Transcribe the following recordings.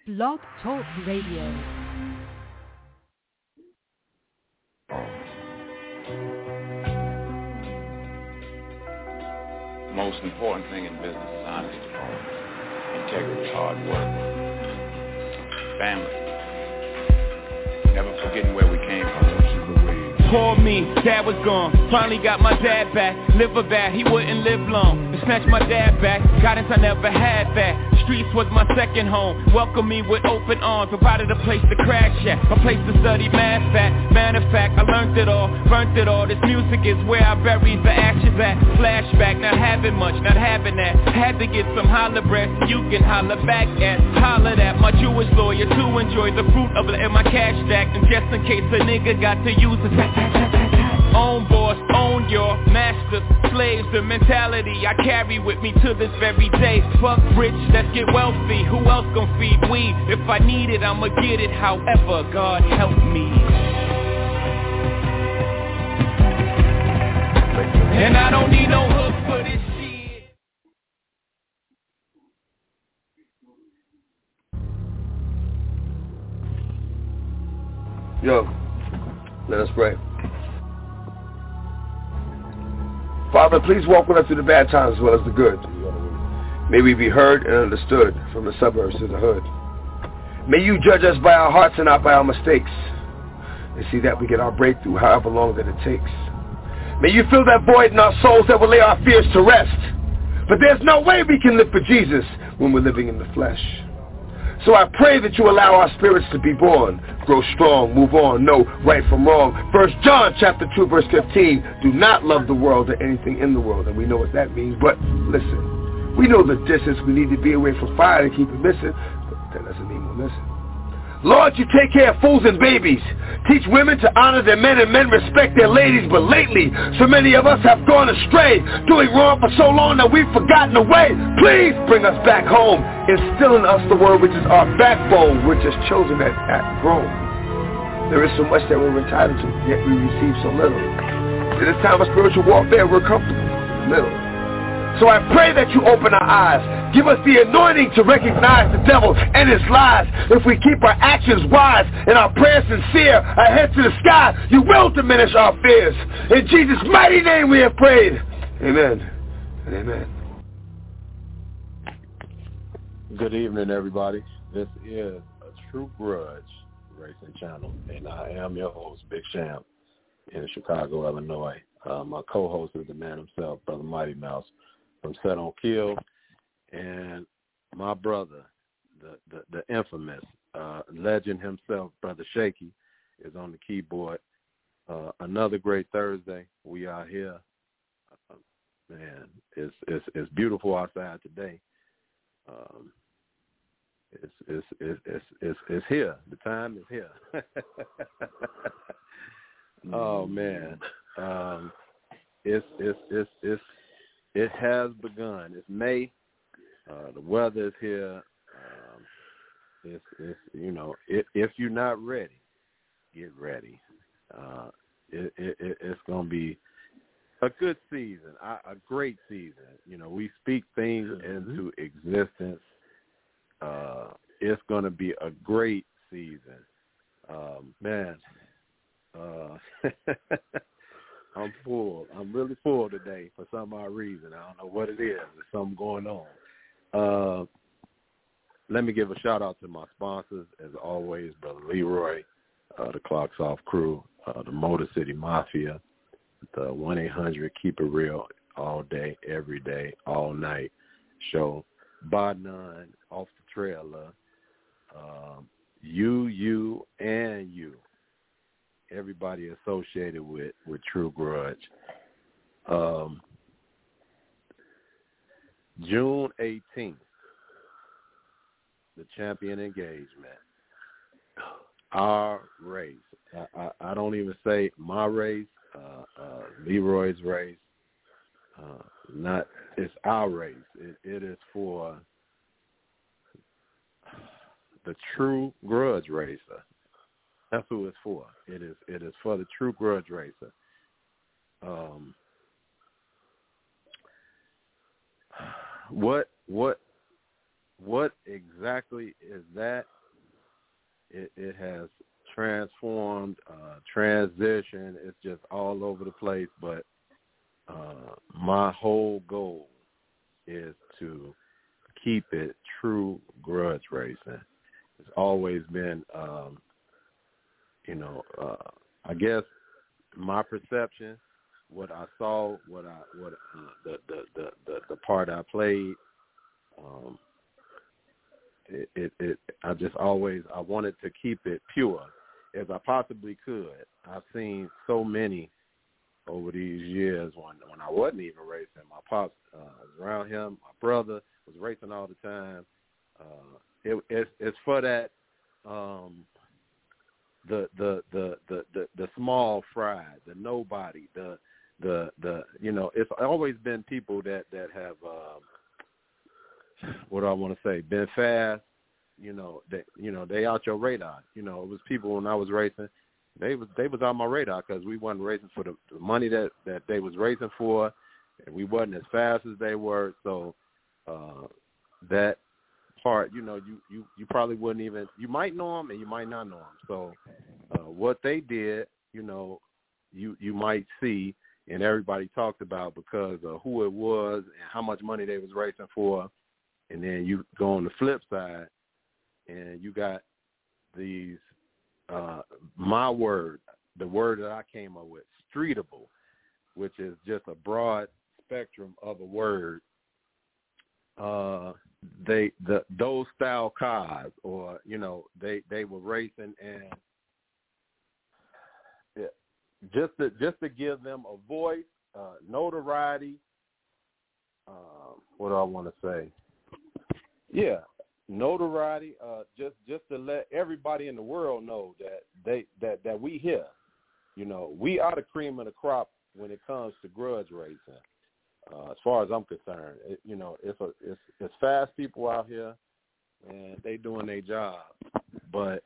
Blog Talk Radio. Most important thing in business is honesty, integrity, hard work, family, never forgetting where we came from. Poor me, dad was gone, finally got my dad back. Liver bad, he wouldn't live long. Snatched my dad back, guidance I never had that. Streets was my second home, welcomed me with open arms. Provided a place to crash at, a place to study math at. Matter of fact, I learned it all, burnt it all. This music is where I buried the ashes at. Flashback, not having much, not having that. Had to get some holler breath, so you can holler back at. Hollered at my Jewish lawyer to enjoy the fruit of letting my cash stack. And just in case a nigga got to use it. Own boss, own your masters, slaves, the mentality I carry with me to this very day. Fuck rich, let's get wealthy, who else gon' feed we? If I need it, I'ma get it, however, God help me. And I don't need no hook for this shit. Yo, let us pray. Father, please walk with us through the bad times as well as the good. May we be heard and understood from the suburbs to the hood. May you judge us by our hearts and not by our mistakes, and see that we get our breakthrough however long that it takes. May you fill that void in our souls that will lay our fears to rest. But there's no way we can live for Jesus when we're living in the flesh. So I pray that you allow our spirits to be born, grow strong, move on, know right from wrong. 1 John chapter 2 verse 15, do not love the world or anything in the world. And we know what that means, but listen, we know the distance we need to be away from fire to keep it missing, but that doesn't mean we'll listen. Lord, you take care of fools and babies. Teach women to honor their men and men respect their ladies. But lately, so many of us have gone astray, doing wrong for so long that we've forgotten the way. Please bring us back home. Instill in us the word which is our backbone. We're just children that act grown. There is so much that we're entitled to, yet we receive so little. In this time of spiritual warfare, we're comfortable, little. So I pray that you open our eyes. Give us the anointing to recognize the devil and his lies. If we keep our actions wise and our prayers sincere, our head to the sky, you will diminish our fears. In Jesus' mighty name we have prayed. Amen and amen. Good evening, everybody. This is a True Grudge Racing Channel, and I am your host, Big Sham, in Chicago, Illinois. My co-host is the man himself, Brother Mighty Mouse, from Set on Kill, and my brother, the infamous legend himself, Brother Shaky, is on the keyboard. Another great Thursday. We are here. Man, it's beautiful outside today. It's here. The time is here. Oh man, it has begun. It's May. The weather is here. If you're not ready, get ready. It's gonna be a good season, a great season. We speak things into existence. It's gonna be a great season, man. I'm full. I'm really full today for some odd reason. I don't know what it is. There's something going on. Let me give a shout out to my sponsors, as always, Brother Leroy, the Clocks Off crew, the Motor City Mafia, the 1-800 Keep It Real all day, every day, all night show, Bar9, Off the Trailer, you, and you. Everybody associated with True Grudge. June 18th, the champion engagement. Our race. I don't even say my race, Leroy's race. It's our race. It is for the True Grudge Racer. That's who it's for. It is for the True Grudge Racer. What exactly is that? it has transformed, transitioned. It's just all over the place. But my whole goal is to keep it true grudge racing. It's always been, I guess my perception, what I saw, the part I played. I wanted to keep it pure as I possibly could. I've seen so many over these years when I wasn't even racing. My pops was around him. My brother was racing all the time. It's for that the small fry, the nobody, it's always been people that have what do I want to say, been fast, they out your radar. It was people when I was racing, they was on my radar because we wasn't racing for the money that they was racing for, and we wasn't as fast as they were. So that part, you probably wouldn't even, you might know them and you might not know them. So what they did, you might see, and everybody talked about because of who it was and how much money they was racing for. And then you go on the flip side, and you got these, my word, the word that I came up with, streetable, which is just a broad spectrum of a word. Those style cars, or they were racing, and just to give them a voice, notoriety. What do I want to say? Yeah, notoriety. Just to let everybody in the world know that we here. We are the cream of the crop when it comes to grudge racing. As far as I'm concerned, it's fast people out here, and they doing their job. But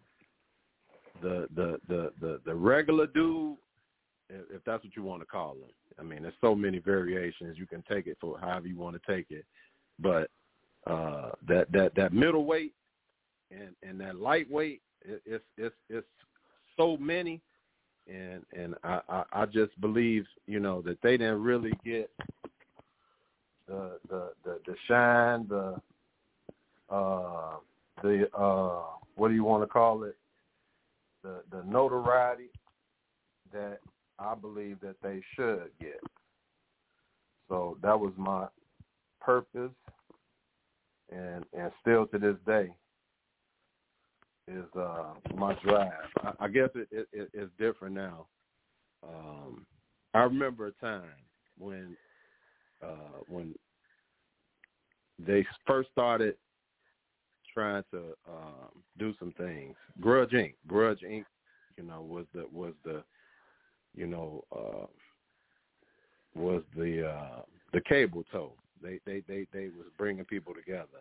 the regular dude, if that's what you want to call him, I mean, there's so many variations. You can take it for however you want to take it. But that middleweight and that lightweight, it's so many. And I just believe, that they didn't really get the shine, the what do you want to call it? The notoriety that I believe that they should get. So that was my purpose, and still to this day is my drive. I guess it's different now. I remember a time when they first started trying to do some things. Grudge Inc. was the cable tow. They was bringing people together.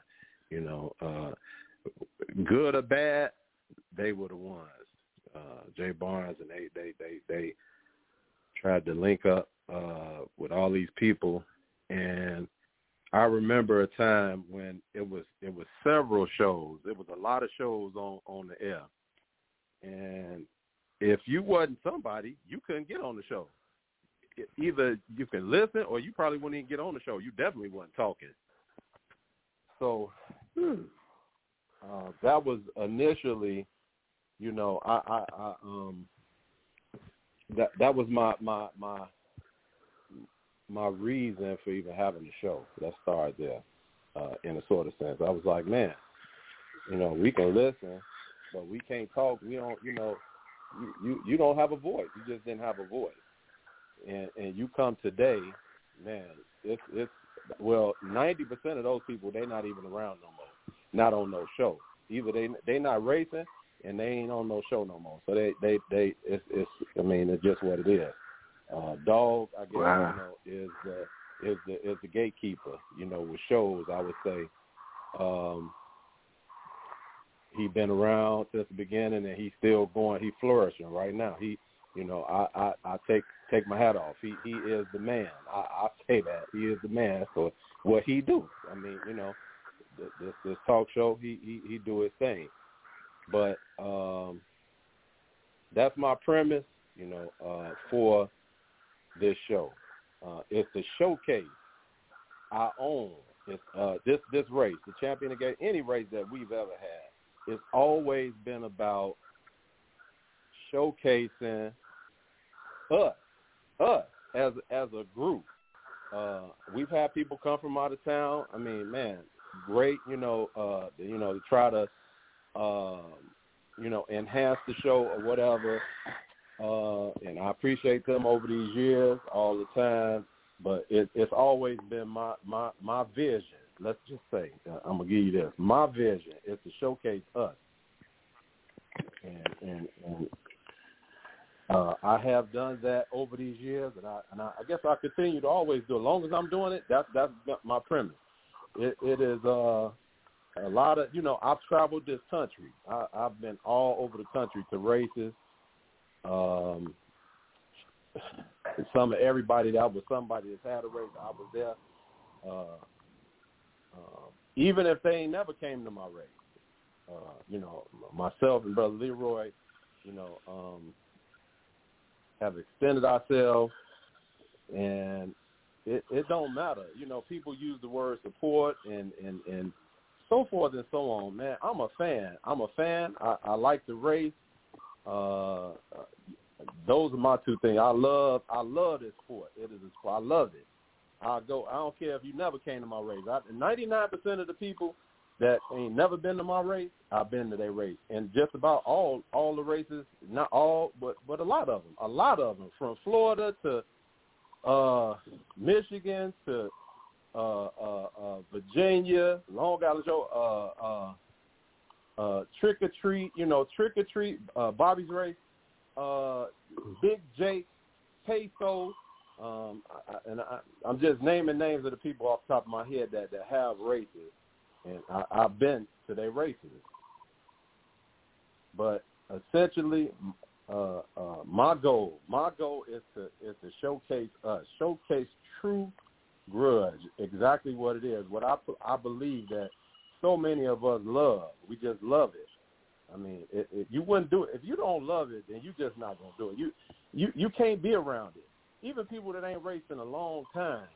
Good or bad, they were the ones. Jay Barnes, and they tried to link up with all these people. And I remember a time when it was several shows. It was a lot of shows on the air. And if you wasn't somebody, you couldn't get on the show. Either you can listen, or you probably wouldn't even get on the show. You definitely wasn't talking. So that was initially, that was my reason for even having the show. Let's start there, in a sort of sense. I was like, man, we can listen, but we can't talk. We don't, you don't have a voice. You just didn't have a voice. And you come today, man, it's 90% of those people, they're not even around no more, not on no show. Either they not racing, and they ain't on no show no more. So it's just what it is. Dog, I guess, wow. Is the gatekeeper, with shows. I would say he been around since the beginning, and he's still going. He's flourishing right now. I take my hat off. He is the man. I say that he is the man for what he do. I mean, this talk show, he do his thing. But that's my premise, for this show. It's the showcase I own. It's this race, the Champion of Gate, any race that we've ever had. It's always been about showcasing us as a group. We've had people come from out of town. I mean, man, great, to try to, enhance the show or whatever. And I appreciate them over these years all the time. But it's always been my vision. Let's just say, I'm going to give you this. My vision is to showcase us. And I have done that over these years, and I guess I continue to always do it. As long as I'm doing it, that's my premise. It is a lot of, I've traveled this country. I've been all over the country to races. Everybody that was somebody that's had a race, I was there. Even if they ain't never came to my race, myself and Brother Leroy, have extended ourselves, and it don't matter. People use the word support and so forth and so on. Man, I'm a fan. I like the race. Those are my two things. I love this sport. It is a sport. I love it. I don't care if you never came to my race. 99% of the people that ain't never been to my race, I've been to their race. And just about all the races, not all, but a lot of them, from Florida to Michigan to Virginia, Long Island Joe, Trick or Treat, Bobby's race, Big Jake, Peso, I'm just naming names of the people off the top of my head that have races, and I've been to their races. But essentially, my goal is to showcase us, showcase True Grudge, exactly what it is, what I believe that so many of us love. We just love it. I mean, you wouldn't do it if you don't love it. Then you just not gonna do it. You can't be around it. Even people that ain't raced in a long time,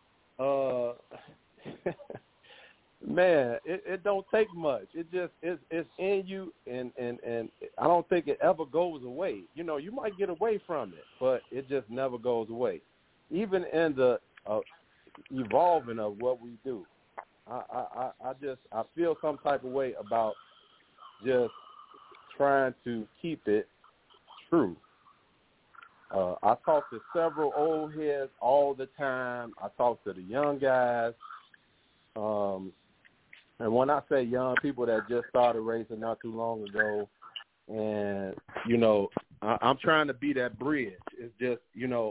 man, it don't take much. It's in you, and I don't think it ever goes away. You might get away from it, but it just never goes away. Even in the evolving of what we do, I feel some type of way about just trying to keep it true. I talk to several old heads all the time. I talk to the young guys. And when I say young, people that just started racing not too long ago. And, I'm trying to be that bridge. It's just,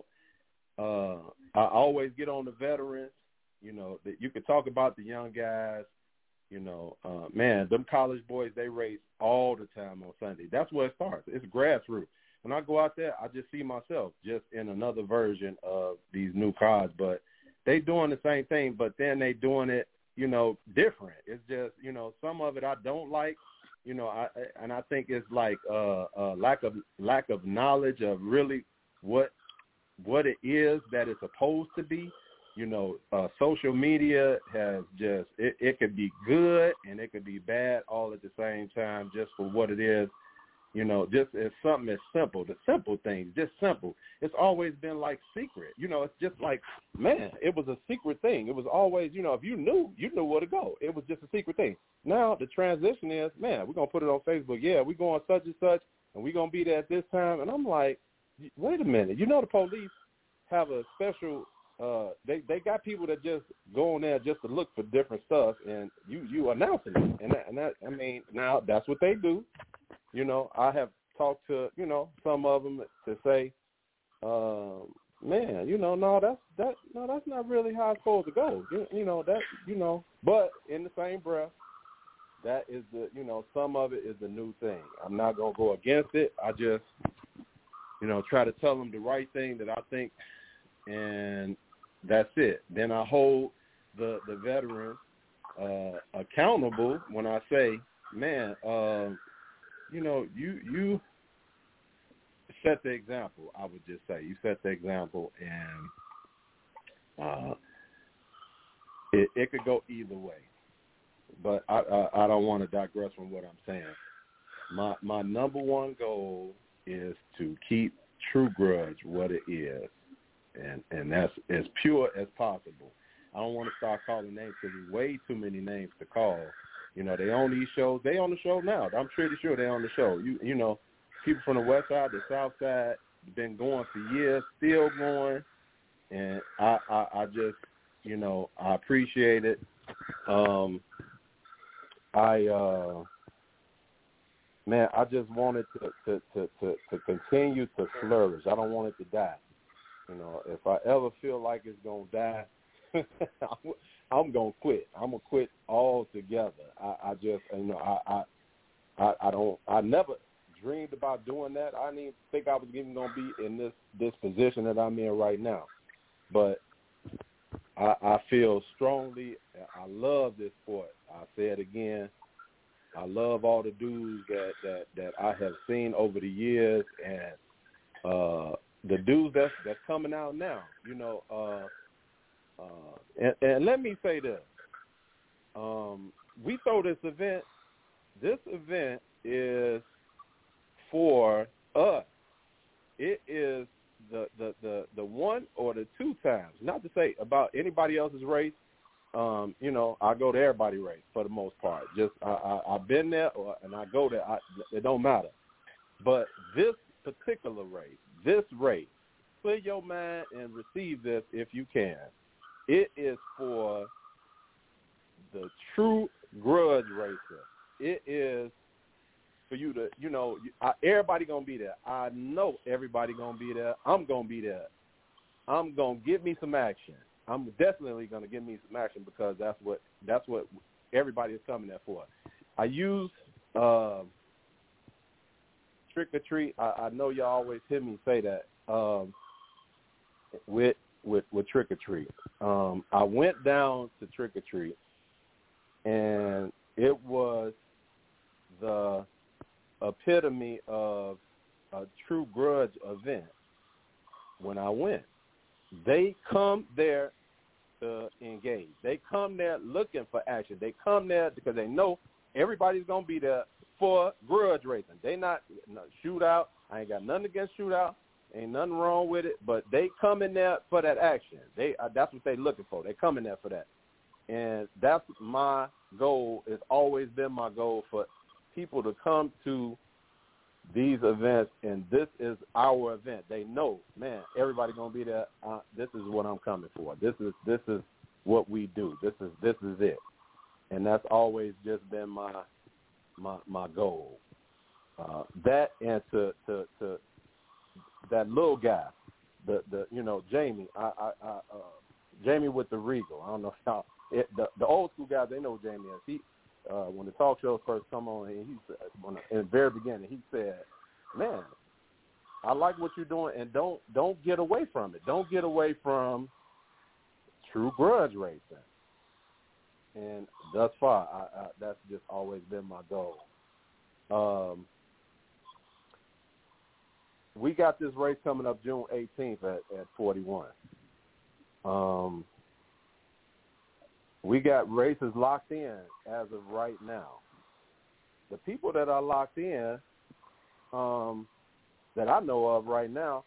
I always get on the veterans, that you could talk about the young guys. Man, them college boys, they race all the time on Sunday. That's where it starts. It's grassroots. When I go out there, I just see myself just in another version of these new cars. But they doing the same thing, but then they doing it, different. It's just, some of it I don't like, I think it's like lack of knowledge of really what it is that it's supposed to be. Social media has just, it could be good and it could be bad all at the same time just for what it is. Just as something as simple, the simple things, just simple. It's always been like secret. It's just like, man, it was a secret thing. It was always, if you knew where to go. It was just a secret thing. Now the transition is, man, we're going to put it on Facebook. Yeah, we're going such and such, and we're going to be there at this time. And I'm like, wait a minute. The police have a special, they got people that just go on there just to look for different stuff, and you announcing it. And that, I mean, now that's what they do. I have talked to, some of them to say, man, no, that's not really how it's supposed to go. But in the same breath, that is some of it is the new thing. I'm not going to go against it. I just, try to tell them the right thing that I think, and that's it. Then I hold the veterans accountable when I say, man, you set the example. I would just say you set the example, and it could go either way. But I don't want to digress from what I'm saying. My number one goal is to keep True Grudge what it is, and that's as pure as possible. I don't want to start calling names because there's way too many names to call. They on these shows. They on the show now. I'm pretty sure they on the show. You know, people from the west side, the south side, been going for years, still going, and I just, I appreciate it. I just wanted to continue to flourish. I don't want it to die. If I ever feel like it's gonna die, I'm gonna quit. I'm gonna quit altogether. I never dreamed about doing that. I didn't even think I was even gonna be in this position that I'm in right now. But I feel strongly. I love this sport. I say it again. I love all the dudes that I have seen over the years, and the dudes that's coming out now. And let me say this. We throw this event. This event is for us. It is the one or the two times. Not to say about anybody else's race. I go to everybody's race for the most part. Just I've been there, and I go there. It don't matter. But this particular race, clear your mind and receive this if you can. It is for the True Grudge racer. It is for you to, everybody going to be there. I know everybody going to be there. I'm going to be there. I'm going to get me some action. I'm definitely going to get me some action because that's what everybody is coming there for. I use Trick or Treat. I know y'all always hear me say that with Trick or Treat. I went down to Trick or Treat, and it was the epitome of a True Grudge event when I went. They come there to engage. They come there looking for action. They come there because they know everybody's going to be there for grudge racing. They not shootout. I ain't got nothing against shootout. Ain't nothing wrong with it, but they come in there for that action. That's what they looking for. They come in there for that. And that's my goal. It's always been my goal for people to come to these events, and this is our event. They know, man, everybody gonna be there. This is what I'm coming for. This is what we do. This is it, and that's always just been my goal. That and to that little guy, the Jamie. Jamie with the Regal. I don't know how the old school guys, they know who Jamie is. He when the talk shows first come on, and he said, in the very beginning, he said, "Man, I like what you're doing, and don't get away from it. Don't get away from True Grudge racing." And thus far, that's just always been my goal. We got this race coming up June 18th at 41. We got races locked in as of right now. The people that are locked in, that I know of right now,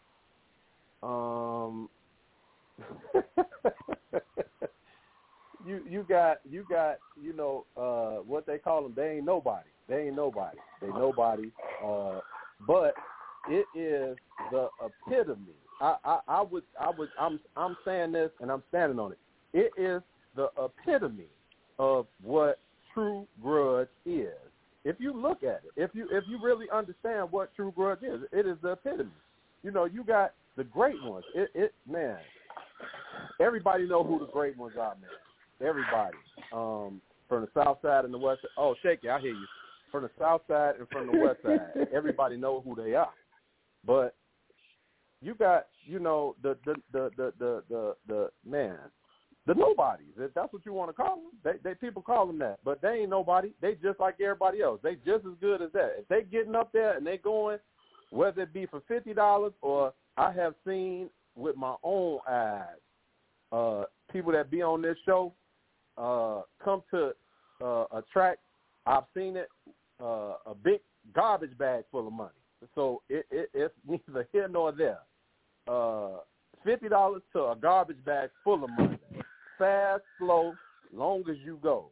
you got what they call them. They ain't nobody. They nobody. But it is the epitome. I'm saying this, and I'm standing on it. It is the epitome of what True Grudge is. If you look at it, if you really understand what True Grudge is, it is the epitome. You got the great ones. Man, everybody know who the great ones are, man. Everybody. From the south side and the west side. Oh, Shaky, I hear you. From the south side and from the west side, everybody know who they are. But you got, the man, the nobodies, if that's what you want to call them. They people call them that, but they ain't nobody. They just like everybody else. They just as good as that. If they getting up there and they going, whether it be for $50 or I have seen with my own eyes, people that be on this show come to a track. I've seen it, a big garbage bag full of money. So it's neither here nor there. $50 to a garbage bag full of money. Fast, slow, long as you go.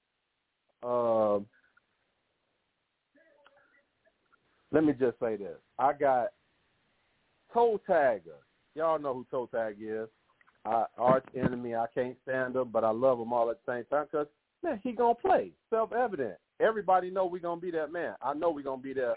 Let me just say this. I got Toe Tagger. Y'all know who Toe Tag is. Arch enemy. I can't stand him, but I love him all at the same time because, man, he going to play. Self-evident. Everybody know we going to be that man. I know we going to be there.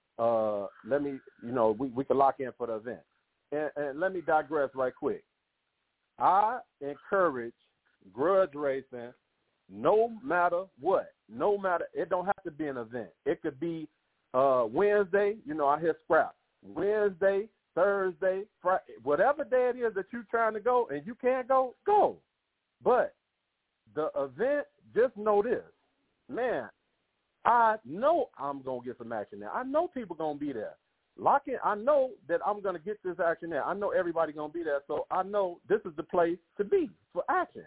We can lock in for the event. And let me digress right quick. I encourage grudge racing no matter what. No matter, it don't have to be an event. It could be Wednesday, I hear scrap. Wednesday, Thursday, Friday, whatever day it is that you're trying to go and you can't go, go. But the event, just know this. Man, I know I'm going to get some action there. I know people going to be there. Lock in. I know that I'm going to get this action there. I know everybody going to be there, so I know this is the place to be for action,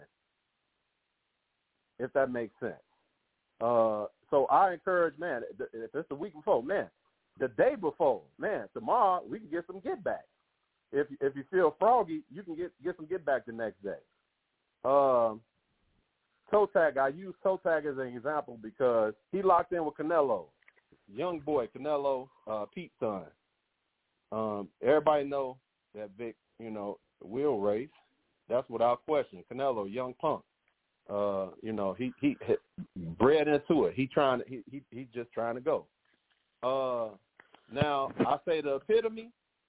if that makes sense. So I encourage, man, if it's the week before, man, the day before, man, tomorrow we can get some get back. If you feel froggy, you can get some get back the next day. Toe Tag, I use Toe Tag as an example because he locked in with Canelo. Young boy, Canelo, Pete's son. Everybody know that Vic, will race. That's without question. Canelo, young punk. He bred into it. He's just trying to go. Now I say the epitome.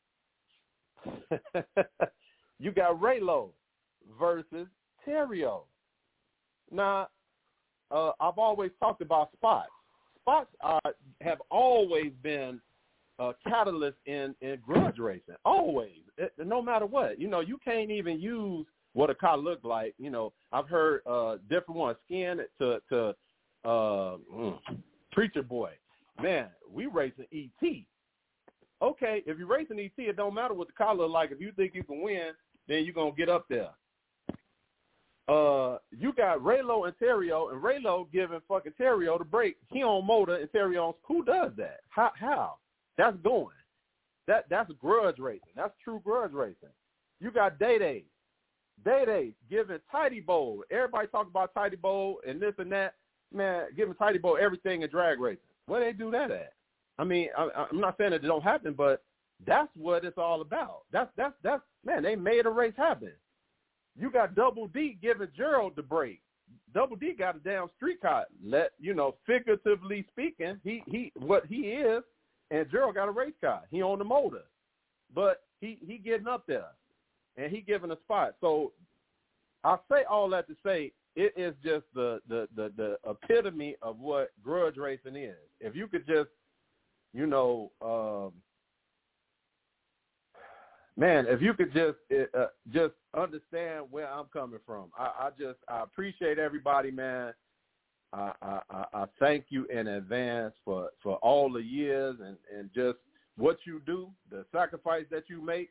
You got Raylo versus Terrio. Now, I've always talked about spots. Spots have always been a catalyst in grudge racing. Always, no matter what. You can't even use what a car looked like. I've heard different ones. Skin to Preacher Boy. Man, we racing ET. Okay, if you're racing ET, it don't matter what the car look like. If you think you can win, then you're going to get up there. You got Raylo and Terrio, and Raylo giving fucking Terrio the break. He on motor and Terrio on. Who does that? How? That's going. That's grudge racing. That's true grudge racing. You got Day giving Tidy Bowl. Everybody talk about Tidy Bowl and this and that. Man, giving Tidy Bowl everything in drag racing. Where they do that at? I mean, I'm not saying that it don't happen, but that's what it's all about. That's man, they made a race happen. You got Double D giving Gerald the break. Double D got a damn street car. Figuratively speaking, he what he is, and Gerald got a race car. He on the motor, but he getting up there, and he giving a spot. So I say all that to say it is just the epitome of what grudge racing is. If you could just, man, if you could just understand where I'm coming from. I appreciate everybody, man. I thank you in advance for all the years and just what you do, the sacrifice that you make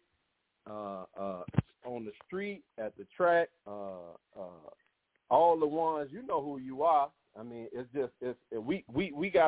on the street, at the track, all the ones, you know who you are. I mean, we got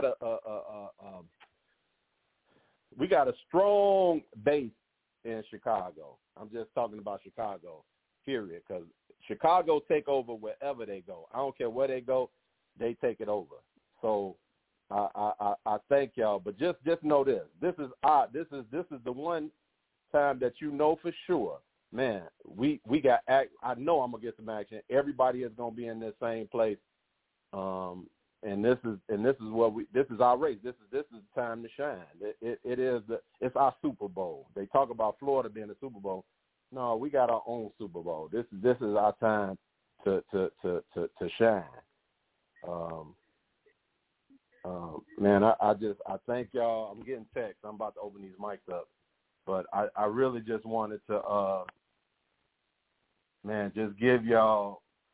a strong base in Chicago. I'm just talking about Chicago, period, because Chicago take over wherever they go. I don't care where they go, they take it over. So I thank y'all, but just know this. This is the one time that for sure, man, we got I know I'm gonna get some action. Everybody is gonna be in this same place. And this is our race. This is the time to shine. It's our Super Bowl. They talk about Florida being a Super Bowl. No, we got our own Super Bowl. This is our time to shine. Man, I thank y'all. I'm getting texts. I'm about to open these mics up, but I really just wanted to man, just give y'all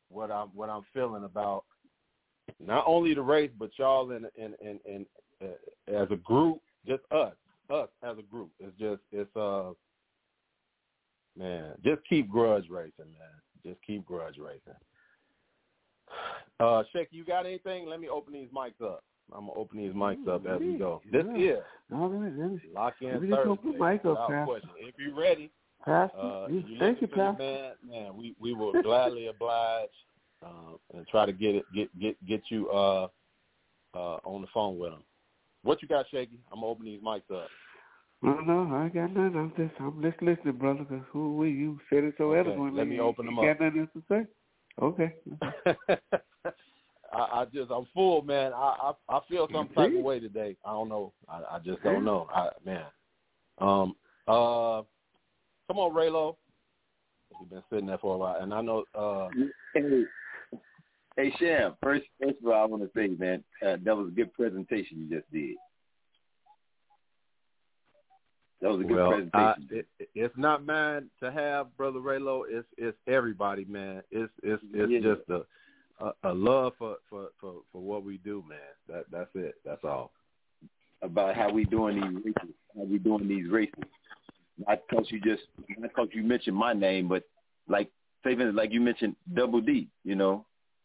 what I'm feeling about not only the race, but y'all in as a group, just us as a group. Man, just keep grudge racing, man. Just keep grudge racing. Shaky, you got anything? Let me open these mics up. I'm going to open these mics up as we go. This is Lock In Thursday. If you're ready, Pastor, thank you, Pastor. Man, we will gladly oblige and try to get you on the phone with them. What you got, Shaky? I'm going to open these mics up. No, I ain't got nothing. I'm just listening, brother, because you said it so eloquently. Let me open them up. You got nothing else to say? Okay. I'm full, man. I feel some type of way today. I don't know. I just don't know. Come on, Raylo. You've been sitting there for a while, and I know. Hey, Sham. First of all, I want to say, man, that was a good presentation you just did. That was a good presentation. It's not mine to have, Brother Raylo. It's everybody, man. It's just a love for what we do, man. That's it. That's all. About how we doing these races. Not because you mentioned my name, but like you mentioned Double D, you know,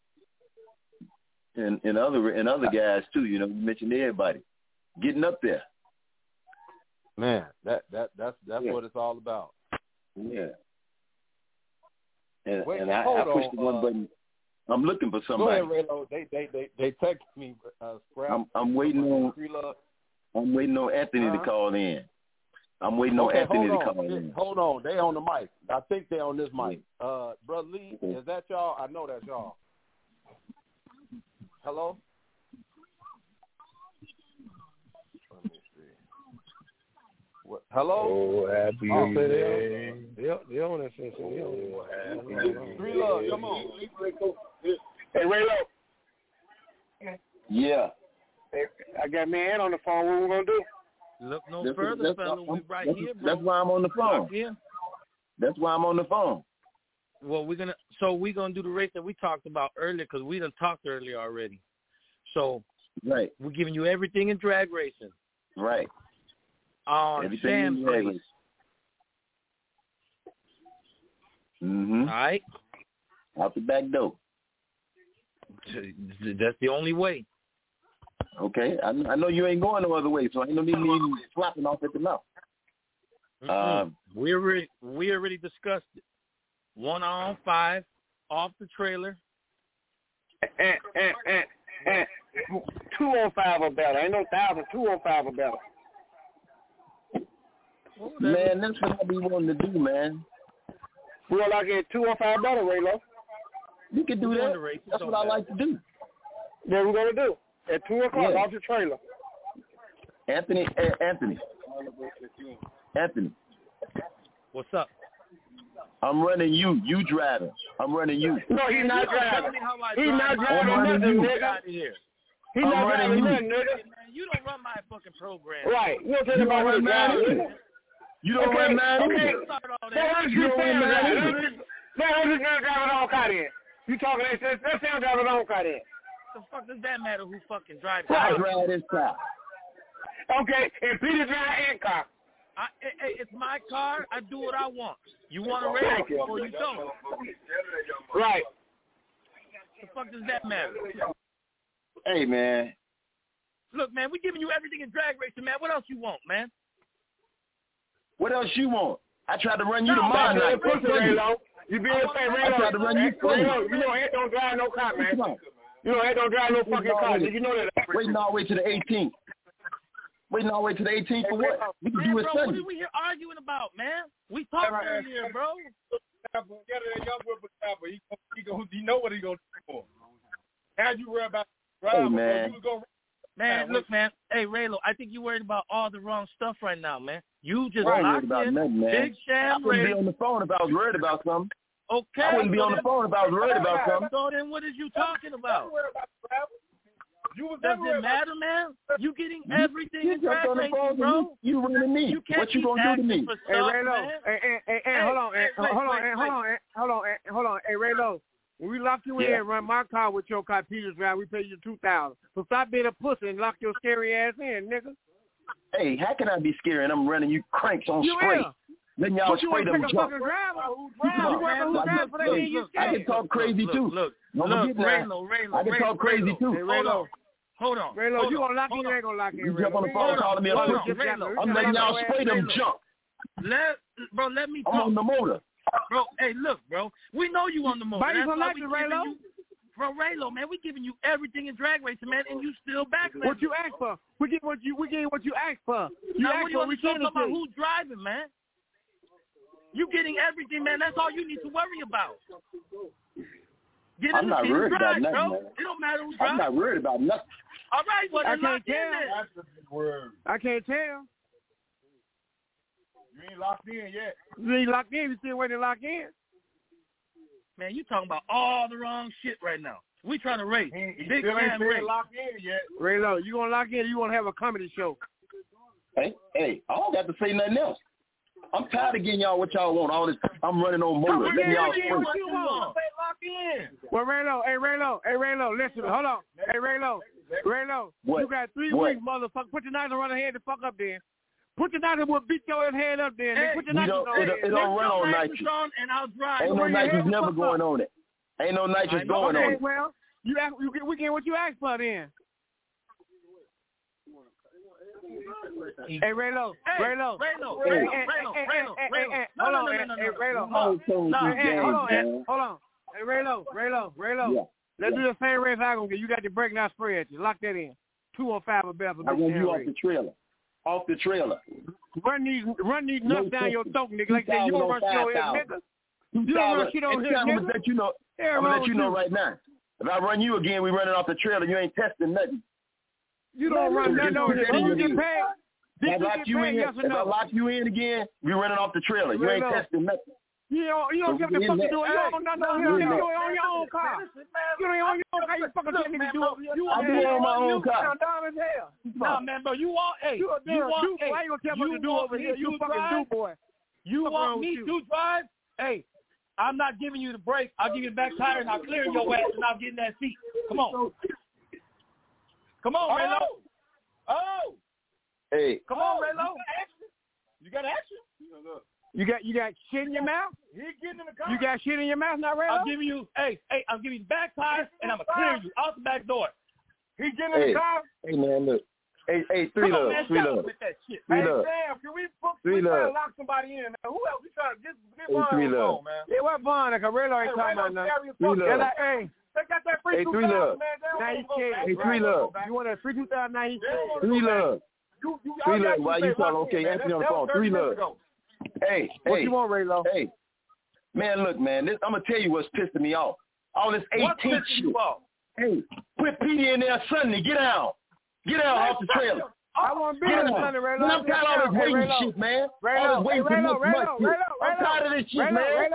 and other guys too. You know, you mentioned everybody getting up there. Man, that's what it's all about. Yeah. And I pushed the one button. I'm looking for somebody. Go ahead, Raylo. They text me. I'm waiting on Anthony to call in. I'm waiting on Anthony to call in. Hold on. They on the mic. I think they on this mic. Brother Lee, is that y'all? I know that's y'all. Hello? Let me see. What? Hello? Oh, happy day. They on that shit. Oh, happy Three Love, come on. Hey, Raylo. Yeah. Hey, I got me and on the phone. What we gonna do? Look no further, fella. We right here, bro. That's why I'm on the phone. That's why I'm on the phone. Well, we're gonna do the race that we talked about earlier because we done talked earlier already. So right, we're giving you everything in drag racing. Right. On Sam's race. Mm-hmm. All right. Out the back door. That's the only way. Okay, I know you ain't going no other way, so ain't no need me slapping off at the mouth. We already discussed it. 1 on 5 off the trailer. And 2 on 5 or better. Ain't no 1,000. 2 on 5 or better. Man, that's what I be wanting to do, man. We gonna like it 2 on 5 better, Raylo. You can do that. That's what I like to do. What we're gonna do at 2 o'clock off the trailer. Anthony. What's up? I'm running you. You driving. I'm running you. No, he's not driving. He's not driving nothing, nigga. He's not driving nothing, nigga. Man, you don't run my fucking program. Right. You don't tell me about what driving. You don't run mine either. You don't run mine either. I'm just driving on car in. You talking that sound driving on car in. The fuck does that matter who fucking drives? I drive this car. Okay, and Peter drive and car. It's my car. I do what I want. You want to race or you don't. Right. The fuck does that matter? Hey, man. Look, man, we're giving you everything in drag racing, man. What else you want, man? What else you want? I tried to run you to mine. You be able to say, Raylo. I tried to run you to Raylo, you know Ed don't drive no car, man. You know Ed don't drive no fucking car. You know that. Waiting all the way to the 18th. Waiting all the way to the 18th for what? We can do it bro, Sunday. What are we here arguing about, man? We talked earlier, bro. He know what he gonna do for. How you worry about driving? Hey, man. Man, look, man. Hey, Raylo, I think you worried about all the wrong stuff right now, man. You just locked in Big Sham. I wouldn't be on the phone if I was worried about something. Okay. I wouldn't be on the phone if I was worried about something. So then what is you talking about? Does it matter, man? You getting everything in drag racing, bro. You running me. What you gonna do to me? Hey, Raylo. Hey, hold on. Hey, Raylo. When we lock you in, run my car with your car, Peter's drive, we pay you $2,000. So stop being a pussy and lock your scary ass in, nigga. Hey, how can I be scary and I'm running you cranks on straight? Letting y'all spray them jump. I can talk crazy too. Look, Raylo. I can talk crazy too. Hey, Raylo. Hold on. Raylo, you gonna lock in or ain't gonna lock in, You jump on the phone calling me a pussy. I'm letting y'all spray them jump. Let me talk. I'm on the motor. Bro, hey, look, bro. We know you on the motor. Why you gonna like it, Raylo? Bro, Raylo, man, we giving you everything in drag racing, man, and you still backlash. What you asked for? We get what you asked for. Now, what do you want to talk about? Who's driving, man? You getting everything, man. That's all you need to worry about. I'm not worried about nothing, bro. man. It don't matter who's driving. I'm not worried about nothing. All right, well, I then can't lock in tell. then. I can't tell. You ain't locked in yet. You ain't locked in. You still waiting to lock in. Man, you talking about all the wrong shit right now. We trying to race. He Big still ain't damn race. locked in yet. Raylo, you gonna lock in? Or you gonna have a comedy show? Hey, I don't got to say nothing else. I'm tired of getting y'all what y'all want. All this, I'm running on motor. Letting y'all spray. What you want? Stay locked in. Well, Raylo, listen, hold on. Hey, Raylo, What? you got 3 What? weeks, motherfucker. Put your knife and run ahead the fuck up there. Put your knife and we'll beat your head up there. Hey, Put your knife on it don't run on nitrous. And I'll drive. Ain't no nitrous never going on it. Ain't no nitrous going on it. Well, we get what you asked for then. Hey, Raylo. Raylo. Hold on. Hey, Raylo. Yeah. Let's do the same race I'm gonna get. You got the brake now spray at you. Lock that in. 205 or better. I want you off the trailer. Off the trailer. Run these nuts down your throat, nigga. Like that. You don't run shit over here, nigga. You don't run shit over here, nigga. I'm gonna let you know right now. If I run you again, we running off the trailer. You ain't testing nothing. You don't run nothing over here. You get paid. If I lock you in again, we running off the trailer. You ain't testing nothing. You don't give a fuck to do it. You don't know you do it on your own car. You don't on your own car. You fucking tell me to do it. I do it on my own car. Nah, man, bro, you want, why you gonna tell me to do over here? You fucking do, boy. You want me to drive? Hey, I'm not giving you the brake. I'll give you the back tire and I'll clear your ass and I'll get in that seat. Come on. Come on, Raylo. Oh. Hey. Come on, Raylo. You got action? You got shit in your mouth? He getting in the car. You got shit in your mouth now, Raylo? I'll give you, I'll give you the back tire and I'm going to clear you out the back door. He getting in the car? Hey, man, look. Hey, Three Love. Hey, Sam, can we lock somebody in? Now, who else we trying to get Vaughn on, man? Yeah, what Vaughn? Like, Raylo ain't talking about nothing. Hey, they got that free 2,000, man. Now he's scared. Hey, Three Love. You want a free 2,000? Now he's scared. Three Love. Three Love. Why you talking? Okay, Anthony on the phone. Three Love. Hey. What you want, Raylo? Hey. Man, look, man. I'm going to tell you what's pissing me off. All this 18 shit. Hey, put Petey in there Sunday. Get out. Get out off the trailer. I want to be in Sunday, Raylo. I'm tired of all this waiting shit, man. All this waiting for this much shit. I'm tired of this shit, man.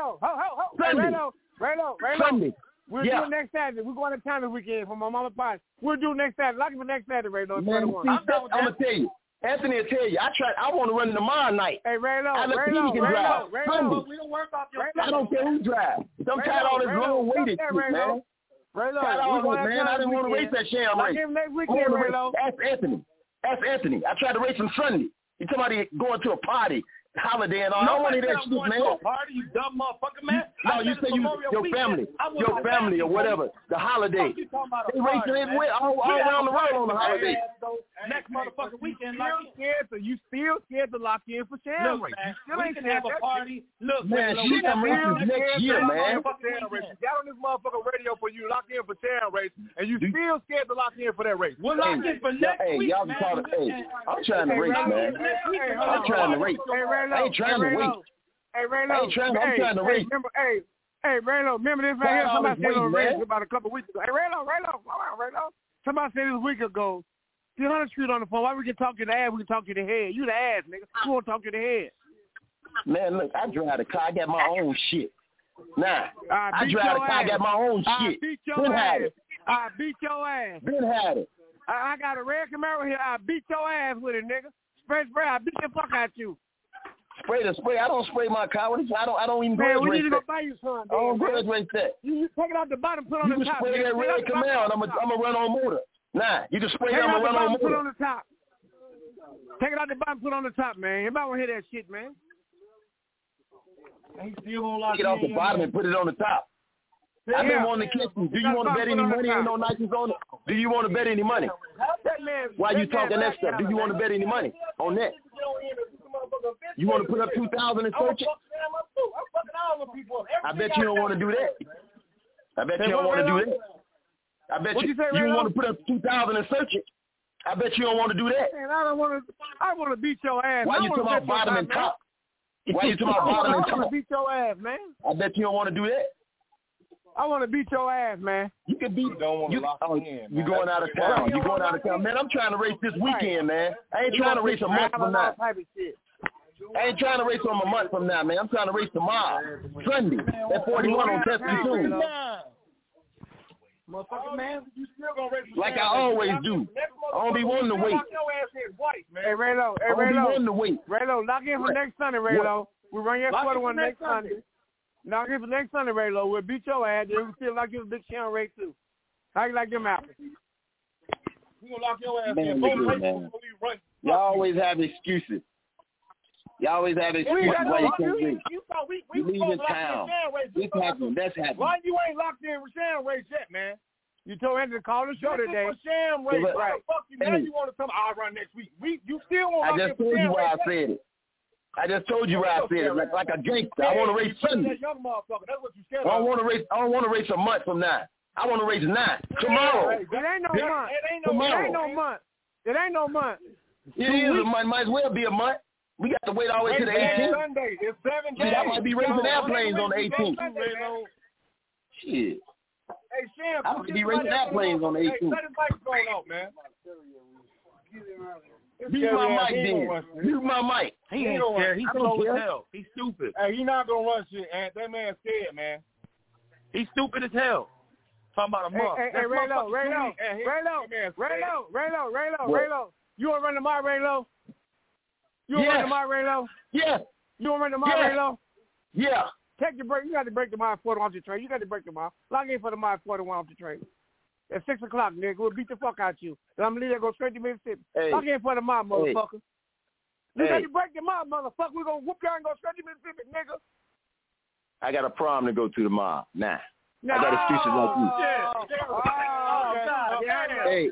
Raylo. Sunday. We'll do it next Saturday. We're going to town this weekend for my mama's party. We'll do it next Saturday. Lock it for next Saturday, Raylo. Man, I'm going to tell you. Anthony will tell you. I want to run tomorrow night. Hey, Raylo. I let Petey can drive. Sunday. We don't work off your I don't care who drives. I'm tired of all this long waited shit, man. Raylo, man. I didn't want to race that sham race. Next weekend, Raylo. Ask Anthony. I tried to race him Sunday. He told me going to a party, holiday and all. I don't want to hear that shit, man. Party, you dumb motherfucker, man. No, you say your family or whatever, the holiday. They racing it all around the world on the holiday. Next motherfucking weekend, you still scared to lock in for sham race. We can have a party. Look, man, sham race is next year, man. You got on this motherfucking radio for you lock in for sham race, and you still scared to lock in for that race. We're locked in for next week, y'all can call it. Hey, I'm trying to race, man. I'm trying to race. I ain't trying to wait. Hey, Raylo. I'm trying to race. Hey, Raylo, remember this right here? Somebody said on the race about a couple weeks ago. Hey, Raylo. Somebody said this a week ago. See, 100 Street on the phone. Why we can talk to the ass, we can talk to the head. You the ass, nigga. You want to talk to the head. Man, look, I drive the car. I got my own shit. Nah, I drive the car. I got my own shit. Been had it. I beat your ass. Been had it. I got a red Camaro here. I beat your ass with it, nigga. Spray. I beat the fuck out you. spray the spray. I don't spray my car. I don't even man, grudge we race need to that. go buy you some. I don't grudge race that. You take it out the bottom, put on You the can top. spray that red Camaro, and I'm a run on motor. Nah, you can spray that, I'm a run on motor. Put it on the top. Take it out the bottom, put it on the top, man. Everybody want to hear that shit, man. Take it off the bottom and put it on the top. I've been wanting to catch you. Do you want to bet any money? Ain't no Nikes on it. Do you want to bet any money? Why you talking that stuff? Do you want to bet any money on that? You want to put up 2,000 and search it? I bet you don't want to do that. I bet you don't want to do that. I bet you want to put up 2,000 and search it. I bet you don't want to do that. Man, I want to beat your ass. Why you talking about bottom and top? Why you talking about bottom and top? I want to beat your ass, man. I bet you don't want to do that. I want to beat your ass, man. You can beat. You going out of town. You going out of town, man. I'm trying to race this weekend, man. I ain't trying to race a month from now. I ain't trying to race on a month from now, man. I'm trying to race tomorrow, Sunday, at 41 on Tuscaloosa. Motherfucker, man, you still gonna race like I always do. I don't be wanting to wait. Hey, Raylo. I don't be wanting to wait. Raylo, lock in for next Sunday, Raylo. We run your 41 next Sunday. Lock in for next Sunday, Raylo. We'll beat your ass. Then we feel like you a big Sharon race too. How you like them apples? We gonna lock your ass in. Man. Y'all always have excuses. Y'all always have excuses why you can't race. You leave in town. This happened. That's happened. Why you ain't locked in with Sharon race yet, man? You told Anthony to call the show today. Sharon race. Why the fuck you? Now you want to come? I'll run next week. You still want to? I just told you why I said it. I just told you why I said it. Like a gangster. I want to race Sunday. That young motherfucker. That's what you scared of. I don't want to race a month from now. I want to race 9 tomorrow. It ain't no month. It ain't no month. It is a month. Might as well be a month. We got to wait all the way to the 18th. Sunday. It's 7 days. I might be racing airplanes on the 18th. Shit. Hey, Sam, I might be racing airplanes on the 18th. Hey, let his mic going off, man. Mute my mic, then. Mute my mic. He ain't scared. He's slow as hell. He's stupid. Hey, he's not going to run shit, and that man's scared, man. He's stupid as hell. Talking about a month. Hey, Raylo. You want to run the mile, Raylo? You want to run the mile, Raylo? Yeah. You want to run the mile, Raylo? Yeah. Take the break. You got to break the mile 40 off the train. You got to break the mile. Log in for the mile 41 off the train. At 6 o'clock, nigga. We'll beat the fuck out you. And I'm going to go straight to Mississippi. Hey. Log in for the mile, motherfucker. You Hey. got to break the mile, motherfucker. We're going to whoop you and go straight to Mississippi, nigga. I got a prom to go to tomorrow. Nah. I got excuses like you. Hey.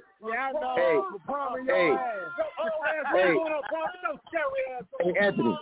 Hey, Anthony.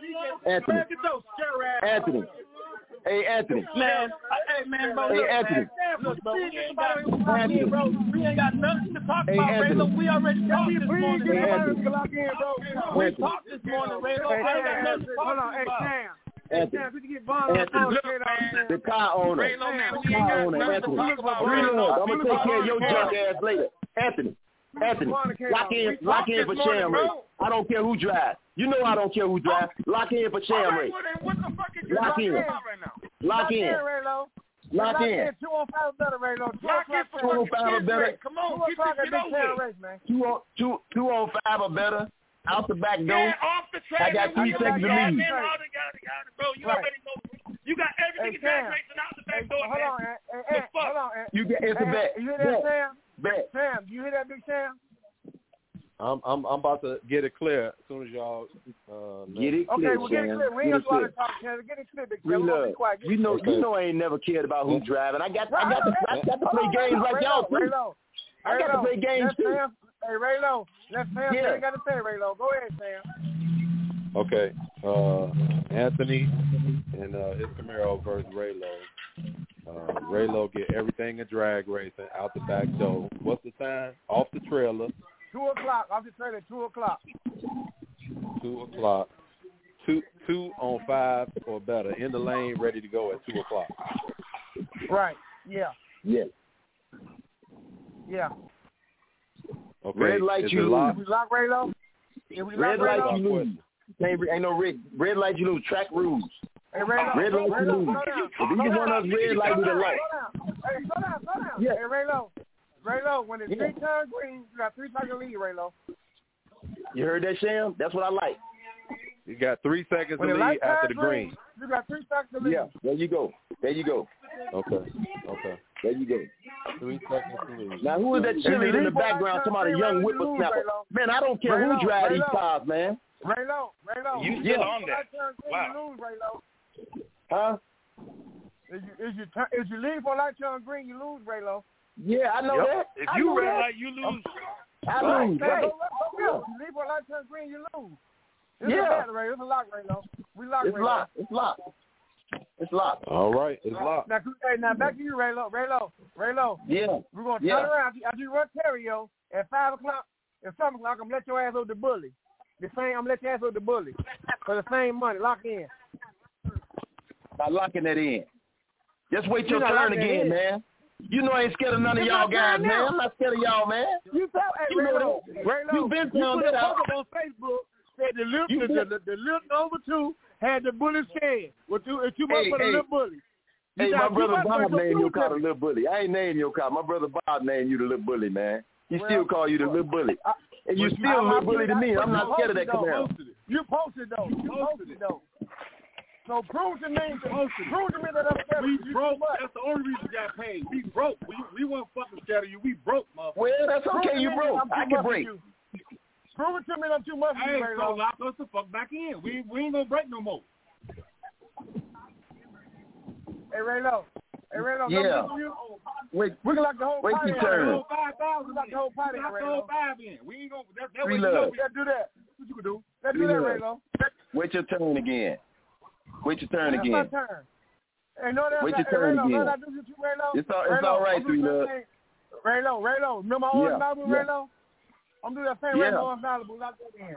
Hey, Anthony. Man, bro. Hey, Anthony. Look, bro, we ain't got nothing to talk about, Raylo. We already talked this morning, Raylo. We talked this morning, Raylo. Hold on, hey, Sam. Anthony. Sam, we can get Vaughn on the phone. The car owner. Raylo, man, we Car ain't got owner, nothing to Anthony. talk about, I'm Raylo. going to take care of your junk ass later. Anthony, lock in for Sham race. I don't care who drives. You know I don't care who drives. Lock in for Sham race. What the fuck is you Lock talking in. about right now? Lock in. Raylo. Lock in. 2 on 5 better, Raylo. 2 on 5 or better. Come on, get this shit over with. Man. 2 on 5 or better. Out the back door. Yeah, off the track. I got 3 seconds to leave. Bro, you already know. You got everything track racing out the back door, man. Hold on. You get it's a bet. You hear that, Sam? Bet. Sam, you hear that, Big Sam? I'm about to get it clear as soon as y'all get it clear. Okay, we'll get it clear. We ain't going to talk, Sam. Get it clear, Big Sam. We'll be quiet. You know I ain't never cared about who's driving. I got to play games like y'all too. I got to play games too. Hey, Raylo. Let's Sam. You got to say, Raylo. Go ahead, Sam. Okay. Anthony and his Camaro versus Raylo. Raylo get everything in drag racing out the back door. What's the time? Off the trailer. 2 o'clock. Off the trailer, 2 o'clock. 2 o'clock. 2 on 5 or better. In the lane, ready to go at 2 o'clock. Right. Yeah. Okay. Red light, you lose. We lock Raylo? Red light, you lose. Ain't no red light, you lose. Track rules. Hey, Raylo. Red light, you lose. If either one of us red light, we the light. Hey, slow down. Yeah. Hey, Raylo, when it's 3 turns green, you got 3 seconds lead, Raylo. You heard that, Sham? That's what I like. You got 3 seconds to lead after the green. You got 3 seconds to lead. Yeah, there you go. Okay. There you go. 3 seconds to lead. Now, who is that cheerleader in the background? Somebody young whippersnapper. Man, I don't care who drive these cars, man. Raylo. You still on that? Wow. You lose, Raylo. Huh? If you leave for light turn green, you lose, Raylo. Yeah, I know that. If you red light, you lose. I lose. Right. You leave for light turn green, you lose. It's a lock, Raylo. We lock, Raylo. It's locked. All right, it's locked. Now back to you, Raylo. Raylo. Yeah. We're going to turn around. After you run Terrio at 5 o'clock, at 7 o'clock, I'm going to let your ass over the bully. I'm going to let your ass over the bully for the same money. Lock in. By locking that in. Just wait your turn again, man. You know I ain't scared of none of y'all guys, man. I'm not scared of y'all, man. You know Raylo, you been telling that out on Facebook. Said the little number 2 had the bully scared. What you much for the little bully? Hey, my brother Bob named your car the little bully. I ain't named your car. My brother Bob named you the little bully, man. He still call you the little bully. And you still a little bully to me. I'm not scared of that Camaro. You posted though. So prove to me that I'm scared. We broke. That's the only reason we got paid. We broke. We weren't fucking scared of you. We broke, motherfucker. Well, that's okay. You broke. I can break. Prove it to me I'm too much for you, Raylo. So lock us the fuck back in. We ain't gonna break no more. Hey, Raylo. Yeah. We can lock the whole party. Wait your turn. We lock the whole party. Lock the whole 5 in. We ain't gonna. That way let's do that. What you can do? Let's do that, Raylo. Wait your turn again. That's my turn. Hey, no, that's wait your turn Raylo, again. It's all right, sweet love. Raylo, remember all Bible, Raylo? I'm doing that same Raylo available. Lock that in.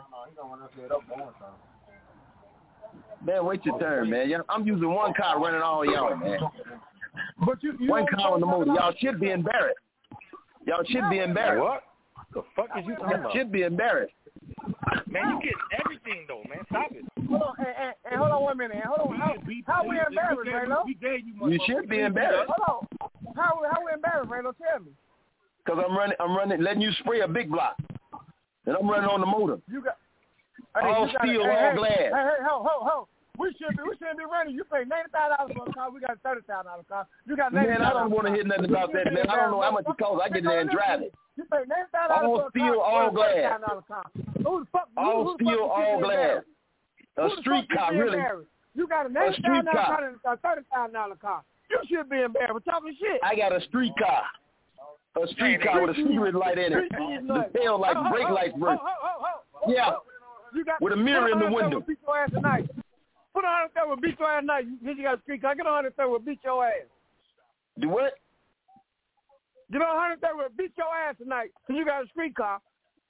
Man, wait your turn, man. I'm using one car running all y'all, man. But you one car on the motor. Y'all should be embarrassed. What? The fuck is you talking about? Y'all should be embarrassed. Man, you get everything though, man. Stop it. Hold on, and hold on 1 minute. Hold on. How we embarrassed, Raylo? You should be embarrassed. Hold on. How we embarrassed, Raylo? Tell me. Because I'm running, letting you spray a big block, and I'm running on the motor. You got all steel, all glass. Hey, ho. We shouldn't be running. You pay $95 for a car. We got a $30,000 car. You got $95. Man, I don't want to hear nothing about that, man. I don't know how much it costs. I get in there and drive it. You pay $95 all steel, all glass. Who the fuck? All steel, all glass. A street car, really. You got a $95 car and a $30,000 car. You should be embarrassed. We're talking shit. I got a street car. A street car with a cigarette light in it. The tail lights, brake lights work. Yeah. With a mirror in the window. Beat your ass tonight. Put on 130 will beat your ass tonight. You got a street car. Get on 130 will beat your ass. Do what? Get on 130 will beat your ass tonight. Cause you got a street car.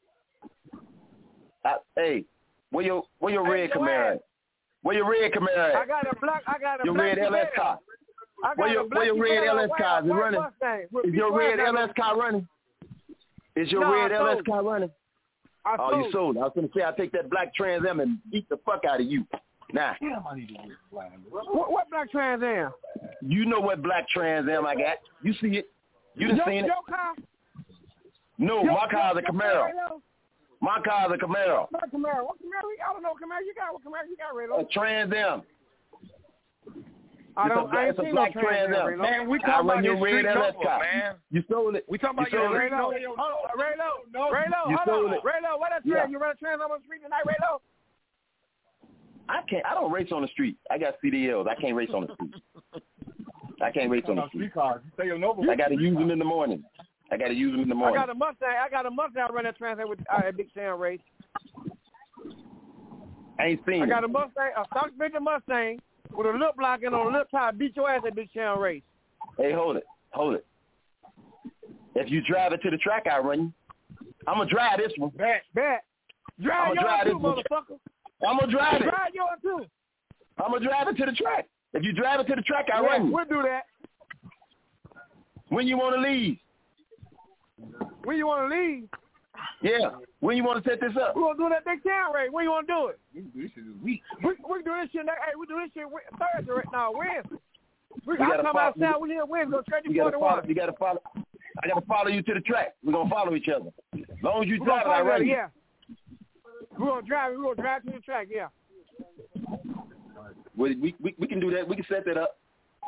Hey, where your red Camaro at? Where your red Camaro at? I got a black. Your red LS car. Where your red LS car is running? Is your red LS car running? Is your red LS car running? Oh, you sold. I was going to say, I'll take that black Trans Am and beat the fuck out of you. Nah. What black Trans Am? You know what black Trans Am I got. You see it. You done seen it. Your car? No, my car's a Camaro. My car's a Camaro. What Camaro? What Camaro? I don't know what Camaro you got. What Camaro you got, Raylo? A Trans Am. It's a black Trans Am. Man, we talking about your red LS car. Man. You sold it. We talking about your Raylo. You sold it. Raylo, what that Trans? You run a Trans on the street tonight, Raylo? I don't race on the street. I got CDLs. I can't race on the street. I can't race on the street. I got to use them in the morning. I got a Mustang. Run that Trans Am with Big Sam race. I ain't seen it. I got a Mustang, a stock picture Mustang with a lip lock and on a lip tie. Beat your ass at Big Sam race. Hey, hold it. If you drive it to the track, I run you. I'm going to drive this one. Bet. Drive yours too, motherfucker. I'm going to drive it. Drive yours too. I'm going to drive it to the track. If you drive it to the track, I run you. We'll do that. When you want to leave? When you want to leave? Yeah. When you want to set this up? We're going to do that Big Town race. When you want to do it? We can do this shit this week. We can do this shit. Hey, we do this shit Thursday right now. Wednesday. I come outside. We here Wednesday. Go straight to 41. You got to follow. I got to follow you to the track. We're going to follow each other. As long as you drive it, I run you. Yeah. We're going to drive to the track, yeah. We can do that. We can set that up.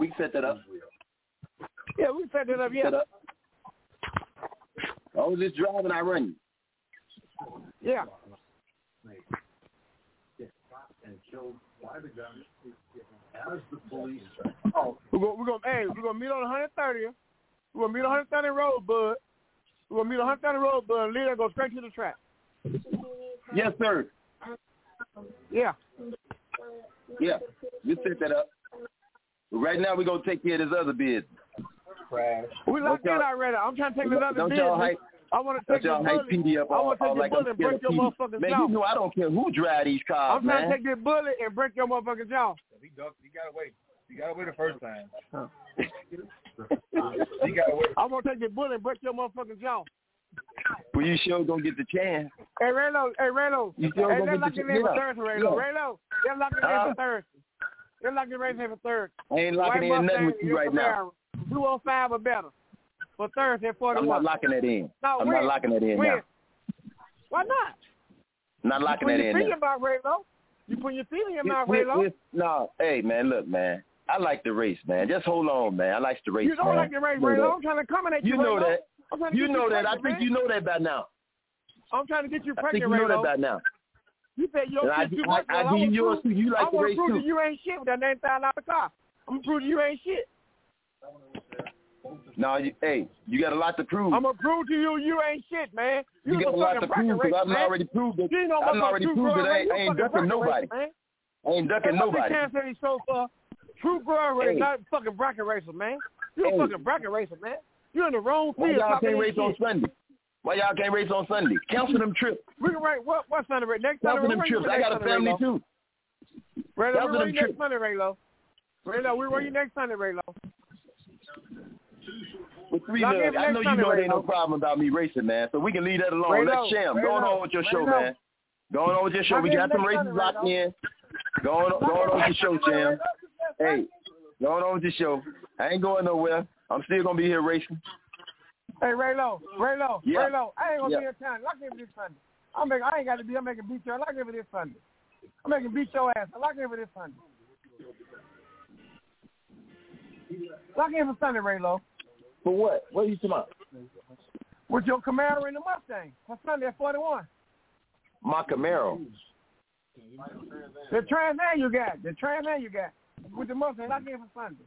Yeah, we can set that up. Yeah. I was just driving. I run you. Yeah. We're gonna meet on 130th. We're gonna meet on 130 Road, bud. We're gonna meet on 130 Road, bud. And leave and go straight to the track. Yes, sir. Yeah. Yeah. We set that up. Right now, we're gonna take care of this other bid. We locked in already. I'm trying to take this other bid. I want to take the bullet. I want to take like the bullet and break your motherfucking man, jaw. you know I don't care who drive these cars, I'm trying to take this bullet and break your motherfucking jaw. He got away. He got away the first time. He got away. I'm going to take this bullet and break your motherfucking jaw. Well, you sure gonna get the chance. Hey, Raylo. You sure hey, gonna they're get the locking in for chance. Thursday, Raylo. Raylo, they're locking in for Thursday. They're locking in for Thursday. I ain't locking in nothing with you right now. 205 or better for Thursday, 41. I'm not locking that in. No, I'm not locking that in now. Why not? Not locking that in. You put your feet in my Raylo. You put your feet in your mouth, Raylo. No, hey, man, look, man. I like the race, man. Just hold on, man. I like the race, You don't man. like the race, Raylo. I'm trying to accommodate you, You know Raylo. that. You know that. I think you know that by now. I'm trying to get you I think pregnant, you know Raylo. that by now. You said you don't shit too much. I give you yours too. You like the race too. I want to prove too. that you ain't shit with that $9,000 car. I'm going to prove that you ain't shit. No, you got a lot to prove. I'm going to prove to you ain't shit, man. You got a lot to prove because I've already proved it. I've already proved that I ain't ducking nobody. I ain't ducking nobody. True girl racer, not fucking bracket racer, man. You a fucking bracket racer, man. You in the wrong field. Why y'all can't race on Sunday? Why y'all can't race on Sunday? Cancel them trips. We can race what Sunday? Next Sunday. Cancel them trips. I got a family too. Raylo, we'll run you next Sunday, Raylo. Raylo, we'll run you next Sunday, Raylo. With 3 million, I know you know there ain't no problem about me racing, man. So we can leave that alone. Let's sham. Go on with your show, man. Go on with your show. We got some races locked in. Go on with your show, Cham. Hey, go on with your show. I ain't going nowhere. I'm still gonna be here racing. Hey, Raylo, yeah. Raylo, I ain't gonna be in town. Lock in for this Sunday. I ain't got to be. I'm making beat your. Lock in for this Sunday. I'm making beat your ass. Lock in for this Sunday. Lock in for Sunday, Raylo. For what? What are you talking about? With your Camaro and the Mustang. For Sunday at 41. My Camaro. The Trans Am you got. With the Mustang. Lock in for Sunday.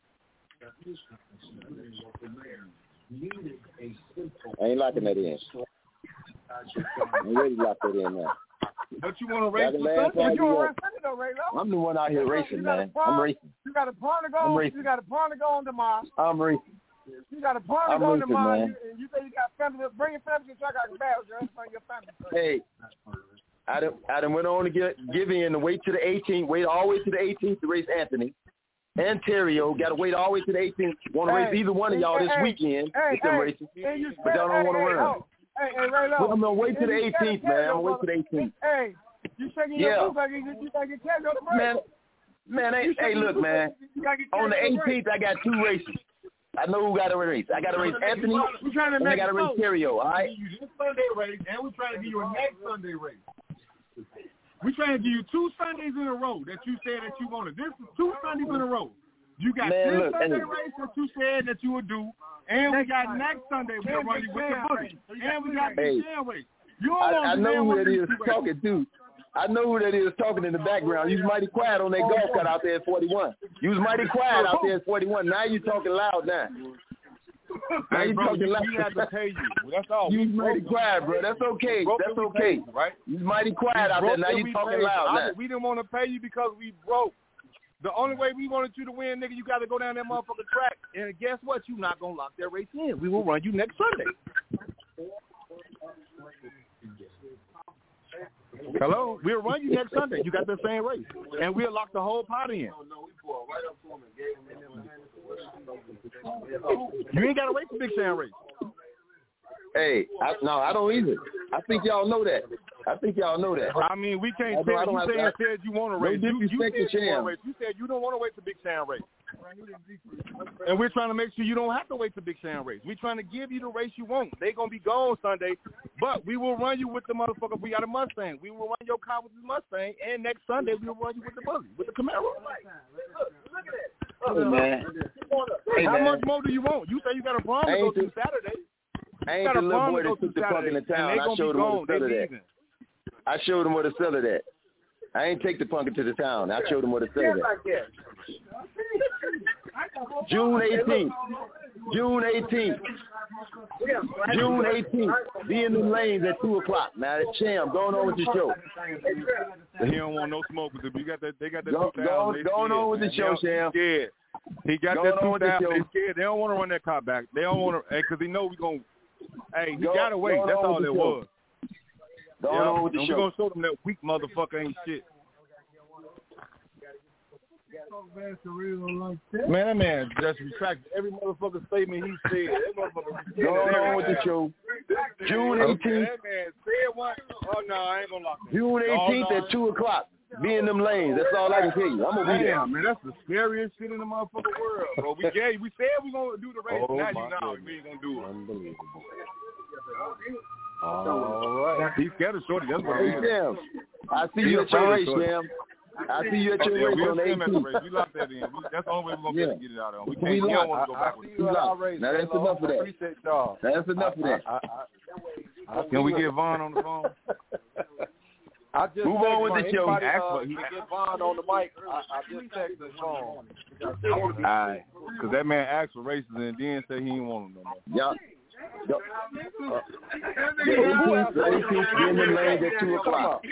I ain't locking that in. I'm ready to lock that in now. But you want to race for Sunday? But you want to race Sunday though, Raylo? I'm the one out here racing, man. I'm racing. You got a pawn to go. You got a pawn to go on tomorrow. I'm racing. You got a pawn to go on tomorrow. Man. You say you got family. Bring your family to check out the battles. Your family. Hey, I done went on to give in and wait to the 18th. Wait all the way to the 18th to race Anthony. And Terrio got to wait all the way to the 18th. Want to race either one of y'all this weekend. With them races. But y'all don't want to run. Hey, Raylo. Well, I'm going to wait to the 18th, man. I'm going to wait to the 18th. Hey, you shaking your boots like you got to get Terrio to break. Man, hey, look, man. On the 18th, I got 2 races. I know who got to race. I got to race Anthony, and I got to race Terrio, all right? This Sunday race, and we're trying to give you a next Sunday race. We're trying to give you 2 Sundays in a row that you said that you wanted. This is 2 Sundays in a row. You got this Sunday race that you said that you would do, and we got next Sunday we're running with the Bully, and we got the Jam race. I know who that is talking too. I know who that is talking in the background. You was mighty quiet on that golf cart out there at 41. You was mighty quiet out there at 41. Now you talking loud now. Now you talking loud. We had to pay you. That's all. You was mighty quiet, bro. That's okay. That's okay. Right? You was mighty quiet out there. Now you talking loud now. We didn't want to pay you because we broke. The only way we wanted you to win, nigga, you got to go down that motherfucking track. And guess what? You not going to lock that race in. We will run you next Sunday. Hello? We'll run you next Sunday. You got the same race. And we'll lock the whole pot in. You ain't got to race the Big Sam race. Hey, I don't either. I think y'all know that. I mean, we can't tell you said you want to race. You said you want to race. You said you don't want to race the Big Sam race. And we're trying to make sure you don't have to wait for Big Sham race. We're trying to give you the race you want. They're going to be gone Sunday, but we will run you with the motherfucker. We got a Mustang. We will run your car with the Mustang, and next Sunday we will run you with the Buggy, with the Camaro. Hey, man. How much more do you want? You say you got a problem to go to Saturday. I ain't the little boy that took the punk in the town. I showed him where to sell it at. I showed him where to sell it at. I ain't take the punk into the town. I showed him where to sell it at. June 18th. June 18th. June 18th. Be in the lanes at 2 o'clock. Now, Sham, going on with your show. He don't want no smoke with it. You got that. They got that. Going on with the show, Sham. Yeah. He got that 2000. They scared. They don't want to run that car back. They don't want to, because they know we going to. Hey, you got to wait. That's all it was. Going on with the show. We're going to show them that weak motherfucker ain't shit. Man, that man just retracted every motherfucking statement he said. That motherfucker going on with the show. June 18th. That man said one. Oh, no, I ain't going to lock it. June 18th at 2 o'clock. Be in them lanes. That's all I can tell you. I'm going to be there. Man, that's the scariest shit in the motherfucking world, bro. We said we going to do the race. Now you know we ain't going to do it. Unbelievable. All right. He's scared of Shorty. That's what it is. Sam, I see you at your race, Sam. I see you at your race on the 18th. We locked that in. That's the only way we're going to get it out of him. We don't want to go backwards. Now that's enough of that. That's enough of that. Can we get Vaughn on the phone? I just move on with the show. He get Vaughn on the mic. I just texted his phone. All right. Because that man asked for races and then said he didn't want them no more. Yeah. The 18th, be in the lanes at 2 o'clock.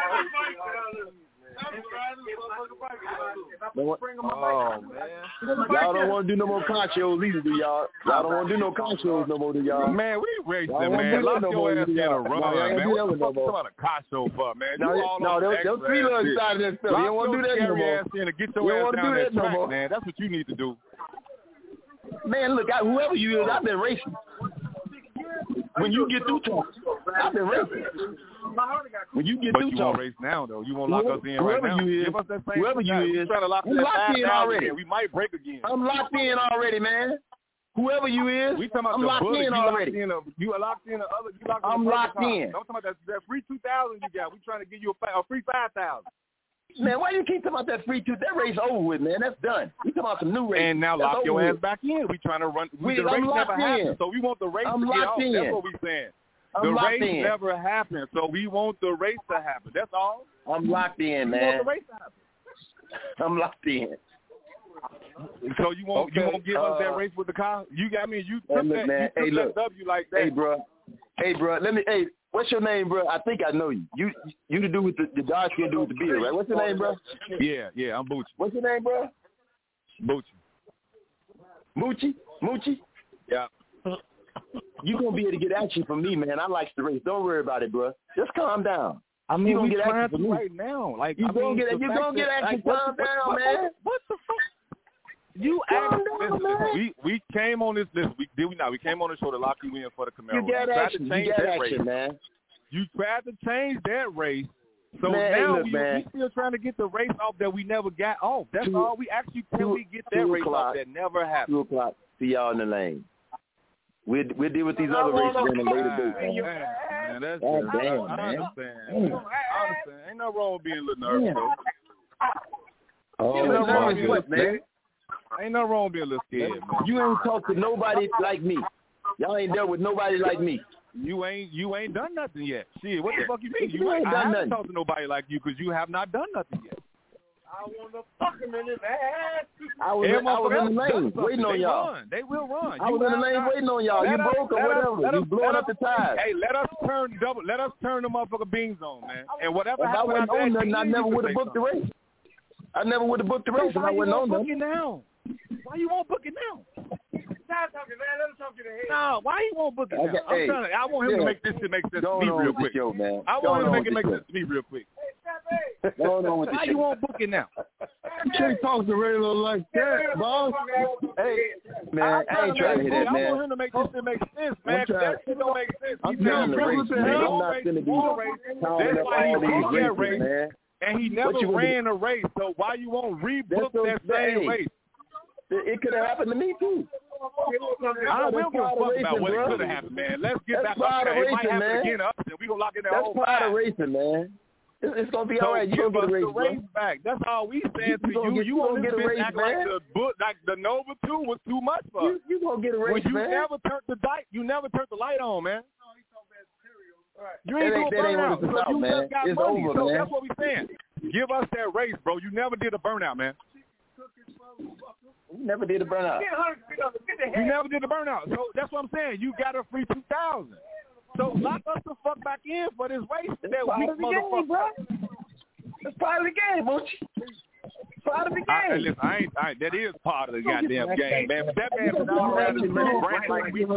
Oh, man. Y'all don't want to do no more car shows either, do y'all? Y'all don't want to do no car shows no more, do y'all? Man, we racing, man. Lock your ass in a run, man. What the fuck you talking about a car show for, man? No, they'll three little side of that stuff. You don't want to do that no more. Get your ass down that track, man. That's what you need to do. Man, look, whoever you is, I've been racing. When you get through talk, I've been racing. When you get through talk. But you won't race now, though. You won't lock us in right now. Give us that same whoever you is, trying to lock I'm locked in already. We might break again. I'm locked in already, man. Whoever you is, we talking about I'm locked in already. You locked in the other. I'm locked in. I'm talking about that free 2,000 you got. We trying to give you a free 5,000. Man, why you keep talking about that free 2? That race over with, man. That's done. We talking about some new races. And now lock your ass back in. We trying to run. The race never happened, so we want the race to get off. That's what we saying. The race never happened, so we want the race to happen. That's all. I'm locked in, man. We want the race to happen. I'm locked in. So you won't give us that race with the car? You got me. You took that. Man. You took that W like that. Hey, bro. Hey, what's your name, bro? I think I know you. You to do with the dark skin, do with the beard, right? What's your name, bro? Yeah, I'm Bucci. What's your name, bro? Bucci. Moochie? Yeah. You gonna be able to get action from me, man. I like the race. Don't worry about it, bro. Just calm down. I mean, we get action from me right now. Like you gonna get action. Calm down, man. What the fuck? You asked. We came on this list. We came on the show to lock you in for the Camaro. You got action. Man. You tried to change that race. So man, now we still trying to get the race off that we never got off. That's all. We actually can we get that race off that never happened. 2 o'clock. See y'all in the lane. We'll deal with these other races in a later date. Man, that's damn, I man. understand. Ain't no wrong with being a little nervous, though. Ain't no wrong with what, man? Ain't no wrong with being a little scared, man. You ain't talked to nobody like me. Y'all ain't dealt with nobody like me. You ain't done nothing yet. Shit, what the fuck you mean? You ain't done nothing. Talked to nobody like you because you have not done nothing yet. I want to fuck him in his ass. I was in the lane waiting on y'all. They will run. I was in the lane waiting on y'all. You broke or whatever. You blowing up the tires. Hey, let us turn the motherfucker beans on, man. And whatever if I wasn't on nothing, I never would have booked the race. I never would have booked the race if I wasn't on nothing. Why you won't book it now? Stop talking, man. Let him talk to the head. No, why he won't book it now? I want him to make this shit make sense to me real quick. Show, man. I want him to make sense to me real quick. Going on with the Why you won't book it now? You can't talk to Raylo like that, boss. Hey, man, I ain't trying to hear that, man. I want him to make this shit make sense, man. That shit don't make sense. I'm trying to race, man. I'm not going to be calling up all these races, man. And he never ran a race, so why you won't rebook that same race? It could have happened to me too. We don't give a fuck about what could have happened, man. Let's get back up there. It might happen again to us, and we gonna lock in that whole That's part of racing, man. It's gonna be all right. You gonna get a race back. That's all we saying to you. You gonna get a race back. Like the Nova 2 was too much for us. You gonna get a race, man. You never turned the light on, man. You ain't doing burnout. So you just got money. So that's what we saying. Give us that race, bro. You never did a burnout, man. You never did a burnout. You never did a burnout. So that's what I'm saying. You got a free 2,000. So lock us the fuck back in for this race. That weak motherfucker, bro. It's part of the game, Moochie. Part of the game. Listen, I ain't. That is part of the goddamn game, man. But that man was already brand like we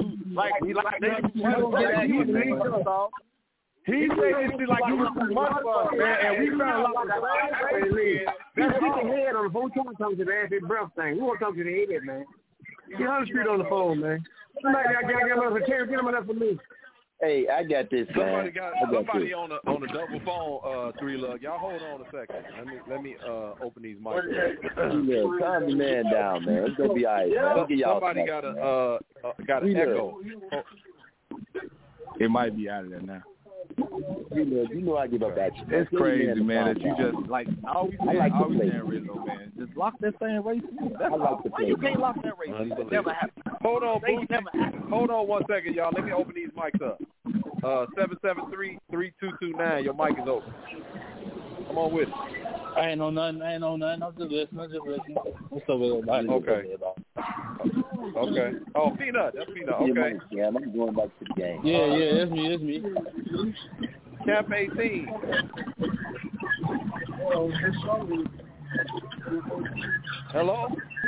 He said this shit like you was too much for us, man, and we found out like let's get the head on the phone. We want to talk to the ass breath thing. We want to talk to the head, man. Get on the street on the phone, man. Somebody got another carry. Get him enough for me. Hey, I got this, man. Somebody on the double phone, 3 Lug. Y'all hold on a second. Let me open these mics. Yeah, calm the man down, man. It's gonna be all right. Man. Somebody got an echo. It might be out of there now. You know I give up that shit. It's crazy, man, that you just like always saying Rizzo, man. Just lock that thing race. Why you can't lock that race? It never happened. Hold on, hold on 1 second, y'all. Let me open these mics up. 773-3229. Your mic is open. Come on with it. I ain't on nothing. I'm just listening. What's up with everybody? Okay. Oh, Peanut. That's Peanut. Okay. Yeah, I'm going back to the game. Yeah, it's me. Camp 18. Hello?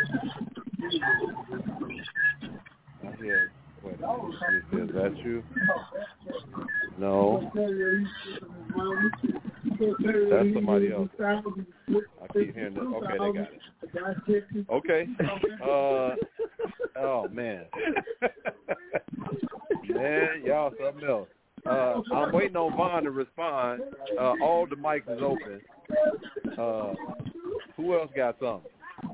Yeah. Wait, is that you? No. That's somebody else. I keep hearing that. Okay, they got it. Okay. Oh, man. Man, y'all something else. I'm waiting on Vaughn to respond. All the mics is open. Who else got something?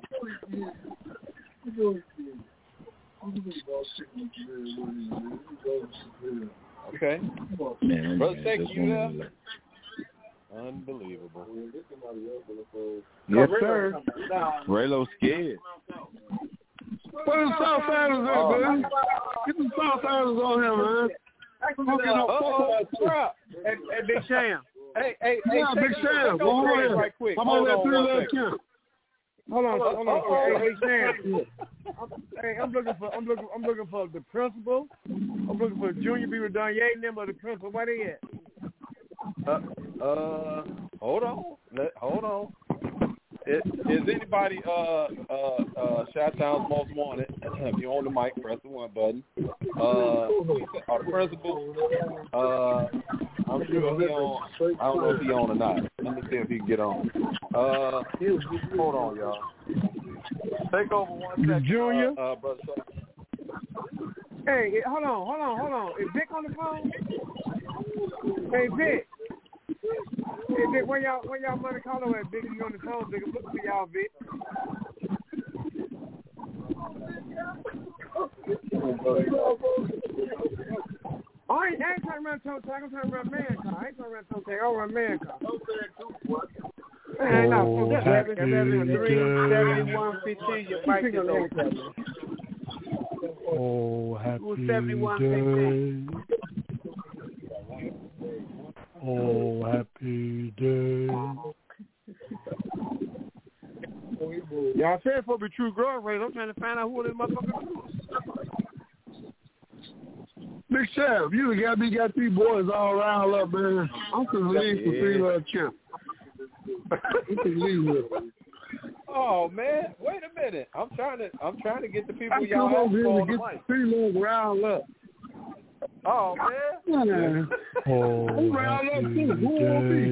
Okay. Brother Tech, you there? Unbelievable. Yes, sir. Raylo's scared. Put the Southsiders on, man. Get the Southsiders on him, man. Hey, Big Sham. Hey, Big Sham. Go on right quick. I'm on that 3 Lug camp. Hold on. Hey, Big Sham. Hey, I'm looking for the principal. I'm looking for Junior B. Redonye and them, but the principal. Where they at? Hold on. Is anybody Chi-Town's most wanted? If you're on the mic, press the 1 button. Our principal, I'm sure he on. I don't know if he on or not. Let me see if he can get on. Hold on, y'all. Take over 1 second. Junior. Brother. Hey, hold on. Is Vic on the phone? Hey, Vic. Hey, Vic, when y'all money caller at Vic, you on the phone, Vic. I'm looking for y'all, Vic. I ain't trying to run toe tag. I'm trying to run man car. I ain't trying to run toe tag. I'll run man car. Hey, no, that's 7115. Your bike is over. Oh, happy day. Oh, happy day. Y'all said for be true growth rate. I'm trying to find out who this motherfucker is. Big Sham, you got 3 boys all around up, man. I'm going to leave for 3 Lug camp. You can leave with me. Oh man, wait a minute. I'm trying to get the people y'all come over here on to get the 3 Lug round up. Oh man. Oh, round up too. Who will be?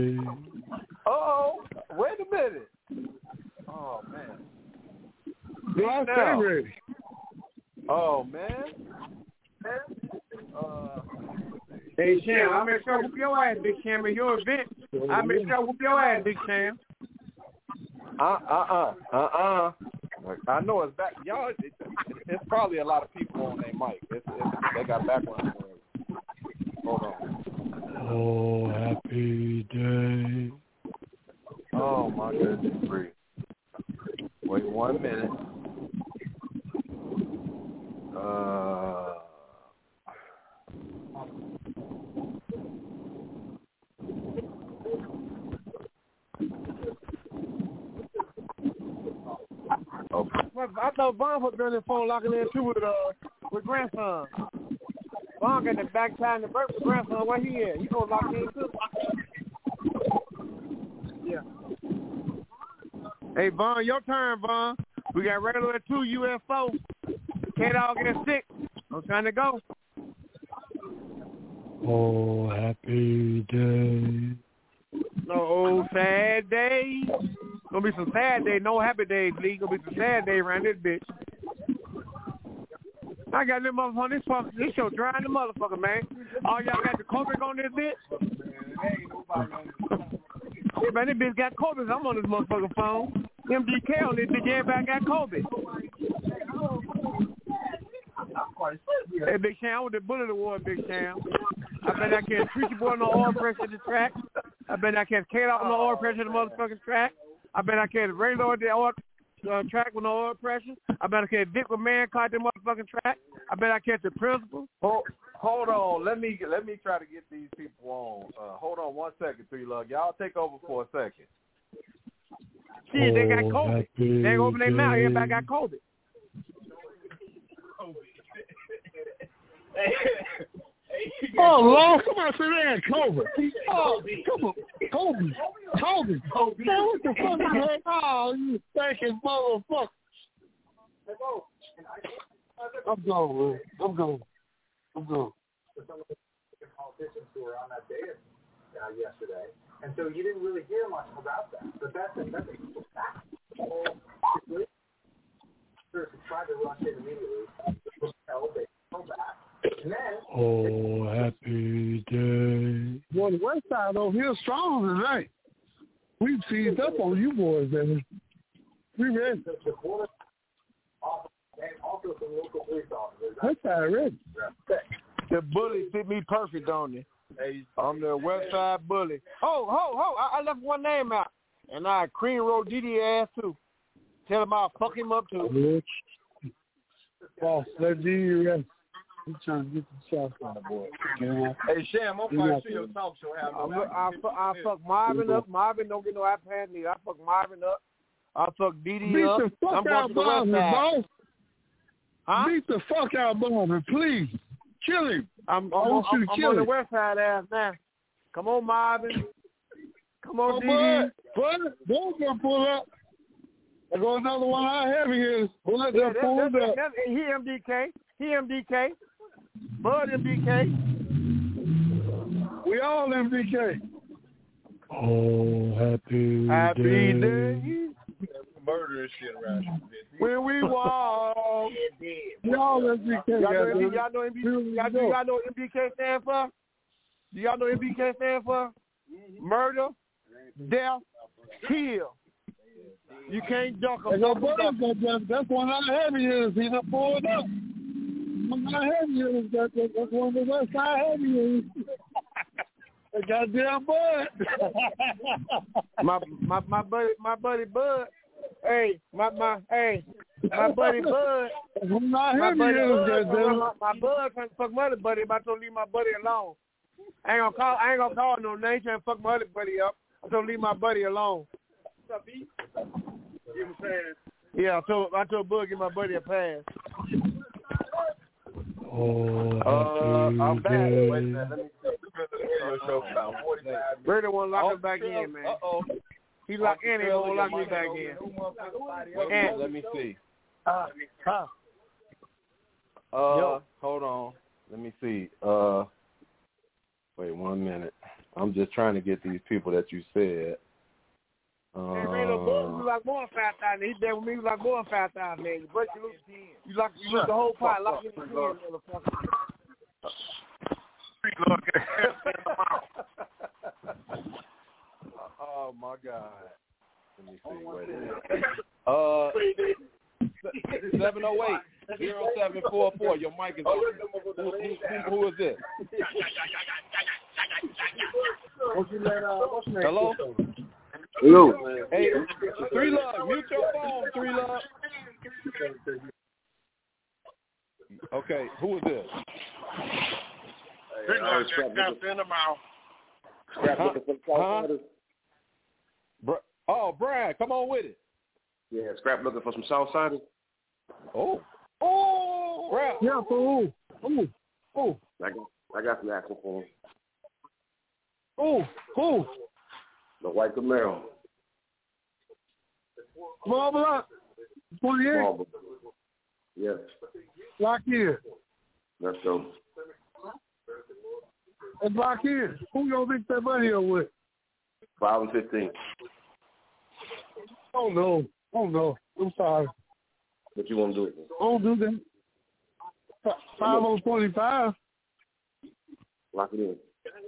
Wait a minute. Oh man. Well, I stay ready. Oh man. Hey Sham, I make sure I whoop your ass, Big Sham, at your event. I make sure I whoop your ass, Big Sham. I know it's back. Y'all, it's probably a lot of people on their mic. They got background noise. Hold on. Oh, happy day. Oh, my goodness. Breathe. Wait 1 minute. Okay. I thought Vaughn was on the phone locking in too with grandson. Vaughn got the back time to birth with grandson. Where he at? You gonna lock in too? Yeah. Hey Vaughn, your turn, Vaughn. We got regular at 2, UFO. K-Dog at 6. I'm trying to go. Oh, happy day. No sad days. Gonna be some sad days, no happy days, Lee. Gonna be some sad days around this bitch. I got them motherfuckers. This show dry in the motherfucker, man. All y'all got the COVID on this bitch? Yeah, man, this bitch got COVID. I'm on this motherfucking phone. MDK on this bitch. Everybody got COVID. Hey, Big Sham, I want the Bullet Award, Big Sham. I bet I can't treat your boy no oil pressure at the track. I bet I can't K out no oil pressure at the motherfucking track. I bet I can't radar the oil track with no oil pressure. I bet I can't Dick with man caught the motherfucking track. I bet I catch the principal. Hold on. Let me try to get these people on. Hold on 1 second, 3 Lug. Y'all take over for a second. Shit, they got COVID. They ain't open their mouth. Everybody got COVID. Oh, Lord, come on, say that, COVID. Oh, come on, COVID. Man, what the fuck is that? Oh, you stinking motherfucker. I'm gone, man. I'm gone. Politicians who were on that dais yesterday, and so you didn't really hear much about that. But that's a fact. Tried to rush in immediately. They come back. Oh, happy day. Boy, the west side over here strong tonight. We've seized up on you boys, baby. We ready. The border, and also some local police officers. West side ready. The bully fit me perfect, don't it? Hey, I'm the west side bully. I left one name out. And I cream roll Didi ass too. Tell him I'll fuck him up too. Boss, let Didi ready. He's trying to get the shots on the boy. Hey, Sham, I'm quite sure your talk show have I fuck Marvin up. Marvin don't get no iPad neither. I fuck Marvin up. I fuck Didi up. Beat the fuck out Marvin, boss. Huh? Beat the fuck out Marvin, please. Kill him. I'm on the west side ass now. Come on, Marvin. Come on, Didi. Boy, gonna pull up. I got another one I have here. He MDK. Bud MDK. We all MDK. Oh, happy day. Murder shit around here. When we walk. We all MDK. Y'all know what MDK stand for? Do y'all know what MDK stand for? Murder, death, kill. You can't duck them. That's one I have here. He's not pulled up. One I have here. That's one of the West I have here. The goddamn Bud. my buddy Bud. Hey, my buddy Bud. My Bud trying to fuck my other buddy, but I told him leave my buddy alone. I ain't gonna call no name trying to fuck my other buddy up. I told him leave my buddy alone. What's up, B? Give him a pass. Yeah, I told Bud give my buddy a pass. Oh, I'm back. day. Wait a minute. Let me see. Brady won't lock us back in, man. He locked in, he won't lock me back in. Let me see. Hold on. Let me see. Wait 1 minute. I'm just trying to get these people that you said. Hey, Raylo, Bud, you like more than 5,000. He there with me, you like more than 5,000, man. But you lock the whole pot, lock in the 10, motherfucker. Oh my God. Let me see. Wait a minute. 708-0744. Your mic is open. Who is this? Hello? Hello. Hey, 3 Love, mute your phone, 3 Love. Okay, who is this? Brian, come on with it. Yeah, Scrap looking for some Southsiders. Oh, Brian. Yeah, for who? I got some action for him. Who? The white Camaro. Small block. 28. Small block. Yes. Lock in. Let's go. Let's lock in. Who gonna mix that money up with? 5 and 15. Oh no. I'm sorry. What you want to do? Don't do that. 5 on 25. Lock it in.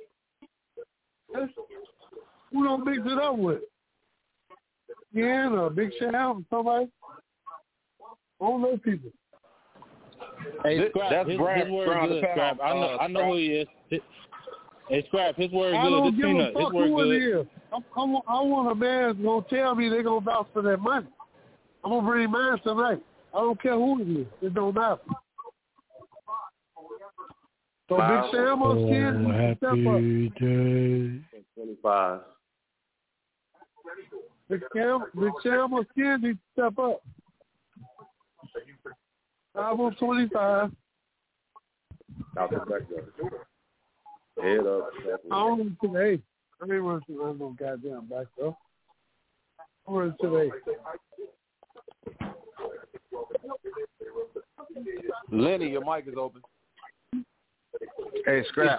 Who don't mix it up with? Yeah, or Big Sham, somebody. I don't know people. Hey, Scrap, that's his Brian word good, Scrap. I know who he is. Hey, Scrap, his word I good. don't This give peanut, a fuck his word who good. it is. I want a man that's going to tell me they're going to vouch for that money. I'm going to bring mine tonight. I don't care who it is. It don't matter. So Big Sam or Skin, happy day. 25. Big Sam or Skin need to step up. 5 on 25. Out the back there. Head up. I don't run today. I ain't running to no goddamn back though. I'm running today. Lenny, your mic is open. Hey, Scrap.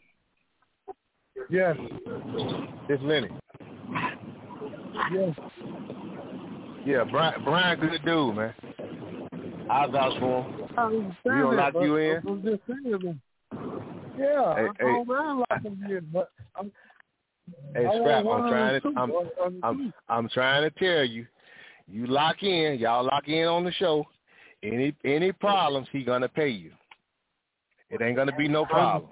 Yes. It's Lenny. Yes. Yeah, Brian, good dude, man. I vouch for him. I understand we gonna that, lock you in? I'm just saying, man. Yeah, Hey, I don't mind locking you in, but Hey, Scrap, I'm trying to tell you, you lock in, y'all lock in on the show. Any problems, he gonna pay you. It ain't gonna be no problems.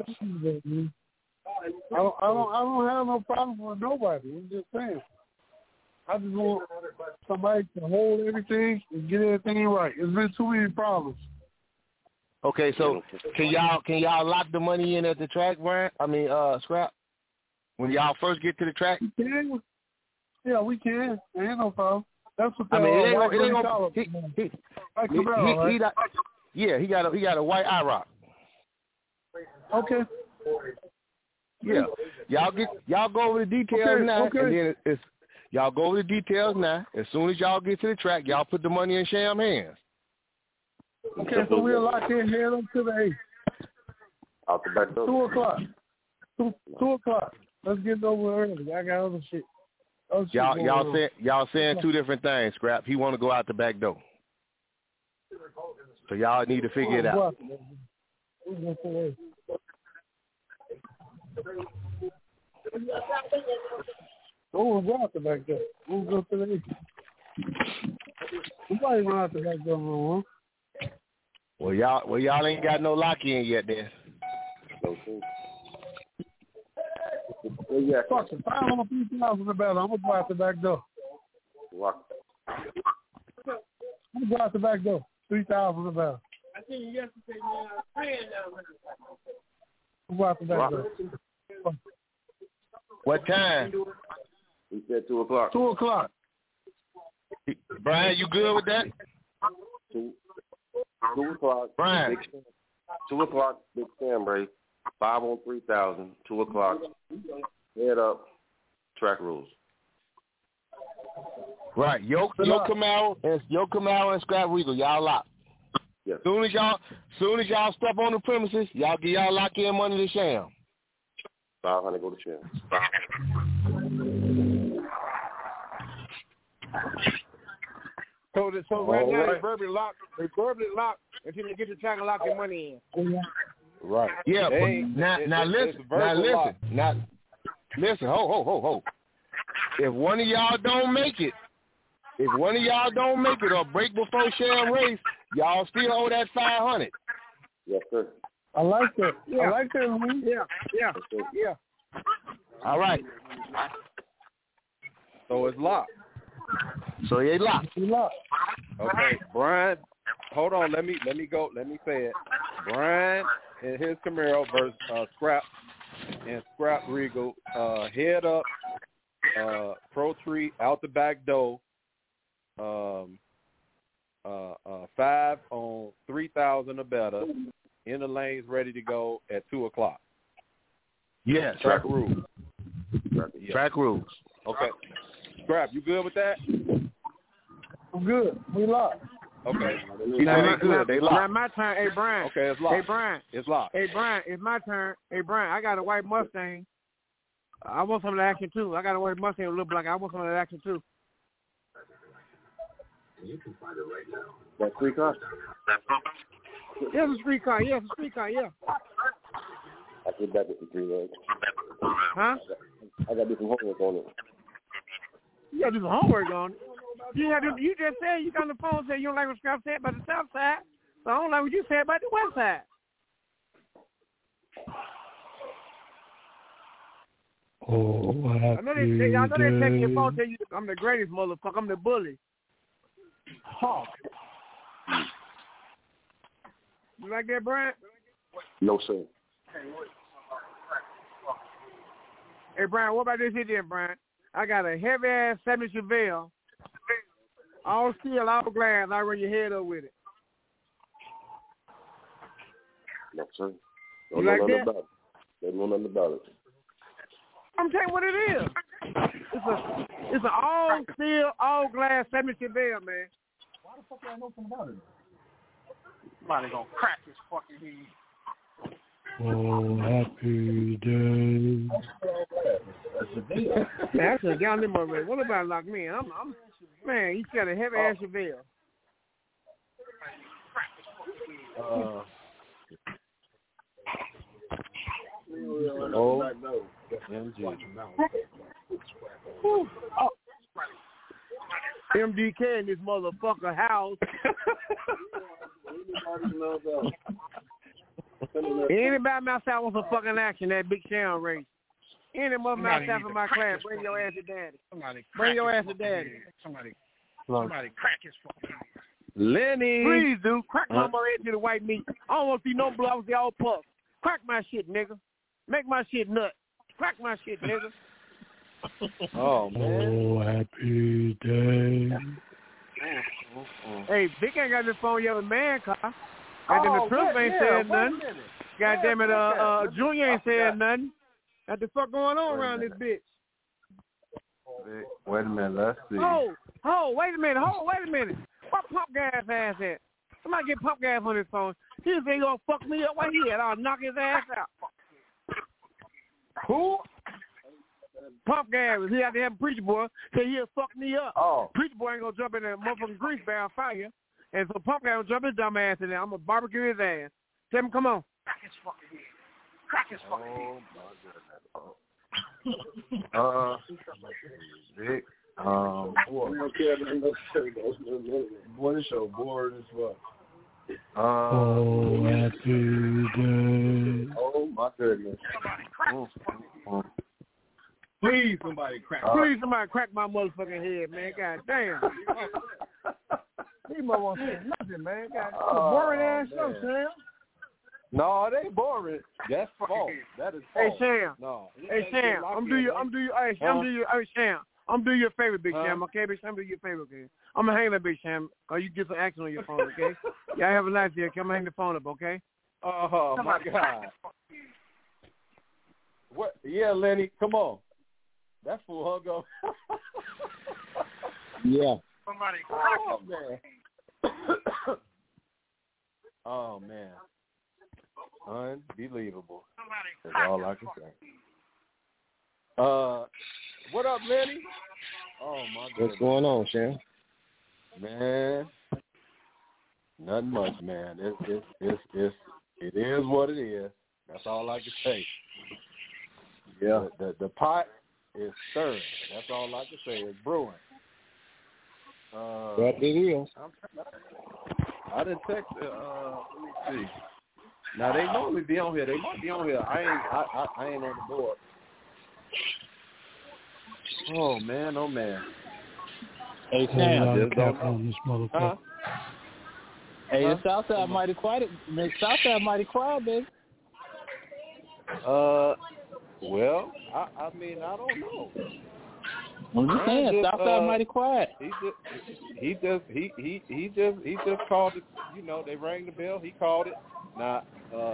I don't have no problem with nobody. I'm just saying. I just want somebody to hold everything and get everything right. There's been too many problems. Okay, so can y'all lock the money in at the track, Brian? I mean, Scrap. When y'all first get to the track? We can. Yeah, we can. There ain't no problem. That's what I mean, it ain't he got a white IROC. Okay. Yeah. Y'all go over the details now, and then it's y'all go over the details now. As soon as y'all get to the track, y'all put the money in Sham hands. Okay, so we'll lock in head up to the 8th. Out the back door. 2 o'clock. 2 o'clock. Let's get it over early. I got other shit. Y'all saying two different things, Scrap. He want to go out the back door. So y'all need to figure it out. We'll go out the back door. We'll go to the 8th. Somebody run out the back door no more. Well, y'all ain't got no lock in yet, then. Yeah. Fuck it. 5 on 3,000 the better. I'm gonna go out the back door. What? I'm gonna go out the back door. 3,000 the better. I seen you yesterday, man. I was praying down there. I'm go out the back door. What time? He said 2 o'clock. 2 o'clock. Brian, you good with that? 2 o'clock. Brian. 2 o'clock, Big Sam Ray. 5 on 3,000. 2 o'clock. Head up. Track rules. Right. Yo Camaro and Scrap Regal, y'all lock. Yes. Soon as y'all step on the premises, y'all get y'all lock in money to Sham. 500 go to Sham. So right now they verbally locked until they get the track and lock their money in. Right. Yeah, now listen. Listen, ho. If one of y'all don't make it, If one of y'all don't make it or break before Sham race, y'all still owe that $500. Yes, sir. I like that. Yeah. I like that. Yeah. All right. So it's locked. So they locked. Okay, Brian. Hold on. Let me go. Let me say it. Brian and his Camaro versus Scrap and Scrap Regal. Head up. Pro Tree out the back door. 5 on 3,000 or better. In the lanes, ready to go at 2:00. Yes. Track rules. Track rules. Okay. Scrap, you good with that? I'm good. We locked. Okay. Now, good. They locked. Now my turn. Hey, Brian. Okay, it's locked. Hey, Brian. It's locked. Hey, Brian, it's my turn. Hey, Brian, I got a white Mustang. I want some of the action, too. I got a white Mustang with a little black. I want some of the action, too. You can find it right now. That street car? Yeah, it's a street car. Yeah, it's a street car. Yeah. I think that was the 3 roads. Huh? I got to do some homework on it. You got to do some homework on it. You just said you got on the phone and said you don't like what Scrap said about the south side. So I don't like what you said about the west side. Oh, I know they text your phone and tell you I'm the greatest motherfucker. I'm the bully. Hawk. You like that, Brian? No, sir. Hey, Brian, what about this here then, Brian? I got a heavy-ass 70 Chevelle. All steel, all glass. I run your head up with it. No, sir. You like that? Don't know nothing about it. I'm telling you what it is. It's an all steel, all glass 70 Chevelle, man. Why the fuck do I know something about it? Somebody gonna crack his fucking head. Oh, happy day. Man, I should have got him already. What about like me? Man, he's got a heavy ass Chevelle. MDK in this motherfucker house. Anybody outside wants some fucking action, that Big Sham race. Any mother outside from my class, bring your ass to daddy. Bring your ass to daddy. Somebody crack his fucking head. Lenny. Please, dude. Crack my head to the white meat. I don't want to see no blood. I want to see all puff. Crack my shit, nigga. Make my shit nut. Crack my shit, nigga. Oh, man. Oh, happy day. Hey, Vic ain't got this phone yelling man car. Goddamn, the Trump ain't saying nothing. Goddamn it, Junior ain't saying nothing. What the fuck going on around this bitch? Wait a minute, let's see. Wait a minute. What pump gas ass at? Somebody get pump gas on his phone. He just ain't gonna fuck me up. Why he at? I'll knock his ass out. Who? Pump gas. He out there having Preacher Boy. Say he'll fuck me up. Preacher Boy ain't gonna jump in that motherfucking grease barrel fire. And so Pump gas will jump his dumb ass in there. I'm gonna barbecue his ass. Tell him, come on. Crack his fucking head. Crack his fucking head. Oh, my goodness. Vic, Boy, this show bored as fuck. Oh, happy day. Oh, my goodness. Please, somebody crack. Please, somebody crack my motherfucking head, man. God damn. These mother won't say nothing, man. God, boring ass show, Sam. No, it ain't boring. That's false. That is false. Hey, Sam. No. Hey, Sam. I'm do your favorite, Big Sam. Okay, Big Sam, do your favorite, okay? I'm gonna hang that, Big Sam, or you get some action on your phone, okay? Y'all have a nice day. Okay? I'm gonna hang the phone up, okay? Oh my God. What? Yeah, Lenny, come on. That fool hung up. Yeah. Somebody crack his man. Oh man. Unbelievable. That's all I can say. What up, Lenny? Oh my God. What's going on, Sam? Man, nothing much, man. It is what it is. That's all I can say. Yeah. The pot is stirring. That's all I can say. It's brewing. But it is. I didn't text. Let me see. Now they normally be on here. They might be on here. I ain't on the board. Oh man. Hey Sam, on this motherfucker. Huh? Hey, the Southside mighty quiet. The Southside mighty quiet, baby. Well, I mean, I don't know. I'm just saying, Southside mighty quiet. He just called it. You know, they rang the bell. He called it. Now,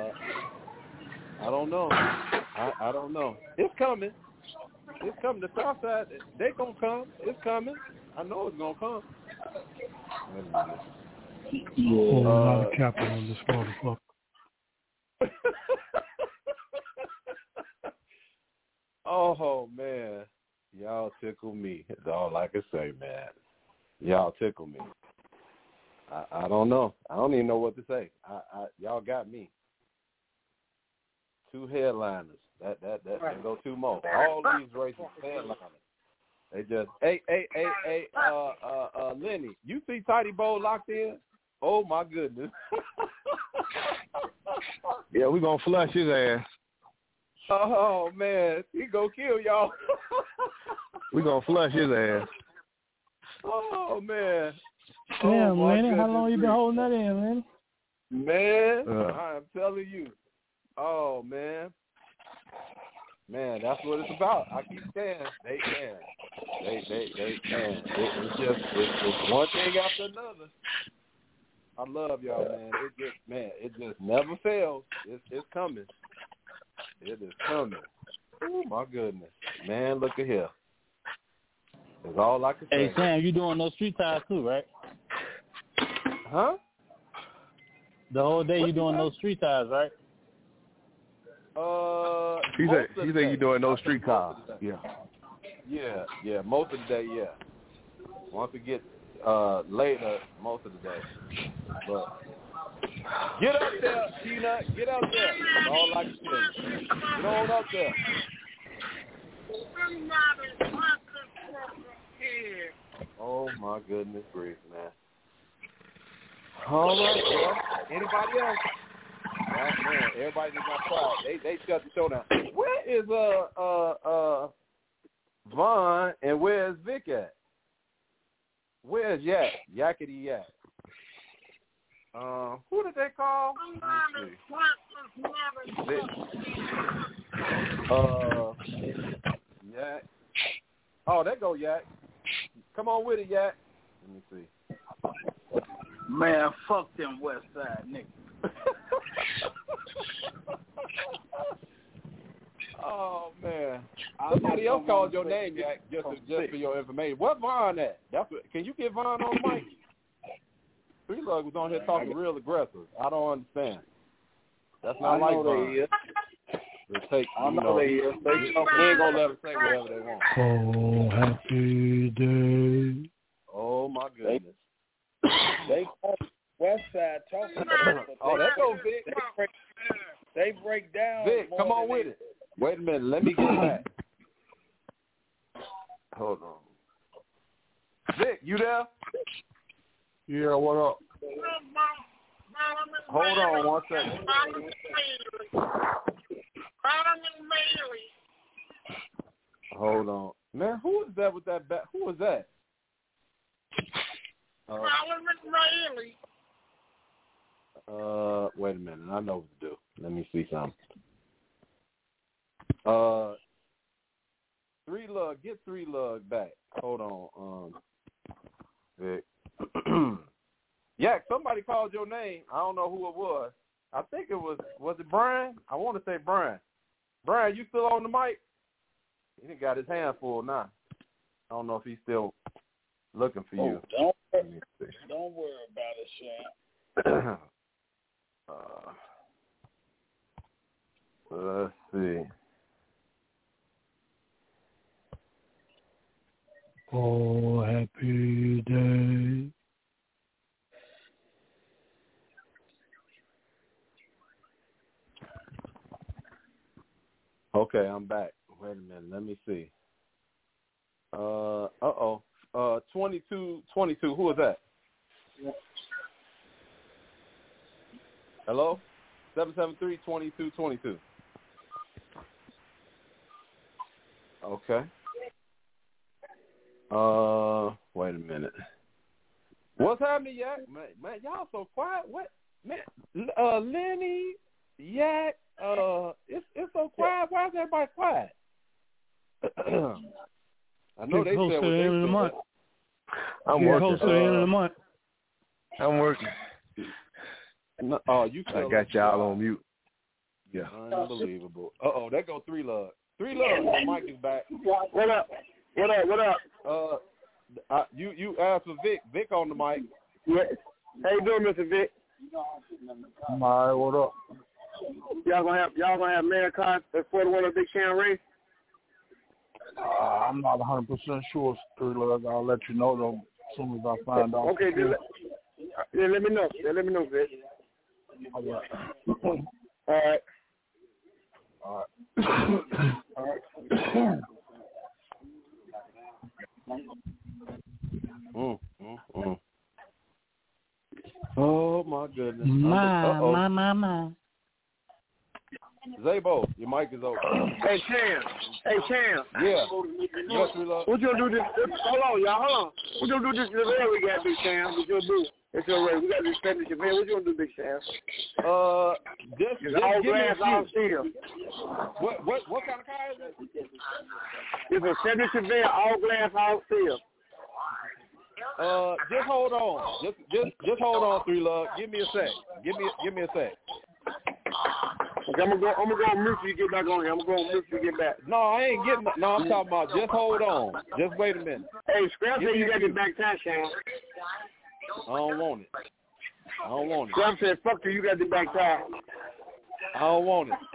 I don't know. I don't know. It's coming. It's coming. The Southside, they gonna come. It's coming. I know it's gonna come. Wait a minute. Whole lot of capital on this motherfucker. Oh man, y'all tickle me. That's all I can say, man. Y'all tickle me. I don't know. I don't even know what to say. Y'all got me. 2 headliners. That go 2 more. All these races headliners. They just hey, Lenny, you see Tidy Bow locked in? Oh my goodness. Yeah, we gonna flush his ass. Oh man, he gonna kill y'all. We gonna flush his ass. Oh man. Damn, Lenny, how long you been holding that in, Lenny? Man, I am telling you. Oh man. Man, that's what it's about. I keep saying they can. It's one thing after another. I love y'all, man. It just never fails. It's coming. It is coming. Oh my goodness, man! Look at here. That's all I can say. Hey Sam, you doing those street ties too, right? Huh? The whole day you doing those street ties, right? He said you doing those street cars. Yeah. Yeah. Most of the day, yeah. Once it gets later, most of the day. But get up there, Peanut. Get up there. That's all I can tell you. Get on up there. Oh my goodness grief, man. All right, well, anybody else? Oh man, everybody just got quiet. They shut the show down. Where is Vaughn and where's Vic at? Where's Yak? Yakety Yak. Who did they call? Yak. Oh, there go Yak. Come on with it, Yak. Let me see. Man, fuck them West Side niggas. Oh man! Somebody else called your name, Yak, just for your information. Where's Vaughn at? Can you get Vaughn on the mic? Three Lug was on here talking real aggressive. I don't understand. That's not like Vaughn. I know they is. We ain't gonna let them say whatever they want. Oh, happy day. Oh my goodness. They West Side talking about it. Oh, that goes Vic. They break down. Vic, come on with it. Wait a minute. Let me get back. Hold on. Vic, you there? Yeah, what up? Hold on 1 second. Hold on. Man, who is that with that back? Who is that? Wait a minute. I know what to do. Let me see something. 3 Lug, get 3 Lug back. Hold on. Vic. Yeah, somebody called your name. I don't know who it was. I think it was it Brian? I want to say Brian. Brian, you still on the mic? He done got his hand full now. I don't know if he's still looking for you. Don't worry about it, Sam. Let's see. Oh, happy day. Okay, I'm back. Wait a minute. Let me see. 20 2222. Who is that? Hello? 773-2222. Okay. Wait a minute. What's happening, Yak? Man, y'all so quiet. What? Man, Lenny, Yak, it's so quiet. Why is everybody quiet? I know they said what they said. The month. I'm working. Host at the end of the month. I'm working. You I got y'all on mute. Yeah. Unbelievable. There go 3 Love. 3 Love. The mic is back. What up? You asked for Vic. Vic on the mic. Yeah. How you doing, Mr. Vic? All right, what up? Y'all gonna have mayor cars at 41 of Big Town race? I'm not 100% sure, Three Legs. I'll let you know though as soon as I find out. Okay, let me know. Vic. All right. Oh my goodness. My. Zabo, your mic is open. Hey, Cham. Yeah. Yes, we love. What you gonna do this? Hold on, y'all. What you gonna do this event we got, Big Cham? What you gonna do? It's your race. We got to respect this event. What you gonna do, Big Cham? Just all give glass, me a all few. steel. What kind of car is it? It's a 70 event, all glass, all steel. Just hold on. Just hold on, 3 Love. Give me a sec. Give me a sec. Okay, I'm gonna go on mute till you get back on here. I'm gonna go on mute till you get back. No, I ain't getting. No, I'm talking about. Just hold on. Just wait a minute. Hey, Scrap said you got your back tie, Shane. I don't want it. Scrap said, "Fuck you got the back tie." I don't want it.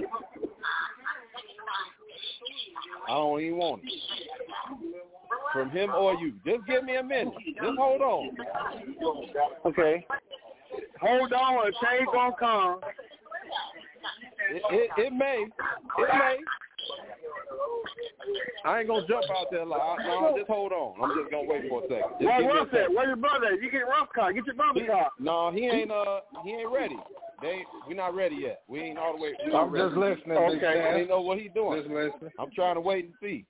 I don't even want it. From him or you. Just give me a minute. Just hold on. Okay. Hold on. A change gonna come. It may. I ain't gonna jump out there like, no, just hold on. I'm just gonna wait for a second. What's that? Where's your brother? You get rough car. Get your brother car. No, he ain't ready. We not ready yet. We ain't all the way. I'm just listening. Okay. I ain't know what he's doing. Just listening. I'm trying to wait and see.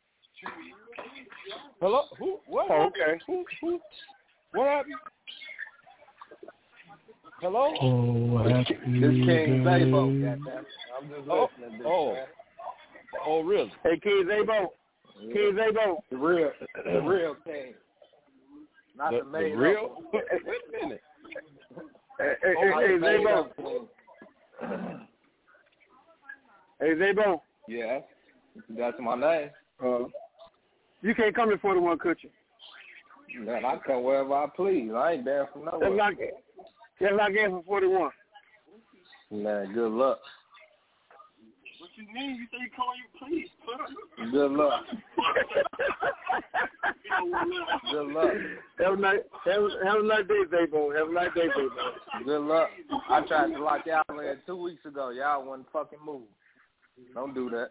Hello? Who? What? Okay. Who? What happened? Hello? Oh, happy This King Zabo, goddamn. I'm just listening. Oh, really? Hey, King Zabo. The real King. Not the made the real? Wait a minute. Hey, Zabo. Hey, Zabo. Yeah, that's my name. You can't come to 41, could you? Man, I come wherever I please. I ain't there for nowhere. That's not game for 41. Man, good luck. What you mean? You say you call you please, sir. Good luck. Good luck. Have a nice day, Zabo. Have a nice day, Zabo. Good luck. I tried to lock y'all in 2 weeks ago. Y'all wouldn't fucking move. Don't do that.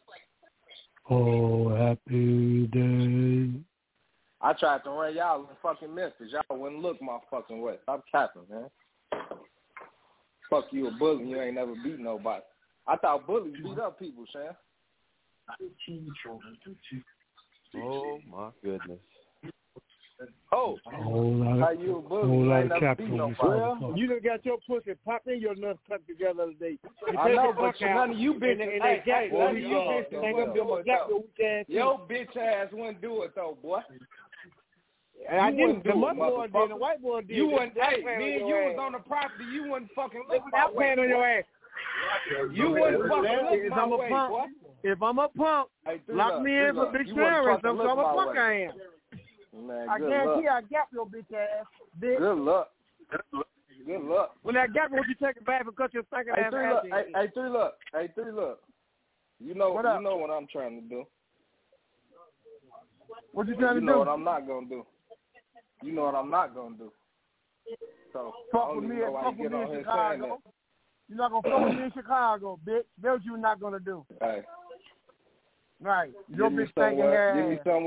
Oh, happy day. I tried to run y'all in fucking Memphis. Y'all wouldn't look my fucking way. Stop capping, man. Fuck you a bully. You ain't never beat nobody. I thought bullies beat up people, Sam. Oh, my goodness. Oh, how you a bully? You ain't never beat nobody. Well, you done got your pussy popped in your nuts cut together today. I know, but none of you bitches. Your bitch ass wouldn't do it, though, boy. And I didn't. The mother boy did. The white boy did. You wouldn't. Hey, me and you was on the property. You wouldn't fucking look my way. on your ass. You wouldn't fucking look my way, boy. If I'm a punk, lock me in for big terrorists. I'm a punk. I am. Man, I guarantee I gap your bitch ass, bitch. Good luck. Good luck. When that gap, won't you take it back and cut your stinking ass ass? Hey, 3 Look. You know what I'm trying to do. What you trying to do? You know what I'm not gonna do. You know what I'm not gonna do. So fuck with me in Chicago. You're not gonna fuck with me in Chicago, bitch. That's what you're not gonna do. Hey. Right. Your bitch stinking ass.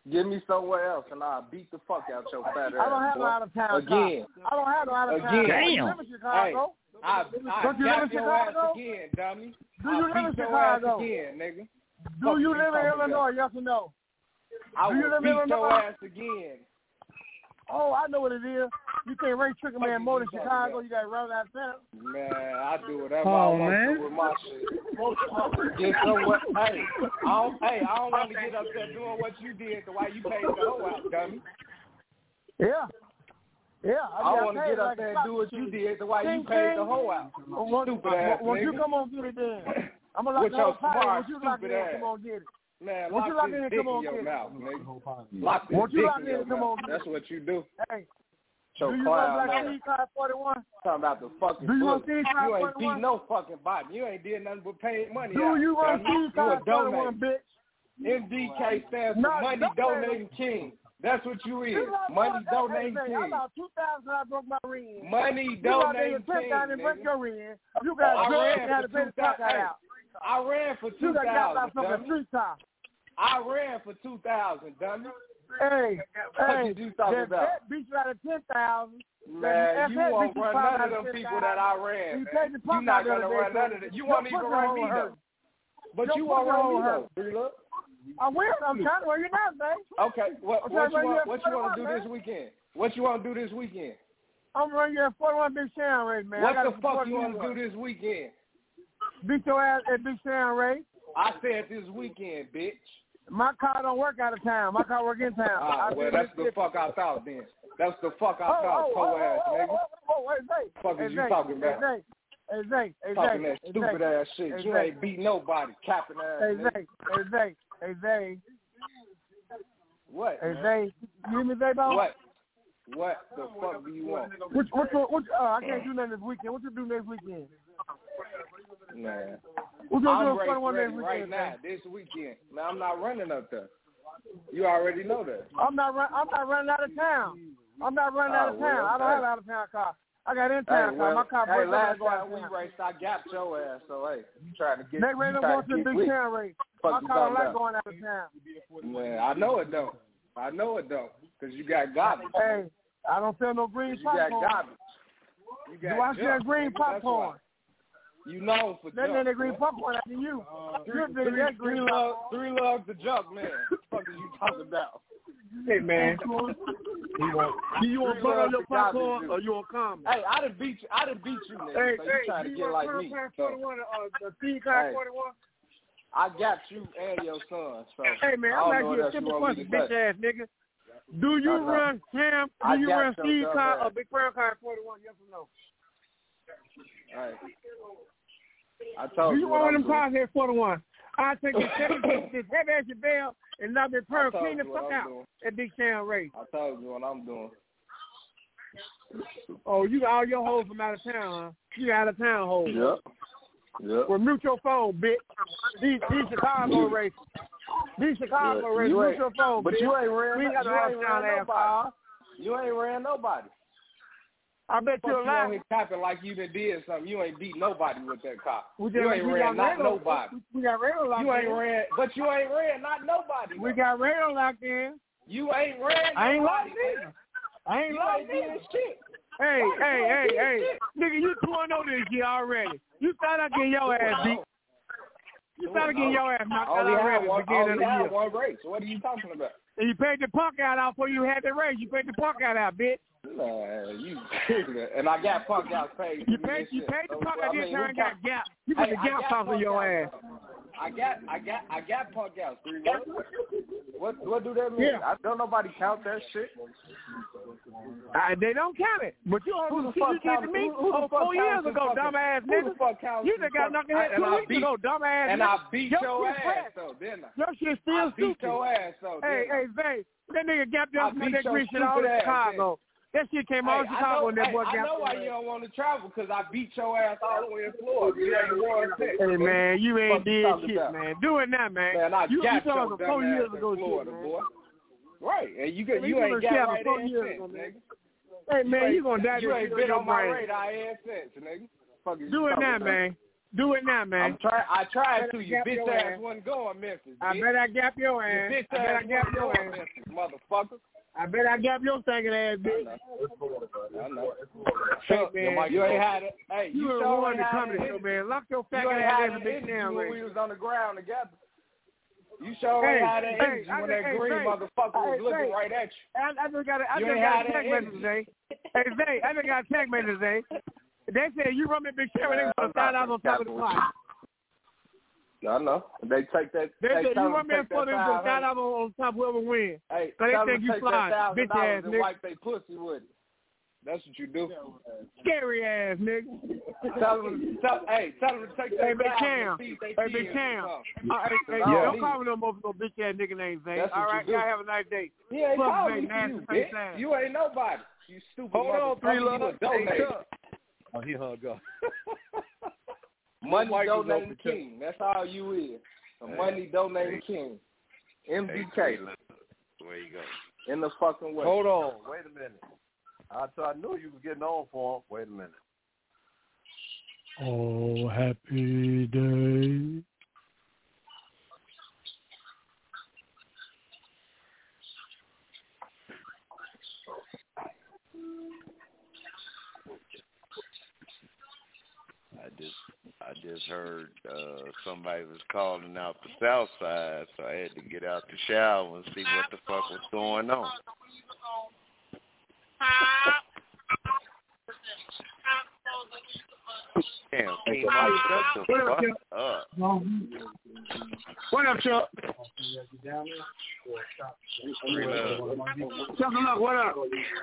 Give me somewhere else, and I'll beat the fuck out your fat ass. I don't have no out of town. Again. I don't have no out of town. Again. Damn. You live in Chicago? I don't you live in Chicago? Again, dummy. Do you live in Chicago? Again, nigga. Do you live in Illinois? Yes or no? I will beat your ass again. Oh, I know what it is. You can't race Trigger Man more than Chicago. You got to run out of town. Man, I do whatever I want to with my shit. Get somewhere. Hey, I don't want to get up there doing what you did the way you paid the hoe out, dummy. Yeah. I want to get up there and do what you did the way you paid the hoe out. Stupid ass Once you come on, get it then. I'm going to lock the whole party. Once you lock it in, come on, get it. Man, once you lock in, come on, get it. Mouth, lock this dick in your mouth. That's what you do. Hey. So do you want like Steve Clyde 41? Talking about the fucking do you want Steve Clyde 41? You ain't beat no fucking body. You ain't did nothing but pay money. Do you want Steve Clyde 41, bitch? MDK stands for Money Donating King. That's what you is. Money Donating King. About 2000 I broke my ring. Money Donating King. You break your ring. You got drugs, you got to pay the fuck out. I ran for 2,000. I ran for 2,000, dummy. Hey, what you talking about? That beat you out of 10,000. Man, you won't run none of them people that I ran. You're not gonna run none of them. You won't even run me though. But you won't run me though. I will. I'm trying to run you now, man. Okay. What you want to do this weekend? What you want to do this weekend? I'm running you at 41 Big Sharon race, man. What the fuck you want to do this weekend? Beat your ass at Big Sharon race. I said this weekend, bitch. My car don't work out of town. My car work in town. Well, that's the fuck I thought then. That's the fuck I thought, po-ass nigga. Fuck is you talking about? Hey, Zay. Talking that stupid ass shit. You ain't beat nobody, capping ass nigga. Hey, Zay. What? Hey, Zay. You hear me, Zay, bro? What the fuck do you want? I can't do nothing this weekend. What you do next weekend? Man. I'm ready right now, this weekend. Man, I'm not running up there. You already know that. I'm not running out of town. I don't have an out of town car. I got in town car. My car breaks. Last time we raced, I gapped your ass. So hey, you trying to get? They ready to go to the Big Town race. My car don't like going out of town. Man, I know it don't. Cause you got garbage. Hey, I don't sell no green popcorn. You got garbage. Do I sell green popcorn? You know for junk. That green popcorn after you. Three loves the junk, man. What the fuck are you talking about? Hey, man. Do you want butter on your popcorn or you want common? Hey, I done beat you, nigga. Hey, so you trying to get like me. I got you and your son. So hey, man, I'm asking you a simple question, bitch ass nigga. Do you run Cam? Do you run Steve car or Big Brown car 41? Yes or no? All right. I told you. You want one of them cars here 41? I take this heavy as your bell and not Big Pearl. Clean the fuck out at Big Town race. I told you what I'm doing. Oh, you got all your hoes from out of town, huh? You out of town hoes. Yep. Well, mute your phone, bitch. These Chicago races. Mute your phone, but bitch. You ain't ran nobody. You ain't ran nobody. I bet you're lying. You ain't capping like you done did something. You ain't beat nobody with that car. You ain't ran not nobody. We got Rado locked in. You ain't ran, but you ain't ran not nobody. We got Rado locked in. You ain't ran. I ain't locked in. I ain't locked in. Shit. Hey. Nigga, you 2-0 this year already. You started getting your ass beat. You started getting your ass knocked out already at the beginning of the year. One race. What are you talking about? And you paid the punk out before you had the race. You paid the punk out, bitch. Man, you and I got punk out paid. You paid the punk out this time and got gap. You put the gap off of your ass. I got punk out. What do that mean? Yeah. I don't nobody count that shit. They don't count it. But you did to me 4 years ago, dumbass nigga. You just got knocked in the head 2 weeks ago, dumbass nigga. And I beat your ass though, didn't I? Your shit still stupid. I beat your ass though. Hey, Zay, that nigga gapped up from that green shit all in Chicago. That shit came out of Chicago and that boy got. I know why you don't want to travel, because I beat your ass all the way in Florida. You ain't won shit. Hey, man, you ain't did shit, man. Do it now, man. Man, I you got saw your 4 years ago Florida, shit, boy. Right, and you ain't got right in since, nigga. Hey, man, you gonna die this You shit ain't been on my brain. radar in since, nigga. Do it now, man. Do it now, man. I tried to. Your bitch ass wasn't going, Memphis. I bet I gap your ass. Your bitch ass wasn't going, Memphis, motherfucker. I bet I gap your stinking ass, bitch. I know. Chuck, man, you ain't had it. Hey, you sure were one to come to show, man. Lock your fat ass in the big down, when we was on the ground together. You sure ain't had that energy when that green motherfucker was looking right at you. I just got a text message today. Hey, Zay, I just got a text message today. They said you run me Big Sherry, they going to $5 on top of the clock. I know. They take that. They said you run me for them for $5 on top of whoever wins. Hey, so they think you fly, bitch ass and nigga. wipe they pussy with it. That's what you do. Scary ass nigga. Tell them to take that. Hey, Big Cam. Hey, Big Cam. Don't call me no more for no bitch ass nigga named Zay. All right, y'all have a nice day. He ain't calling you, bitch. You ain't nobody. You stupid. Hold on, 3 Love. Oh, he hung up. Money donating king. That's all you is. A money donating king. MDK. Where you go? In the fucking way. Hold on. Wait a minute. I knew you was getting on for him. Wait a minute. Oh, happy day. I just heard somebody was calling out the South Side, so I had to get out the shower and see what the fuck was going on. Damn, King Mike, shut the fuck up. What up, Chuck? Chuck, look, what up?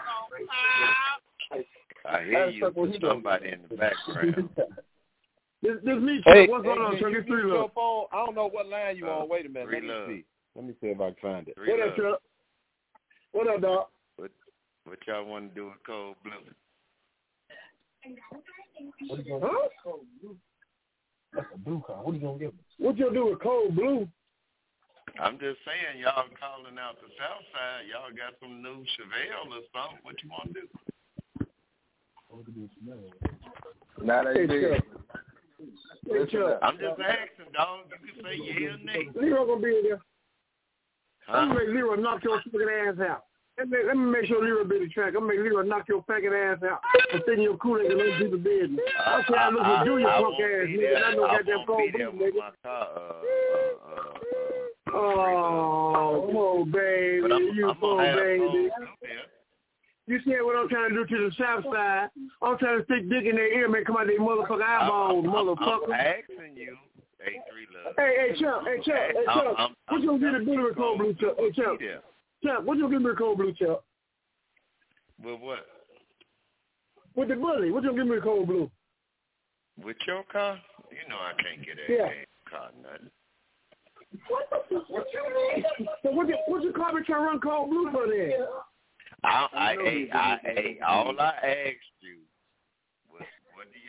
I hear you with somebody in the background. This me, Chuck. Hey, what's going on, Chuck? It's 3 Love. I don't know what line you on. Wait a minute. Let me see if I can find it. What up, Chuck? What up, dog? What y'all want to do with Cold Blue? Huh? That's a blue car. What are you gonna give me? What you do with Cold Blue? I'm just saying, y'all calling out the South Side. Y'all got some new Chevelle or something. What you want to do? Not a big. I'm just asking, dog. You can say yeah or nay. Leroy gonna be in there. I'm gonna make Leroy knock your fucking ass out. Let me make sure Leroy be the track. I'm gonna make Leroy knock your fucking ass out and sit in your Kool-Aid and let people business. I say I look for Junior punk ass nigga. I know goddamn Cold Blue nigga. Oh, poor baby. You poor baby. You see what I'm trying to do to the South Side? I'm trying to stick dick in their ear, man. Come out their motherfucking eyeballs, motherfucker. I'm asking you. Hey, 3 Love. Hey, Chuck. What you gonna get to do with Cold Blue, Chuck? Hey, Chuck. Chuck, what you gonna give me with Cold Blue, Chuck? With what? With the bully. What you gonna give me with Cold Blue? With your car? You know I can't get that car nothing. What you mean? So what you call me trying to run Cold Blue for then? All I asked you was, what do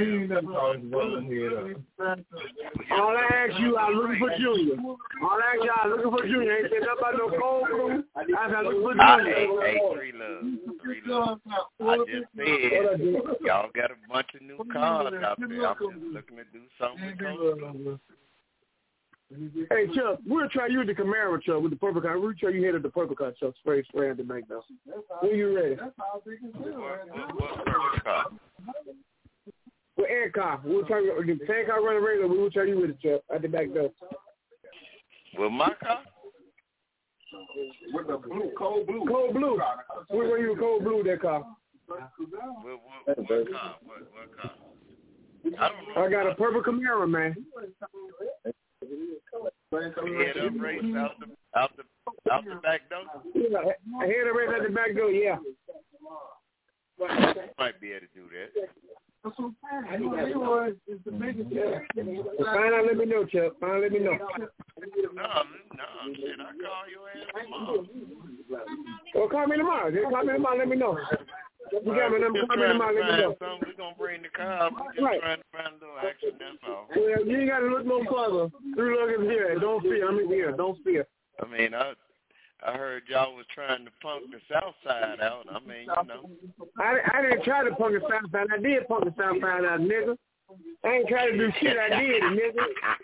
you All I asked you, I was looking for Junior. All I asked you, I was looking for Junior. Ain't said nothing about no Cold Blue. I was looking for Junior. Hey, 3 Love. I just said, y'all got a bunch of new cars out there. I'm just looking to do something with Cold Blue. Hey, Chuck, we'll try you with the Camaro, Chuck, with the purple car. We'll try you headed the purple car, Chuck, spray on the back, though. When you ready? What purple car? With air car. We'll try you, the same car running regular, we'll try you with it, Chuck, at the back door. With my car? With the blue, Cold Blue. Cold Blue. We're going to use Cold Blue, that car. What car? What car? I don't know. I got a purple Camaro, man. Head up race out the back door? Yeah, head up race out the back door, yeah. Might be able to do that. Find out, let me know, Chuck. Find out, let me know. No, shit, I call your ass tomorrow. Well, call me tomorrow. Just call me tomorrow, let me know. You got my number, call me tomorrow, let me know. We're going to bring the car up. We're just trying to find a little action, that's all. Well, you ain't got to look no further. 3 Love is here. Don't fear. I'm here. Don't fear. I mean, I heard y'all was trying to punk the South Side out. I mean, you know. I didn't try to punk the South Side. I did punk the South Side out, nigga. I ain't trying to do shit. I did it, nigga.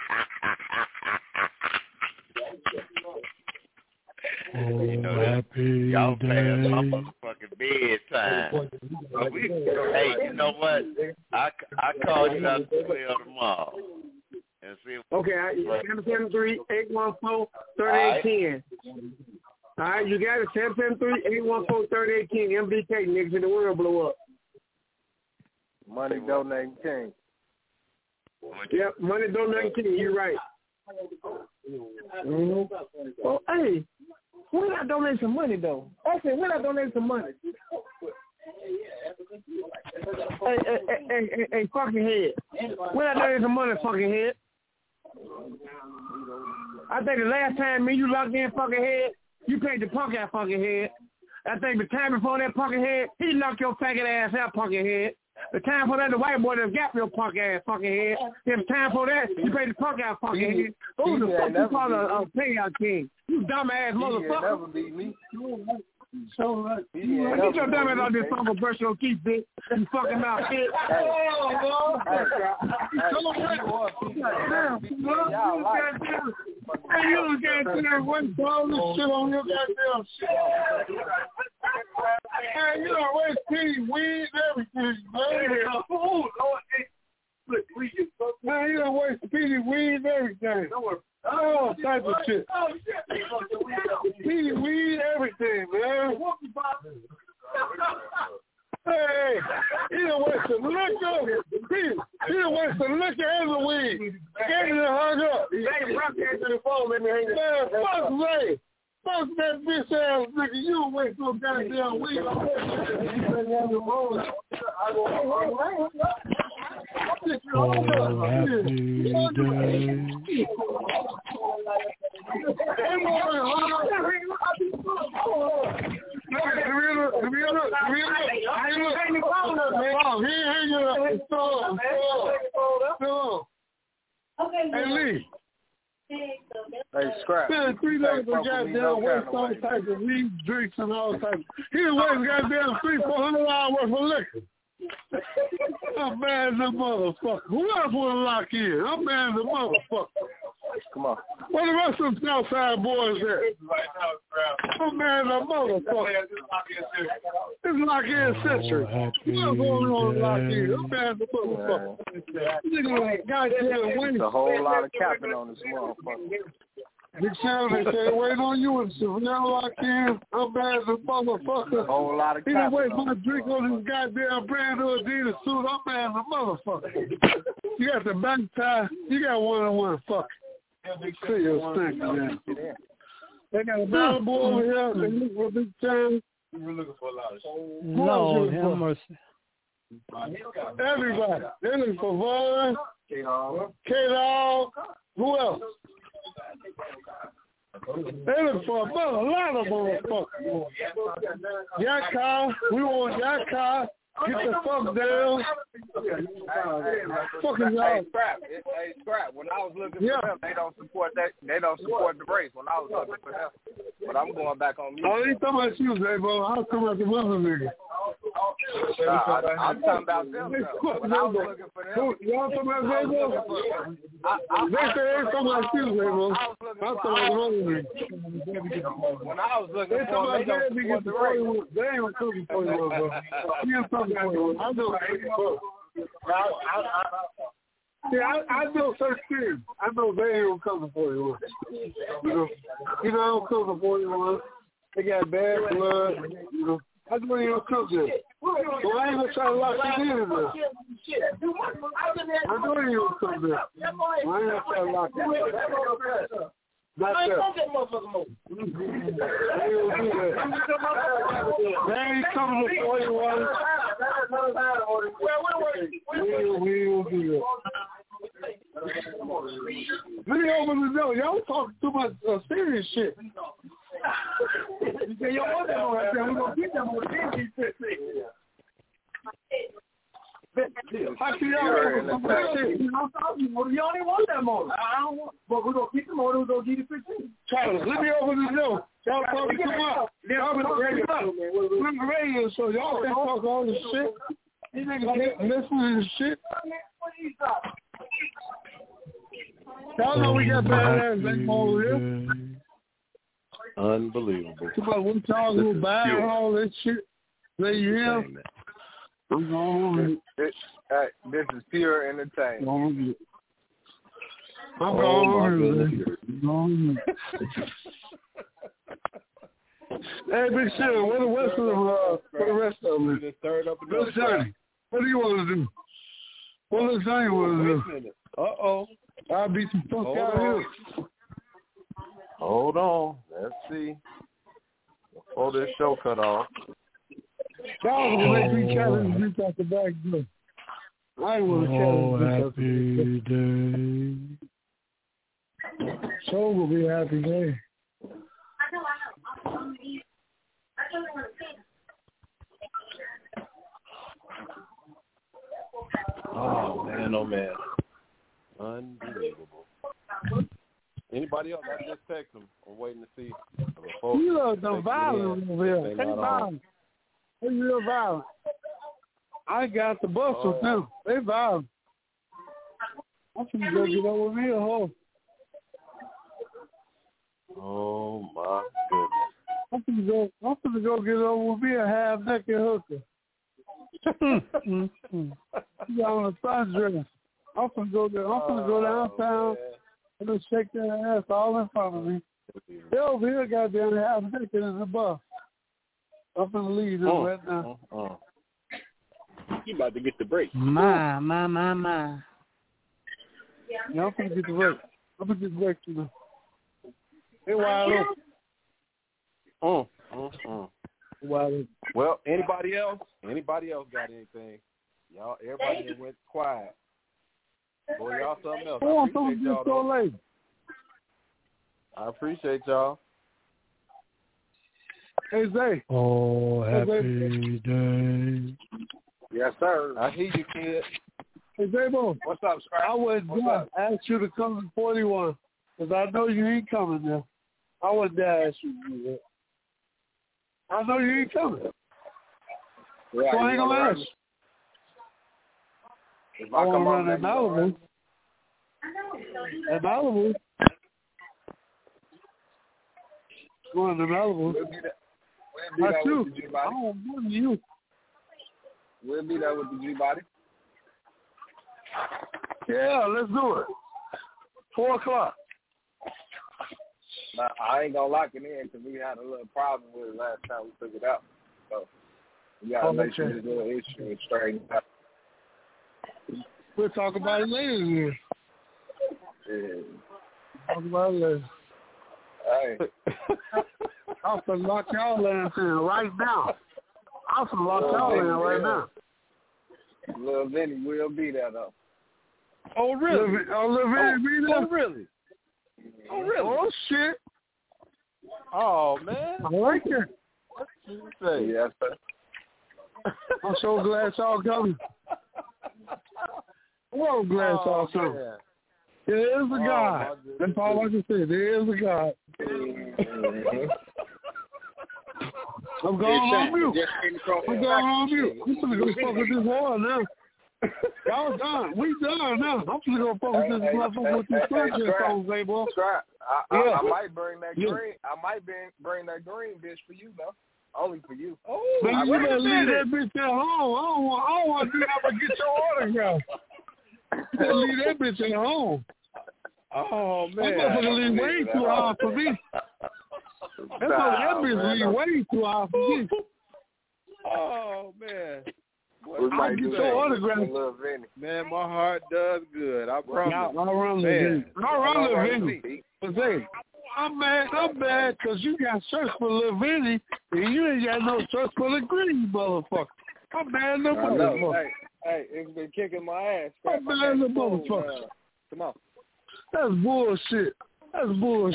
You know that y'all playing my motherfucking bedtime. Hey, you know what? I call you out to 12 tomorrow. And see okay, 773-814-3810. All right, you got it. 773-814-3810. MDK, niggas in the world blow up. Money donating king. Yep, money donating king. You're right. Mm-hmm. Well, hey, when I donate some money though? I said, when I donate some money? Hey, fucking head. When I donate some money, fucking head. I think the last time me you locked in, fucking head, you paid the punk out, fucking head. I think the time before that, fucking head, he knocked your faggot ass out, fucking head. The time for that, the white boy that got your punk ass, fucking head. The time for that, you paid the punk out, fucking head. Who the fuck you call a payout king? You dumb ass motherfucker. Never beat me. So, get your dumb ass out this fucking brush your teeth, bitch. You fucking mouth, bitch. Hey, you don't goddamn waste all this shit on your goddamn shit. Hey, you don't waste tea, weed, everything, man. Man, you don't waste tea, weed, everything. All type of shit. Tea, weed, everything, man. Hey, he done waste some liquor. He done waste some liquor and the weed. Get it and hung up. Hey, rock that to the phone, let me hang it. Man, fuck Ray. Fuck that bitch ass nigga. You don't waste no goddamn weed. Hey, Lee. Hey, Scrap. Man, $3 for goddamn waste all types of weed, drinks, and all types. He done waste goddamn $300-$400 worth of liquor. I'm mad as a motherfucker. Who else want to lock in? I'm mad as a motherfucker. Come on. Where the rest of them Southside boys at? I'm mad as a motherfucker. It's lock-in century. Who else want to lock in? I'm mad as a motherfucker. Nigga like goddamn waste. A whole lot of capping on this motherfucker. Big Sam, they say, wait on you and Savannah lock in. I'm bad as a motherfucker. A whole lot of capping. He done waste my drink on this goddamn brand new Adidas suit. I'm bad as a motherfucker. You got the back tie. You got one-on-one fuck. See your stink, man. They got a battle boy over here. They look for Big Sam. We're looking for a lot of shit. No, have mercy. Everybody. They're looking for Vaughn, K-Dog. Who else? They look for a lot of motherfuckers. Yakka. We want Yakka. Get the fuck down. Fucking y'all. Hey, Scrap. When I was looking for them, they don't support that. They don't support the race. When I was looking for them, but I'm going back on music. I ain't talking about you, hey, bro. I was talking about the mother nigga. I'm talking about them. When I was looking for them, y'all talking about them, bro? They say they ain't talking about you, hey, bro. I'm talking about the mother nigga. When I was looking for them, they don't support the race. They ain't looking for you, bro. I know certain things. I know they ain't coming for you. You know, I don't come for you. They got bad blood. You know, I know you don't come there. So I ain't gonna try to lock you in there. I know you don't come there. I ain't gonna try to lock you in. Not that. They ain't coming to 41. We will do that. Let me open the door. Y'all talking too much serious shit. You say, yo, what that on right there? We're going to get them on the shit. How can y'all ever come back shit? You only want that motor. I don't want, but we're going to keep the motor. We're going to give you 15. Charles, let me open the door. Y'all talking too much. Y'all been on the radio show. Y'all can talk all this shit. These niggas can't listen to this shit. Y'all know we got badass thing over here. Unbelievable. What y'all who buy all this shit? Say you hear? I'm going. This is pure entertainment. I'm going. Hey, Big Shit, what the rest of them? Good Johnny, what do you want to do? What does Johnny want to do? I'll beat some fuck out here. Hold on. Let's see. Before this show cut off. Y'all gonna make me challenge this out the back door. I ain't want to challenge this out the back door. So will be a happy day. Oh man. Unbelievable. Anybody else? I just text them. I'm waiting to see. You look the violence over here. They violent. They real violent. I got the bus with them. They violent. I'm finna go get over me a hoe. Oh my goodness. I'm finna go get over with me a half-naked hooker. You got on a sundress. I'm finna go downtown and just shake their ass all in front of me. They over here goddamn half-naked in the bus. I'm finna leave them right now. You about to get the break. My. Yeah, I'm finna get the break. I'm finna get the break, you know. They wide open. Well, anybody else got anything? Y'all, everybody that went quiet. Boy, y'all something else. I appreciate y'all. Hey, Zay. Oh, happy day. Yes, sir. I hear you, kid. Hey, Zay-Bo. What's up, Scrap? I wouldn't ask you to come to 41 because I know you ain't coming there. I wouldn't dare ask you to do that. I know you ain't coming. Yeah, so I ain't going to ask. If I want to run at Malibu. At Malibu. Going to Malibu. We'll be there I with the G-Body. I don't want you. We'll be there with the G-Body. Yeah, let's do it. 4 o'clock. Now, I ain't going to lock it in because we had a little problem with it last time we took it out. So we got to make sure this little issue is straightened out. We'll talk about it later then. Yeah. Talk about it later. Hey. I'm going to lock y'all ass in right now. I'm going to lock y'all in right now. Lil Vinny will be there, though. Oh, really? Lil Vinny be there? Oh, really? Oh, really? Oh, shit. Oh, man. I like it. What you say? Yes, sir. I'm so glad y'all coming. I'm glad y'all coming. There is a God. That's all I can say. There is a God. I'm going on mute. I'm going on mute. I'm going to go fuck with this whore now. Y'all done. We done now. I'm going to go fuck with this motherfucker with these project songs, boy. I might bring that green. I might bring that green bitch for you, though. Only for you. Oh, man, you better leave that bitch at home. I don't want to do that but get your autograph. You better leave that bitch at home. Oh, man. That motherfucker leave way too hard for me. That bitch leave way too hard for me. Oh, man. I'll get your autograph. Man, my heart does good. I promise. I'll run Lil Vinny. But hey, I'm mad because you got search for Lil Vinny and you ain't got no search for the green motherfucker. I'm mad at the motherfucker. Hey, it's been kicking my ass. I'm mad at the motherfucker. Come on. That's bullshit. Hey,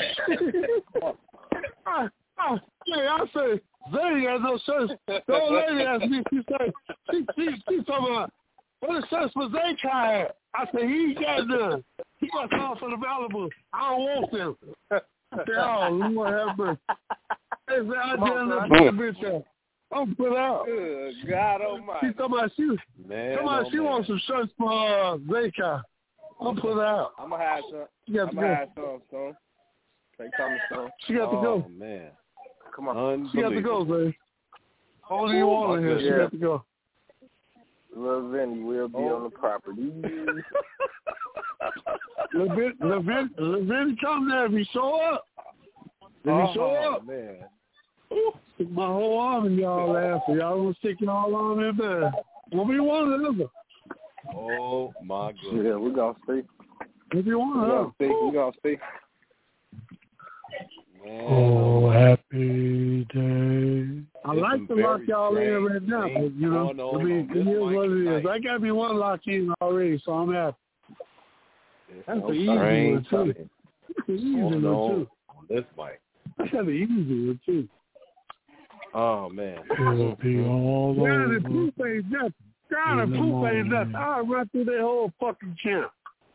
I say, Zay got no search. The old lady asked me, she talking about, what is search for Zay Kai? I said, he ain't got none. He got some for the valuable. I don't want them. I said, oh, Lord have mercy. They said, I dare not put the bitch out. I'm put out. Good God Almighty. She talking about she wants some shirts for Zayka. I'm put out. I'm gonna have some. Son. Take time to Stone. She got to go. Oh man. Come on. She got to go, Zay. Only you want here. She got to go. Lil Vinny will be on the property. Lil come there if he show up. If he show up, man. Stick my whole arm in y'all ass, so y'all gonna stick y'all arm in there. Won't be one of them. Oh my goodness. Yeah, we gonna see. If you want to, we gonna see. Oh, happy day. I like to lock y'all in right now, but you know, I mean, it is what it is. I got me one locked in already, so I'm happy. That's the easy one too. That's the easy one too. On this mic. That's the easy one too. Oh man. It'll be all over. God, the proof ain't nothing. God, the proof ain't nothing. I'll run through that whole fucking camp.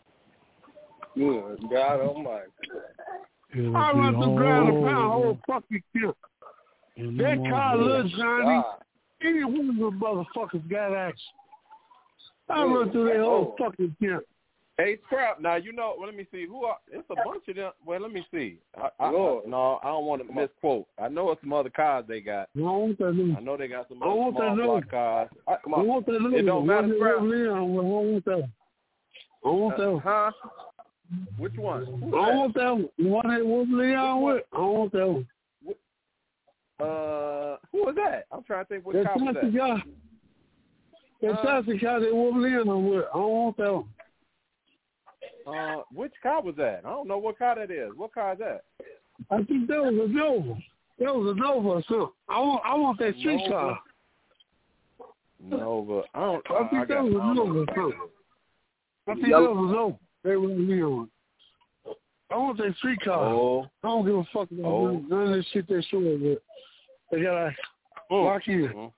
Good God Almighty. I run through ground and pound whole fucking camp. That car, Lil Johnny, any one of them motherfuckers got action. I run through that whole fucking camp. Hey, Scrap, now, you know, let me see. It's a bunch of them. Well, let me see. I don't want to misquote. I know it's some other cars they got. I know they got some other small block cars. Come on. It don't matter, Scrap. I want that one. Huh? Which one? I want that one. The one that was Leon with. I want that one. Who was that? I'm trying to think what car was that. That's the car that was Leon with. I want that one. Which car was that? I don't know what car that is. What car is that? I think that was a Nova. That was a Nova or something. I want that street car. Nova. I think that was a Nova or something. I think that was a Nova. They were Leon. I want that street car. Oh. I don't give a fuck about none of this shit they show with. They got to lock in.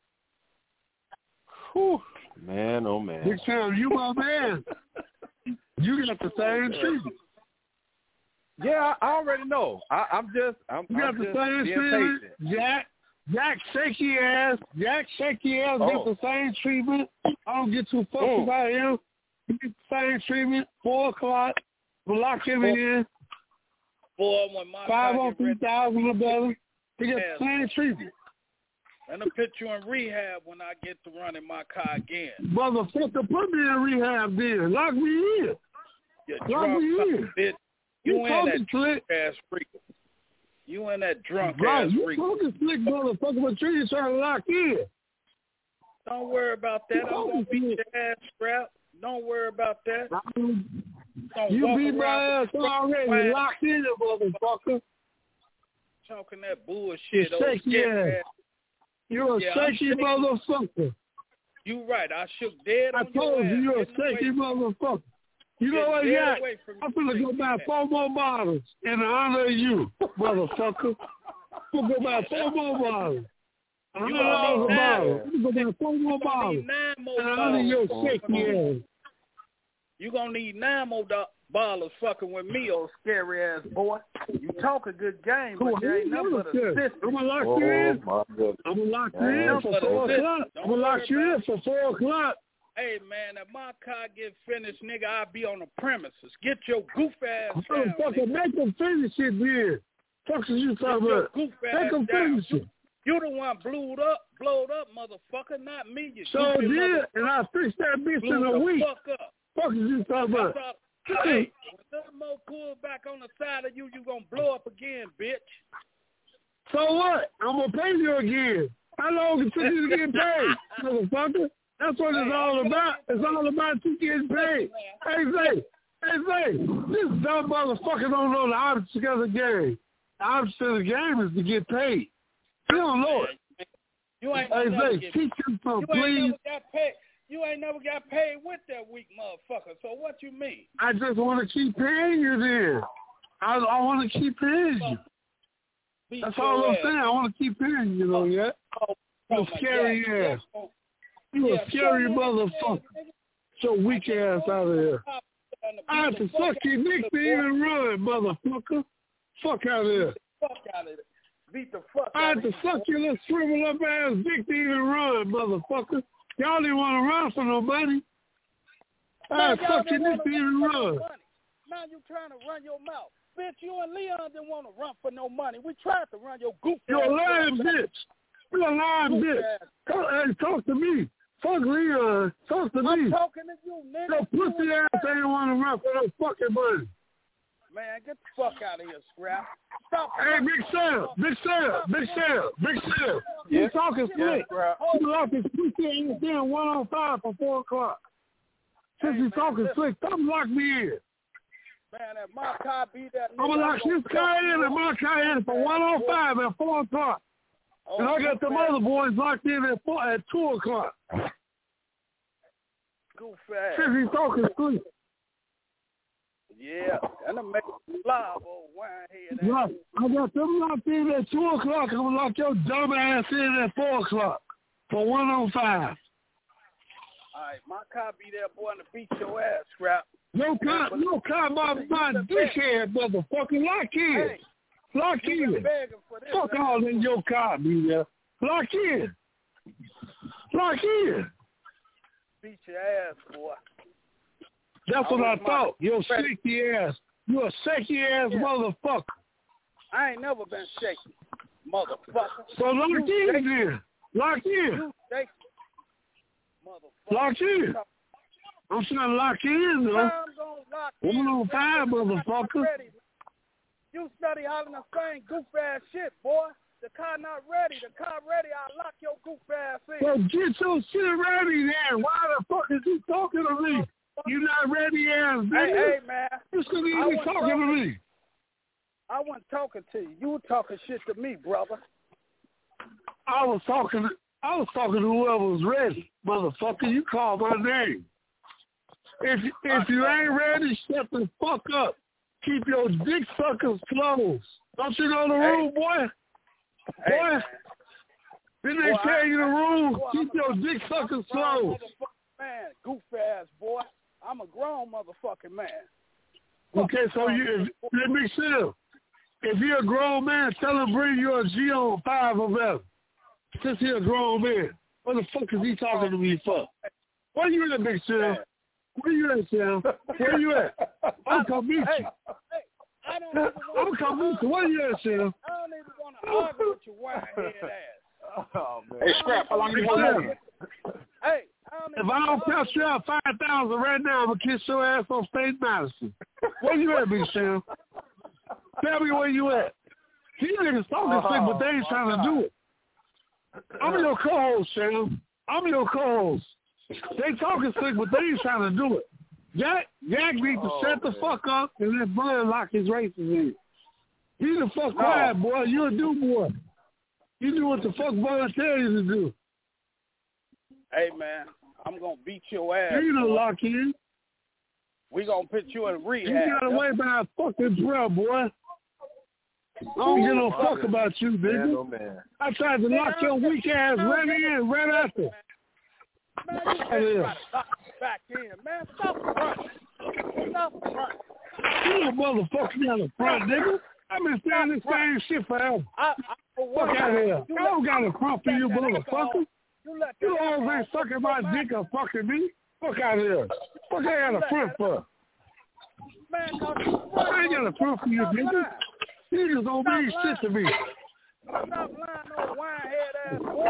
Whew. Man, oh man. Big Sam, you my man. You got the same treatment. Yeah, I already know. I'm just the same treatment. Jack shaky ass. Jack shaky ass get the same treatment. I don't get too fucked about him. He get the same treatment. 4 o'clock. We'll lock him in. 5 on 3,000 or better. He get the same treatment. And I'll put you in rehab when I get to running my car again. Motherfucker, put me in rehab then. Lock me in. Lock me in. Bitch. You in that drunk ass freak. You in that drunk ass freak. You talking slick, motherfucker, but you ain't trying to lock in. Don't worry about that. I'm going to beat your ass, Scrap. Don't worry about that. You beat my ass already. Locked in, motherfucker. Talking that bullshit. Shaky ass. You're a shaky motherfucker. You right. I shook dead on your ass. I told you you're a shaky motherfucker. You know what, Jack? I'm going to go buy 4 more bottles in honor of you, motherfucker. I'm going to go buy 4 more bottles. I'm going to go buy 4 more bottles in honor of your shaky ass. You're going to need 9 more ballers fucking with me, old scary ass boy. You talk a good game, but you ain't nothing but a sister. I'm going to lock you in. I'm going to lock you in for 4 o'clock. I'm going to lock you in for 4 o'clock. Hey, man, if my car get finished, nigga, I'll be on the premises. Get your goof ass down, nigga. Make them finish it, man. Fuck is you talking about? Make them finish it. You the one blowed up, motherfucker, not me. You so did, and I fixed that bitch in a week. Fuck is you talking about? Hey, when some more pull back on the side of you, you gonna blow up again, bitch. So what? I'm gonna pay you again. How long it took you to get paid, motherfucker? That's what it's all about. It's all about you getting paid. Hey, Zay, this dumb motherfucker don't know the opposite of the game. The opposite of the game is to get paid. You don't know it. You ain't hey, Zay, teach him something, please. You ain't never got paid with that weak motherfucker. So what you mean? I just want to keep paying you then. I want to keep paying you. That's all I'm saying. I want to keep paying you, yeah? You scary ass. You a scary motherfucker. So weak ass out of here. I have to suck your dick to even run, motherfucker. Fuck out of here. Fuck out of here. beat the fuck I had to suck your little shriveled up ass dick to even run, motherfucker. Y'all didn't want to run for no money. I had to suck your dick to even run. Now you trying to run your mouth. Bitch, you and Leon didn't want to run for no money. We tried to run your goof. You're a lying bitch. You're a lying bitch. Hey, talk to me. Fuck Leon. Talk to me. I'm talking to you, nigga. Your pussy ass ain't want to run for no fucking money. Man, get the fuck out of here, Scrap. Stop. Hey, Big Sam. You talking slick. You lost his pussy and you're 105 for 4 o'clock. Since you talking slick, stop lock me in. Man, that my car beat that nigga. I'm going to lock his car in and my car in for 105 at 4 o'clock. And I got them other boys locked in at 2 o'clock. Goof ass. Since he's talking slick. Yeah, and I'm making live old wine head. Right. I got them locked in at 2 o'clock. I'm going to lock your dumb ass in at 4 o'clock for 105. All right, my car be there, boy, to beat your ass, Scrap. No car, my dickhead, motherfucker. Lock in. Hey, lock in. Fuck all in your car, be there. Lock in. Beat your ass, boy. That's what I thought. You're shaky ass. You're a shaky ass motherfucker. I ain't never been shaky, motherfucker. So lock in then. Lock in. You shaky, motherfucker. Lock in. I'm trying to lock in, though. I'm gonna lock in. 105, motherfucker. You study hollering the same goof ass shit, boy. The car not ready. The car ready. I'll lock your goof ass in. So get your shit ready then. Why the fuck is you talking to me? You not ready ass nigga. Hey, man. You shouldn't even be talking to me. I wasn't talking to you. You were talking shit to me, brother. I was talking to whoever was ready. Motherfucker, you called my name. If you ain't ready, shut the fuck up. Keep your dick suckers closed. Don't you know the rule, boy? Boy, didn't they tell you the rules? Keep your dick suckers closed. Man, goof ass boy. I'm a grown motherfucking man. Okay, so let me see. If you're a grown man, tell him bring you a G on 5 of them. Since he's a grown man, what the fuck is he talking to me for? Where you at, Big Sam? Where you at, Sam? Where you at? I'm gonna meet you. I'm gonna meet you. Where you at, Sam? I don't even want to argue with your wine-head ass. Oh, man. Hey, Scrap, how long you going on? Hey, if I don't catch you out 5,000 right now, I'm gonna kiss your ass on State Madison. Where you at, Big Sam? Tell me where you at. These niggas talking slick, but they ain't trying to do it. I'm your co-host, Sam. I'm your co-host. They talking slick, but they ain't trying to do it. Jack needs to shut the fuck up and let Bud lock his races in. He the fuck quiet, boy. You a do boy. You do what the fuck Bud tell you to do. Hey, man, I'm going to beat your ass. You don't lock in. We going to put you in rehab. You got away by a fucking drill, boy. I don't give no fuck about you, nigga. I tried to lock your weak ass right in, right after. Man, you better back in, man. Stop running. Stop running. You a motherfucker down the front, nigga. I've been saying this same shit forever. Fuck out of here. I don't got a front for you, motherfucker. You always ain't sucking my dick or fucking me. Fuck out of here. Fuck I got a front for? I ain't got a front for you, nigga. You just don't mean shit to me. Stop lying on wine-head ass boy.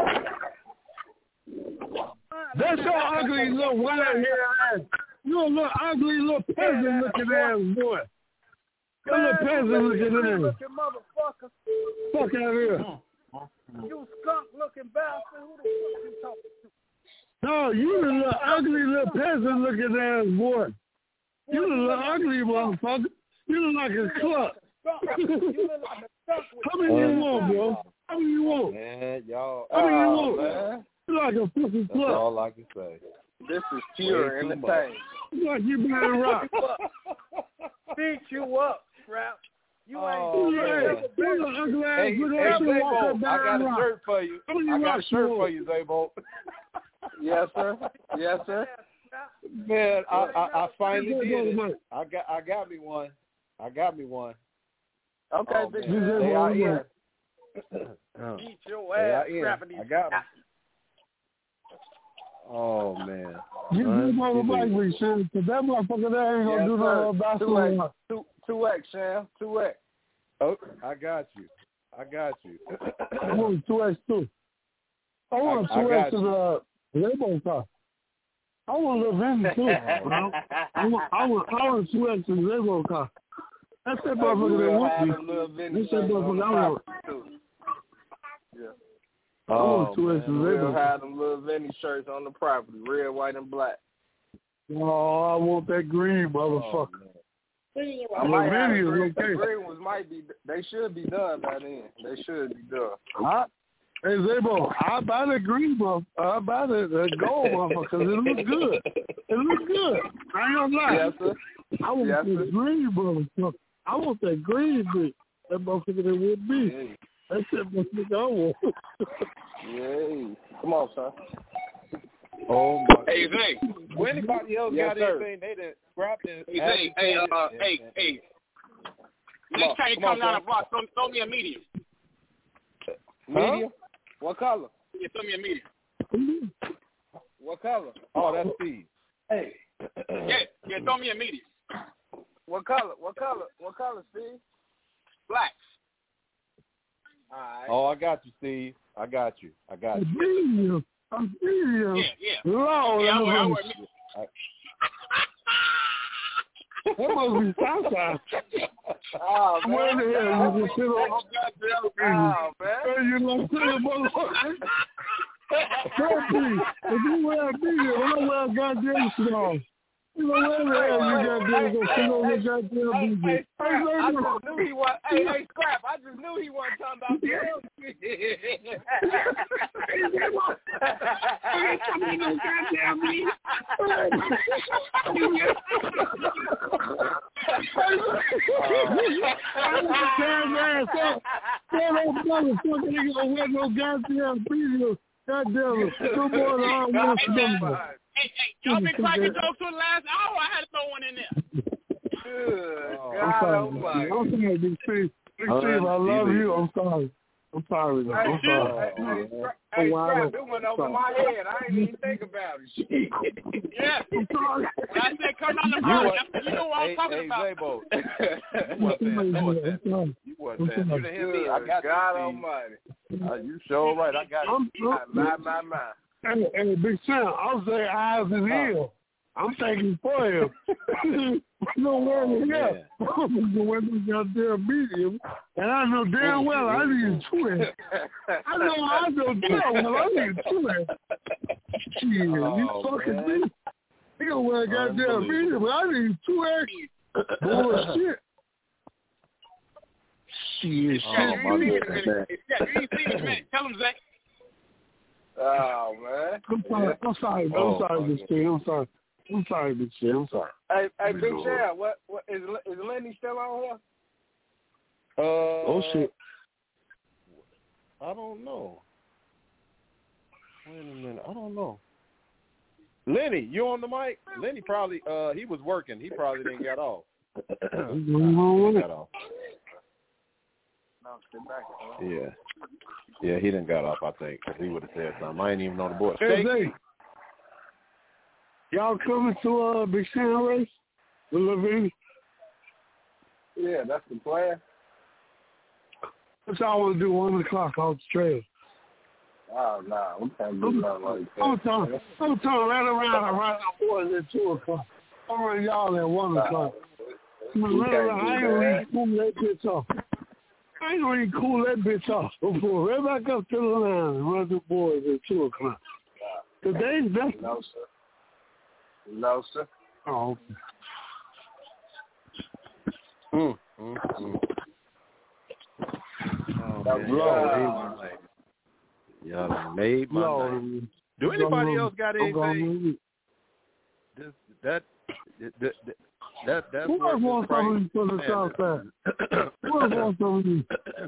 That's your ugly little wine-head ass. You a little ugly little peasant-looking ass boy. You little peasant-looking ass. Fuck out of here. You skunk-looking bastard. Who the fuck you talking to? No, you the little ugly little peasant-looking ass boy. You the little ugly motherfucker. You look like a cluck. How many you want, bro? How many you want? Man, y'all. How many you want? Man. You like a fucking cluck. That's all I can say. This is pure entertainment. You like you being rock. Beat you up, Scrap. You ain't ugly ass. Hey, Zabo, I got a shirt for you. I got a shirt for you, Zabo. Yes, sir. Yes, sir. Man, I finally did it. I got me one. Okay, They out here. Eat your ass, scrapping these. I got him. Oh man. You motherfucker like me, Sam, because that motherfucker there ain't gonna do no basketball. 2X, Sam. 2X. Oh, I got you. I want 2X too. I want 2X in a Lambo car. I want a little Vinny too. I want 2X in a Lambo car. That's that motherfucker that whooped me. That's that motherfucker I want. Yeah. I want 2X in a We'll Lambo car. have them little Vinny shirts on the property, red, white, and black. Oh, I want that green motherfucker. I might have the green ones they should be done by then. They should be done. Hey, Zabo, I buy the green buff. I buy the gold motherfucker because it looks good. It looks good. I ain't gonna lie. Yes, sir. I want that green motherfucker. I want that green bit. That motherfucker that would be. Yeah. That's that motherfucker I want. Yeah. Come on, son. Oh my. Hey, Zay. When anybody else got anything, they done scrapped it. Hey, Zay. Hey. Next time you come down the block, throw me a medium. Medium? What color? Yeah, throw me a medium. What color? Oh, that's Steve. Hey. Yeah, throw me a medium. What color? What color, Steve? Black. All right. Oh, I got you, Steve. I got you. Medium. I'm medium. Yeah. Lord, yeah, I wear medium. That must be Southside. Oh, man. Where the hell you can sit on Oh, man. Hey, you like silly motherfucker. Please, if you wear a medium, I don't wear a goddamn shit on. You know, where the hell you goddamn go sit on the goddamn medium? I just knew he was. Hey, Scrap, I just knew he wasn't talking about the hell. Hey, y'all been cracking jokes for the last hour. I had to throw one in there. Good God almighty. I'm sorry, Big Steve. Big Steve, I love you. I'm sorry. I'm sorry, though. I'm sorry. Hey, Scrap, it went over my head. I didn't even think about it. Yeah. I'm sorry. When I said come on the block, you know what I'm talking about. Zabo. You wasn't saying. You didn't hear me. I got God you, almighty. You sure right. I got you. My. Hey, Big Sam, I'm saying eyes and ears. I'm thinking for him. No word in here. I'm going to wear this goddamn medium, and I know damn well I need a twin. I know damn well I need a twin. Shit, you fucking me. You gonna wear a goddamn medium, but I need 2X. Bullshit. Shit. You ain't seen it, man. Tell him, Zach. Oh, man. I'm sorry, Big Steve. I'm sorry, Big Steve. I'm sorry. Hey, Big Shell, what is Lenny still on here? Oh shit. I don't know. Wait a minute. I don't know. Lenny, you on the mic? Lenny probably he was working. He probably didn't get off. Got off. Yeah, he didn't got off, I think. He would have said something. I ain't even on the board. Hey, Zay. Y'all coming to Big Sam race with Levine? Yeah, that's the plan. What y'all want to do 1 o'clock off the trail? Oh, no, we can't do nothing like that. I'm talking right around the boys at 2 o'clock. I'm running y'all at 1 o'clock. I ain't gonna cool that bitch off. I ain't gonna even cool that bitch off before. Right back up to the line and run the boys at 2 o'clock. Today's best. No, sir. Oh, okay. Y'all made my night. Do anybody else got anything? That's who else wants something for the South Side? Who else wants something?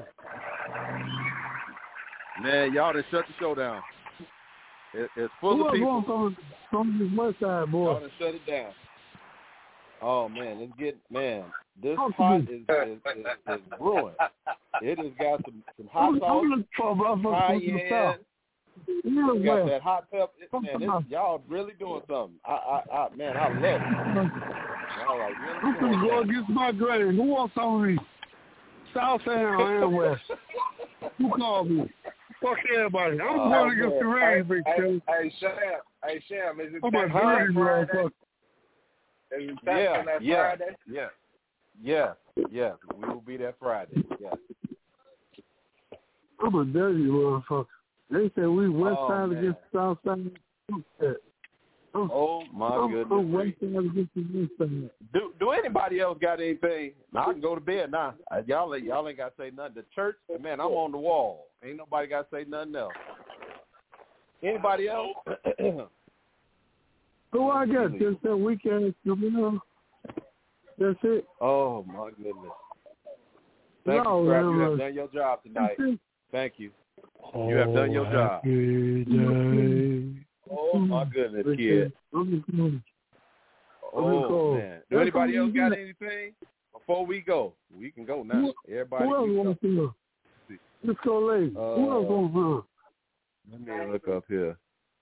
Man, y'all done shut the show down. It's full of people. Who else wants something from this West Side, boy? Y'all done shut it down. Oh man, it's getting this pot is ruined. It has got some hot sauce, cayenne. You got that hot pepper. Man, y'all really doing something. I love it. Y'all are I'm really gonna go against my grain. Who wants some of me? South and West. Who called me? Fuck everybody. I'm going against the rain, big Tim. Hey, Sham, is it I'm that Friday? Is it that Friday? Yeah. We will be there Friday. Yeah. I'm a dirty motherfucker. They said we west side against the south side. Oh my goodness! I'm west side against the west side. Do anybody else got anything? Now, I can go to bed now. Y'all ain't got to say nothing. The church, man, I'm on the wall. Ain't nobody got to say nothing else. Anybody else? Who I got? Just that weekend, That's it. Oh my goodness! Thank you, Scrap. You have done your job tonight. Thank you. You have done your job. Oh my goodness, kid. Oh man. Do anybody else got anything before we go? We can go now. Everybody. Who else wants to know? Let's go late. Who else wants to know? Let me look up here.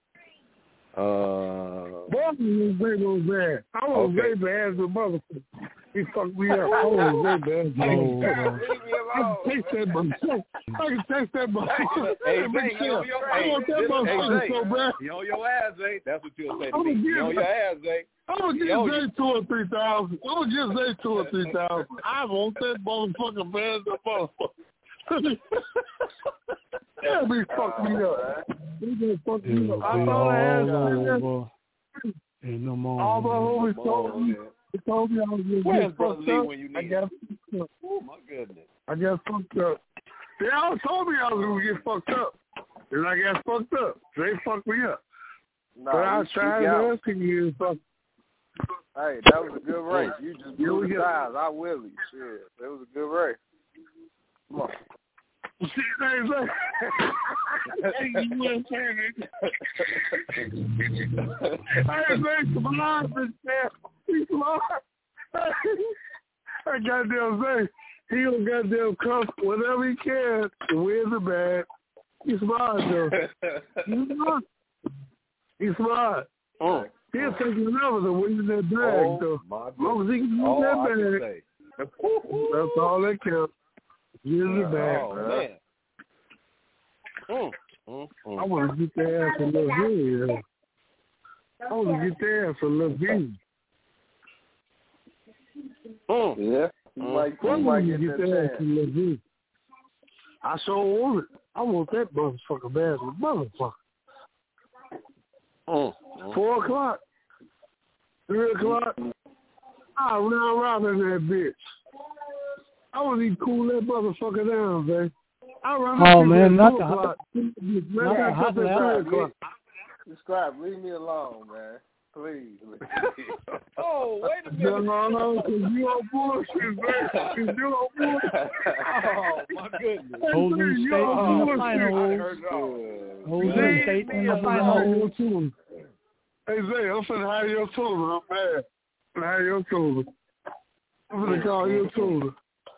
Boston was bad. I was very bad as a motherfucker. He fucked me up. I was very bad. I can taste that motherfucker. I can taste that motherfucker. Hey, I want that motherfucker so bad. You on your ass, Zay. That's what you'll say to me. You on your ass, Zay. I'm going to give Zay 2,000 or 3,000. I'm going to give Zay 2,000 or 3,000. I want that motherfucker bad as a motherfucker. Yeah, be fucked me up. He just fucked me up. I thought I had something. In the morning. All my homies told me. They told me I was going to get fucked up. When you need oh, my goodness. I got fucked up. They all told me I was going to get fucked up. And I got fucked up. They fucked me up. No, but I was trying to ask you. Hey, that was a good race. You just blew the size. I will. Shit. It was a good race. Come on. Hey, I goddamn say, he don't goddamn cuff whatever he can to win the bag. He's smart though. He's smart. He'll take another to win that bag though. As long as he can win that bag. That's all that counts. Use the bag. I want to get their ass a little bit. I want to get their ass a little bit. Yeah. You might get their ass a little bit. I sure want it. I want that motherfucker bad as a motherfucker. 4 o'clock. 3 o'clock. I'll round robin that bitch. I want to cool that motherfucker down, babe. Oh man, not the hot Scrap, leave me alone, man. Please. Oh, wait a minute. No, because you on bullshit, man. You on bullshit. Oh, my goodness. Golden State in the finals. Golden State in the finals. Hey, Zay, I'm finna hire your tuner. I'm mad. I'm finna hire your tuner. I'm finna call your tuner.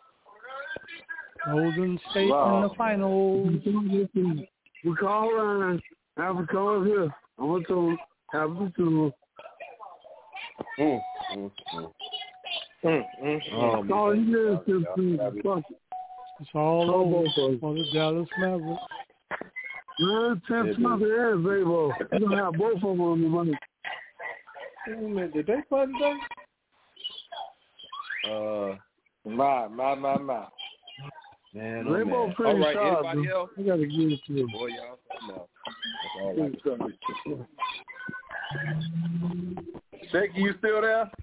Golden State in the finals. We call Ryan. Have a call here. I'm going to have a tuner. It's all over for the Dallas Mavericks. 9-10 Smith and Zabo. You're going to have both of them on the money. Did they play today? My. Man, they both pretty all right, sharp, anybody else? I got to give it to them. Boy, y'all something else. That's all right. Shaky, you still there?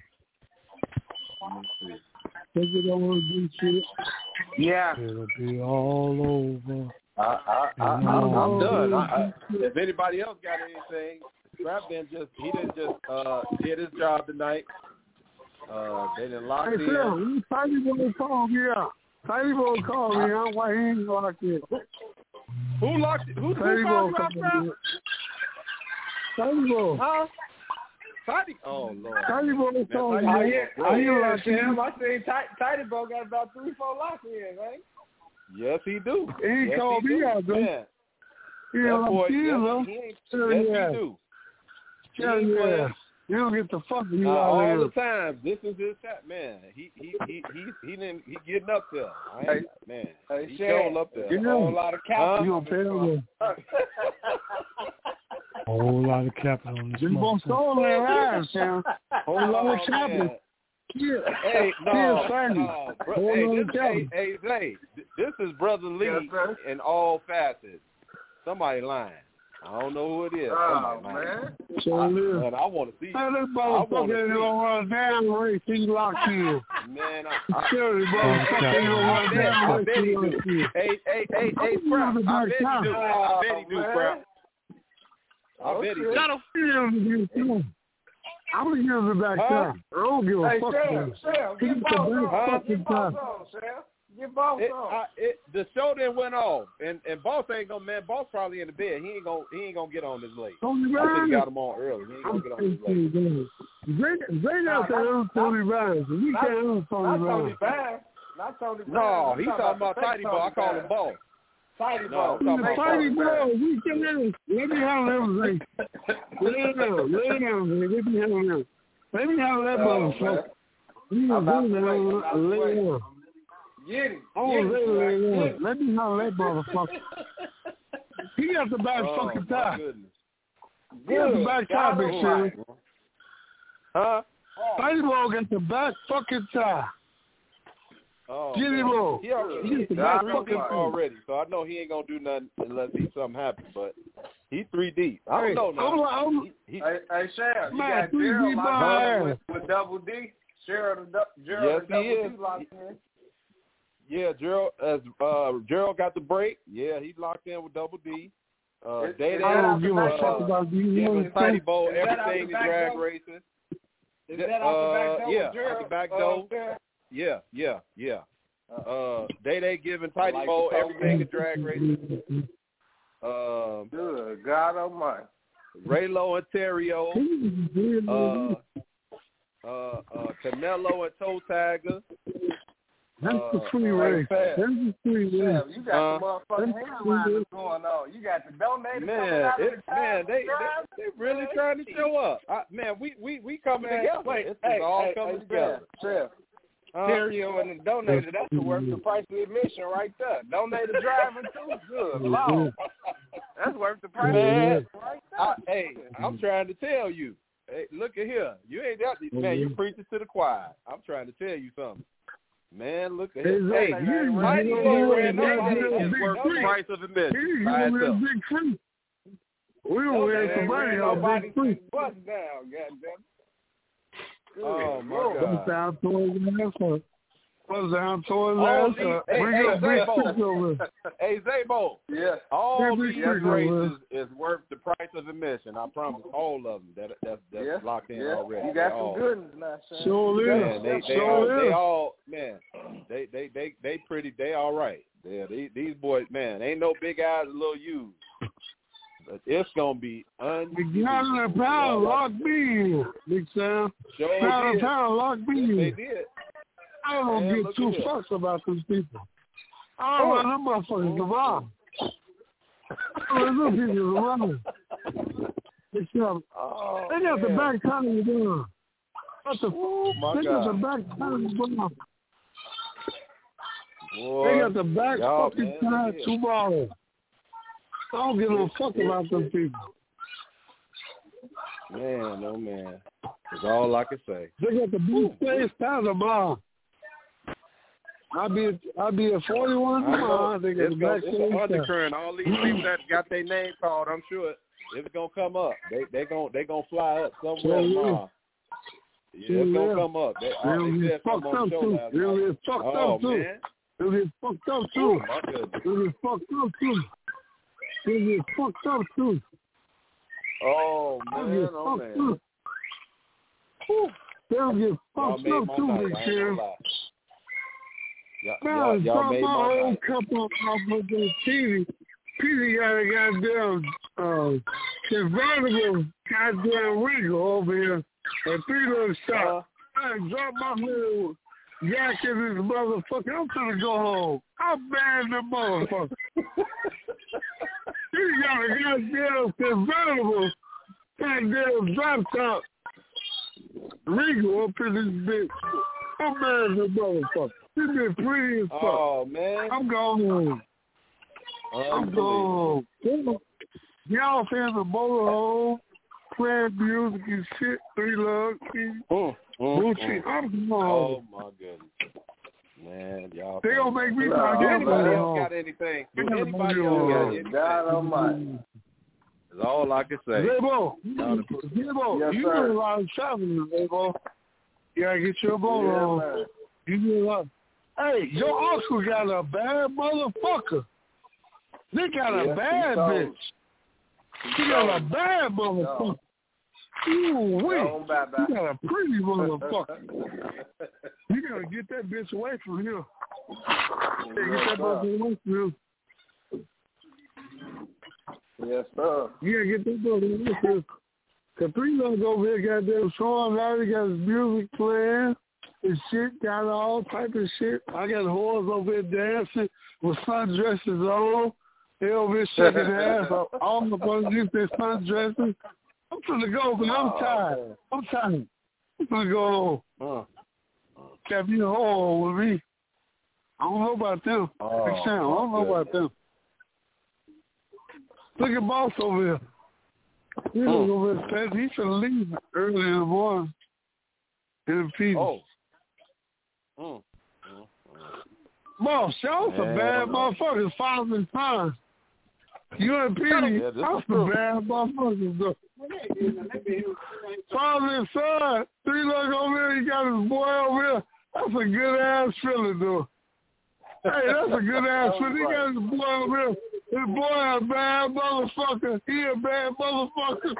Think you don't want to do shit? Yeah. It'll be all over. I'm done. If anybody else got anything, Scrap didn't just did his job tonight. They didn't lock in. Hey, Phil, Tiny Boy called me out. Tiny Boy called me out. Why he ain't locked in? Who locked it? Who Tiny called Boy you out? Tiny Boy. Huh? Tidy. Oh Lord. Tidy Bo told me. I seen Tidy Bo got about 3-4 locks in, right? Yes, he do. He called me out, though. Yeah. Yeah, boy, he do. Yeah. You don't get the fuck you out all there. the time. This is his shot, man. He getting up there. Man, he showing up there. A whole lot of capital. You gonna pay him? A whole lot of capital on this. You gonna stole that ass, Sam. Whole lot of capital. Hey, Zay, this is Brother Lee in all facets. Somebody lying. I don't know who it is. Man. And I want to see. Man, this motherfucker ain't gonna run a damn race. He locked in. Man, I sure this motherfucker ain't gonna run a damn race. He locked in. Hey, Crap. I bet he do, Crap. I bet he do. Shut up. I'm gonna give him back time. I don't give a fuck. He's the best fucking time. Get Boss on. The show then went off, and Boss ain't gonna. Man, Boss probably in the bed. He ain't gonna get on this late. I just got him on early. He ain't gonna get on this late. They got the Tony Vines. We can't lose Tony Vines. Not Tony Vines. No, he's talking about Tidy Bo. I call him Boss. Tidy Bo. Tidy Bo. We can let me handle everything. Lay down, man. Let me handle that. Let me handle that motherfucker. Lay down. Get him. Let me know that motherfucker. He got the back fucking tie. He got the back tie, Big Sam. Tidy Bo got the back fucking tie. Get him on. He got the back fucking tie already, so I know he ain't gonna do nothing unless something happens. But he's 3 deep. I don't know. Hey, Cheryl, you got Gerald locked in with Double D. Gerald Double D locked in. Yeah, Gerald got the break. Yeah, he's locked in with Double D. I don't give a fuck about you. Tidy Bo, everything in drag racing. Is that out the back door? Yeah, out the back door. Yeah. They giving Tidy Bo everything in drag racing. Good God Almighty. Raylo and Terrio. Canelo and Toe Tagger. That's the free race. That's the free race. You got the motherfucking headliners going on. You got the donated. Man, they really trying to show up. We coming together. It's all coming together. Stereo and the donator, that's the worth the price of admission right there. Donator driving too, good Lord. That's worth the price of admission right there. Hey, I'm trying to tell you. Hey, look at here. You ain't got these, man. You preaching to the choir. I'm trying to tell you something. Man, look at him. Hey, Tidy Bo is worth the price of admission. We don't wear somebody on Big Free. Bust down, goddamn. Oh my God. Bust down towards that. Hey, Zabo. Yeah. All these races is worth the price of admission. I promise. All of them. That's locked in already. You got some good ones now, Shane. Sure is. They all, man. They pretty. They all right. Yeah. These boys, man. Ain't no big eyes, little U's. But it's gonna be $1,000 lock me, Big Sam. $1,000 lock me. They did. I don't give two fucks about these people. I don't want them motherfuckers to rob. I don't want them people to rob. They got the back time down. They got the back time down. They got the back fucking time tomorrow. I don't give no fuck about them people. Man, oh man. That's all I can say. They got the blue face down the block. I'll be at 41 tomorrow. They got the back face undercurrent. All these people that got their name called, I'm sure it's gonna come up. They gonna fly up somewhere tomorrow. Yeah, it's gonna come up. They'll get fucked up too. They'll get fucked up too. They'll get fucked up too. They'll get fucked up too. They'll get fucked up too. Oh man, oh man. They'll get fucked up too, Big Sam. Y'all made my old couple off of the TV. TV got a goddamn convertible goddamn Regal over here at 3 little shop. I dropped my little yak in this motherfucker. I'm gonna go home. I'm mad at the motherfucker. He got a goddamn convertible, goddamn drop top Regal up in this bitch. I'm mad at the motherfucker. He been pretty as fuck. Oh, man. I'm going. I'm going. Y'all fans of motorhome, playing music and shit, 3 Lugs, Gucci. I'm going. Oh, my goodness. Man, y'all. They gonna make me do anybody else got anything? Anybody else got anything? God almighty. That's all I can say. Zebo, you do a lot of traveling, Zebo. You gotta get your boat on. Man. You do a lot. Hey, your uncle got a bad motherfucker. They got a bad bitch. She got a bad motherfucker. Ooh, wait. You got a pretty motherfucker. You gotta get that bitch away from here. Get that bitch away from here. Yes, sir. You gotta get that bitch away from here. The 3 Lugs over here, goddamn showing out. He got his music playing. His shit got all type of shit. I got whores over here dancing with sundresses on. They over here shaking their ass. All my brothers use their sundresses. I'm finna go, but I'm tired. I'm finna go home. Kept you home with me. I don't know about them. I don't know about them. Look at Boss over here. He was over there. He's finna leave early in the morning. In the Boss, y'all some bad motherfuckers, fathers and sons. You and Petey, y'all some bad motherfuckers, though. Father and son, 3 Lugs over here, he got his boy over here. That's a good-ass feeling, though. Hey, that's a good-ass feeling. He got his boy over here. His boy a bad motherfucker. He a bad motherfucker.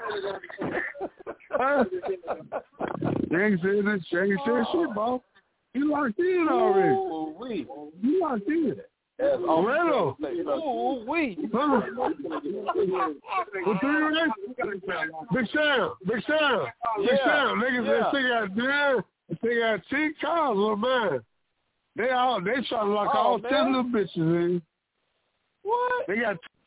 They ain't saying this. They ain't saying shit, boss. You locked in already. You locked in. Redo. What you doing? Big Sam. Niggas, they got 10 cars on mine. They trying to lock all 10 little bitches in. What? They got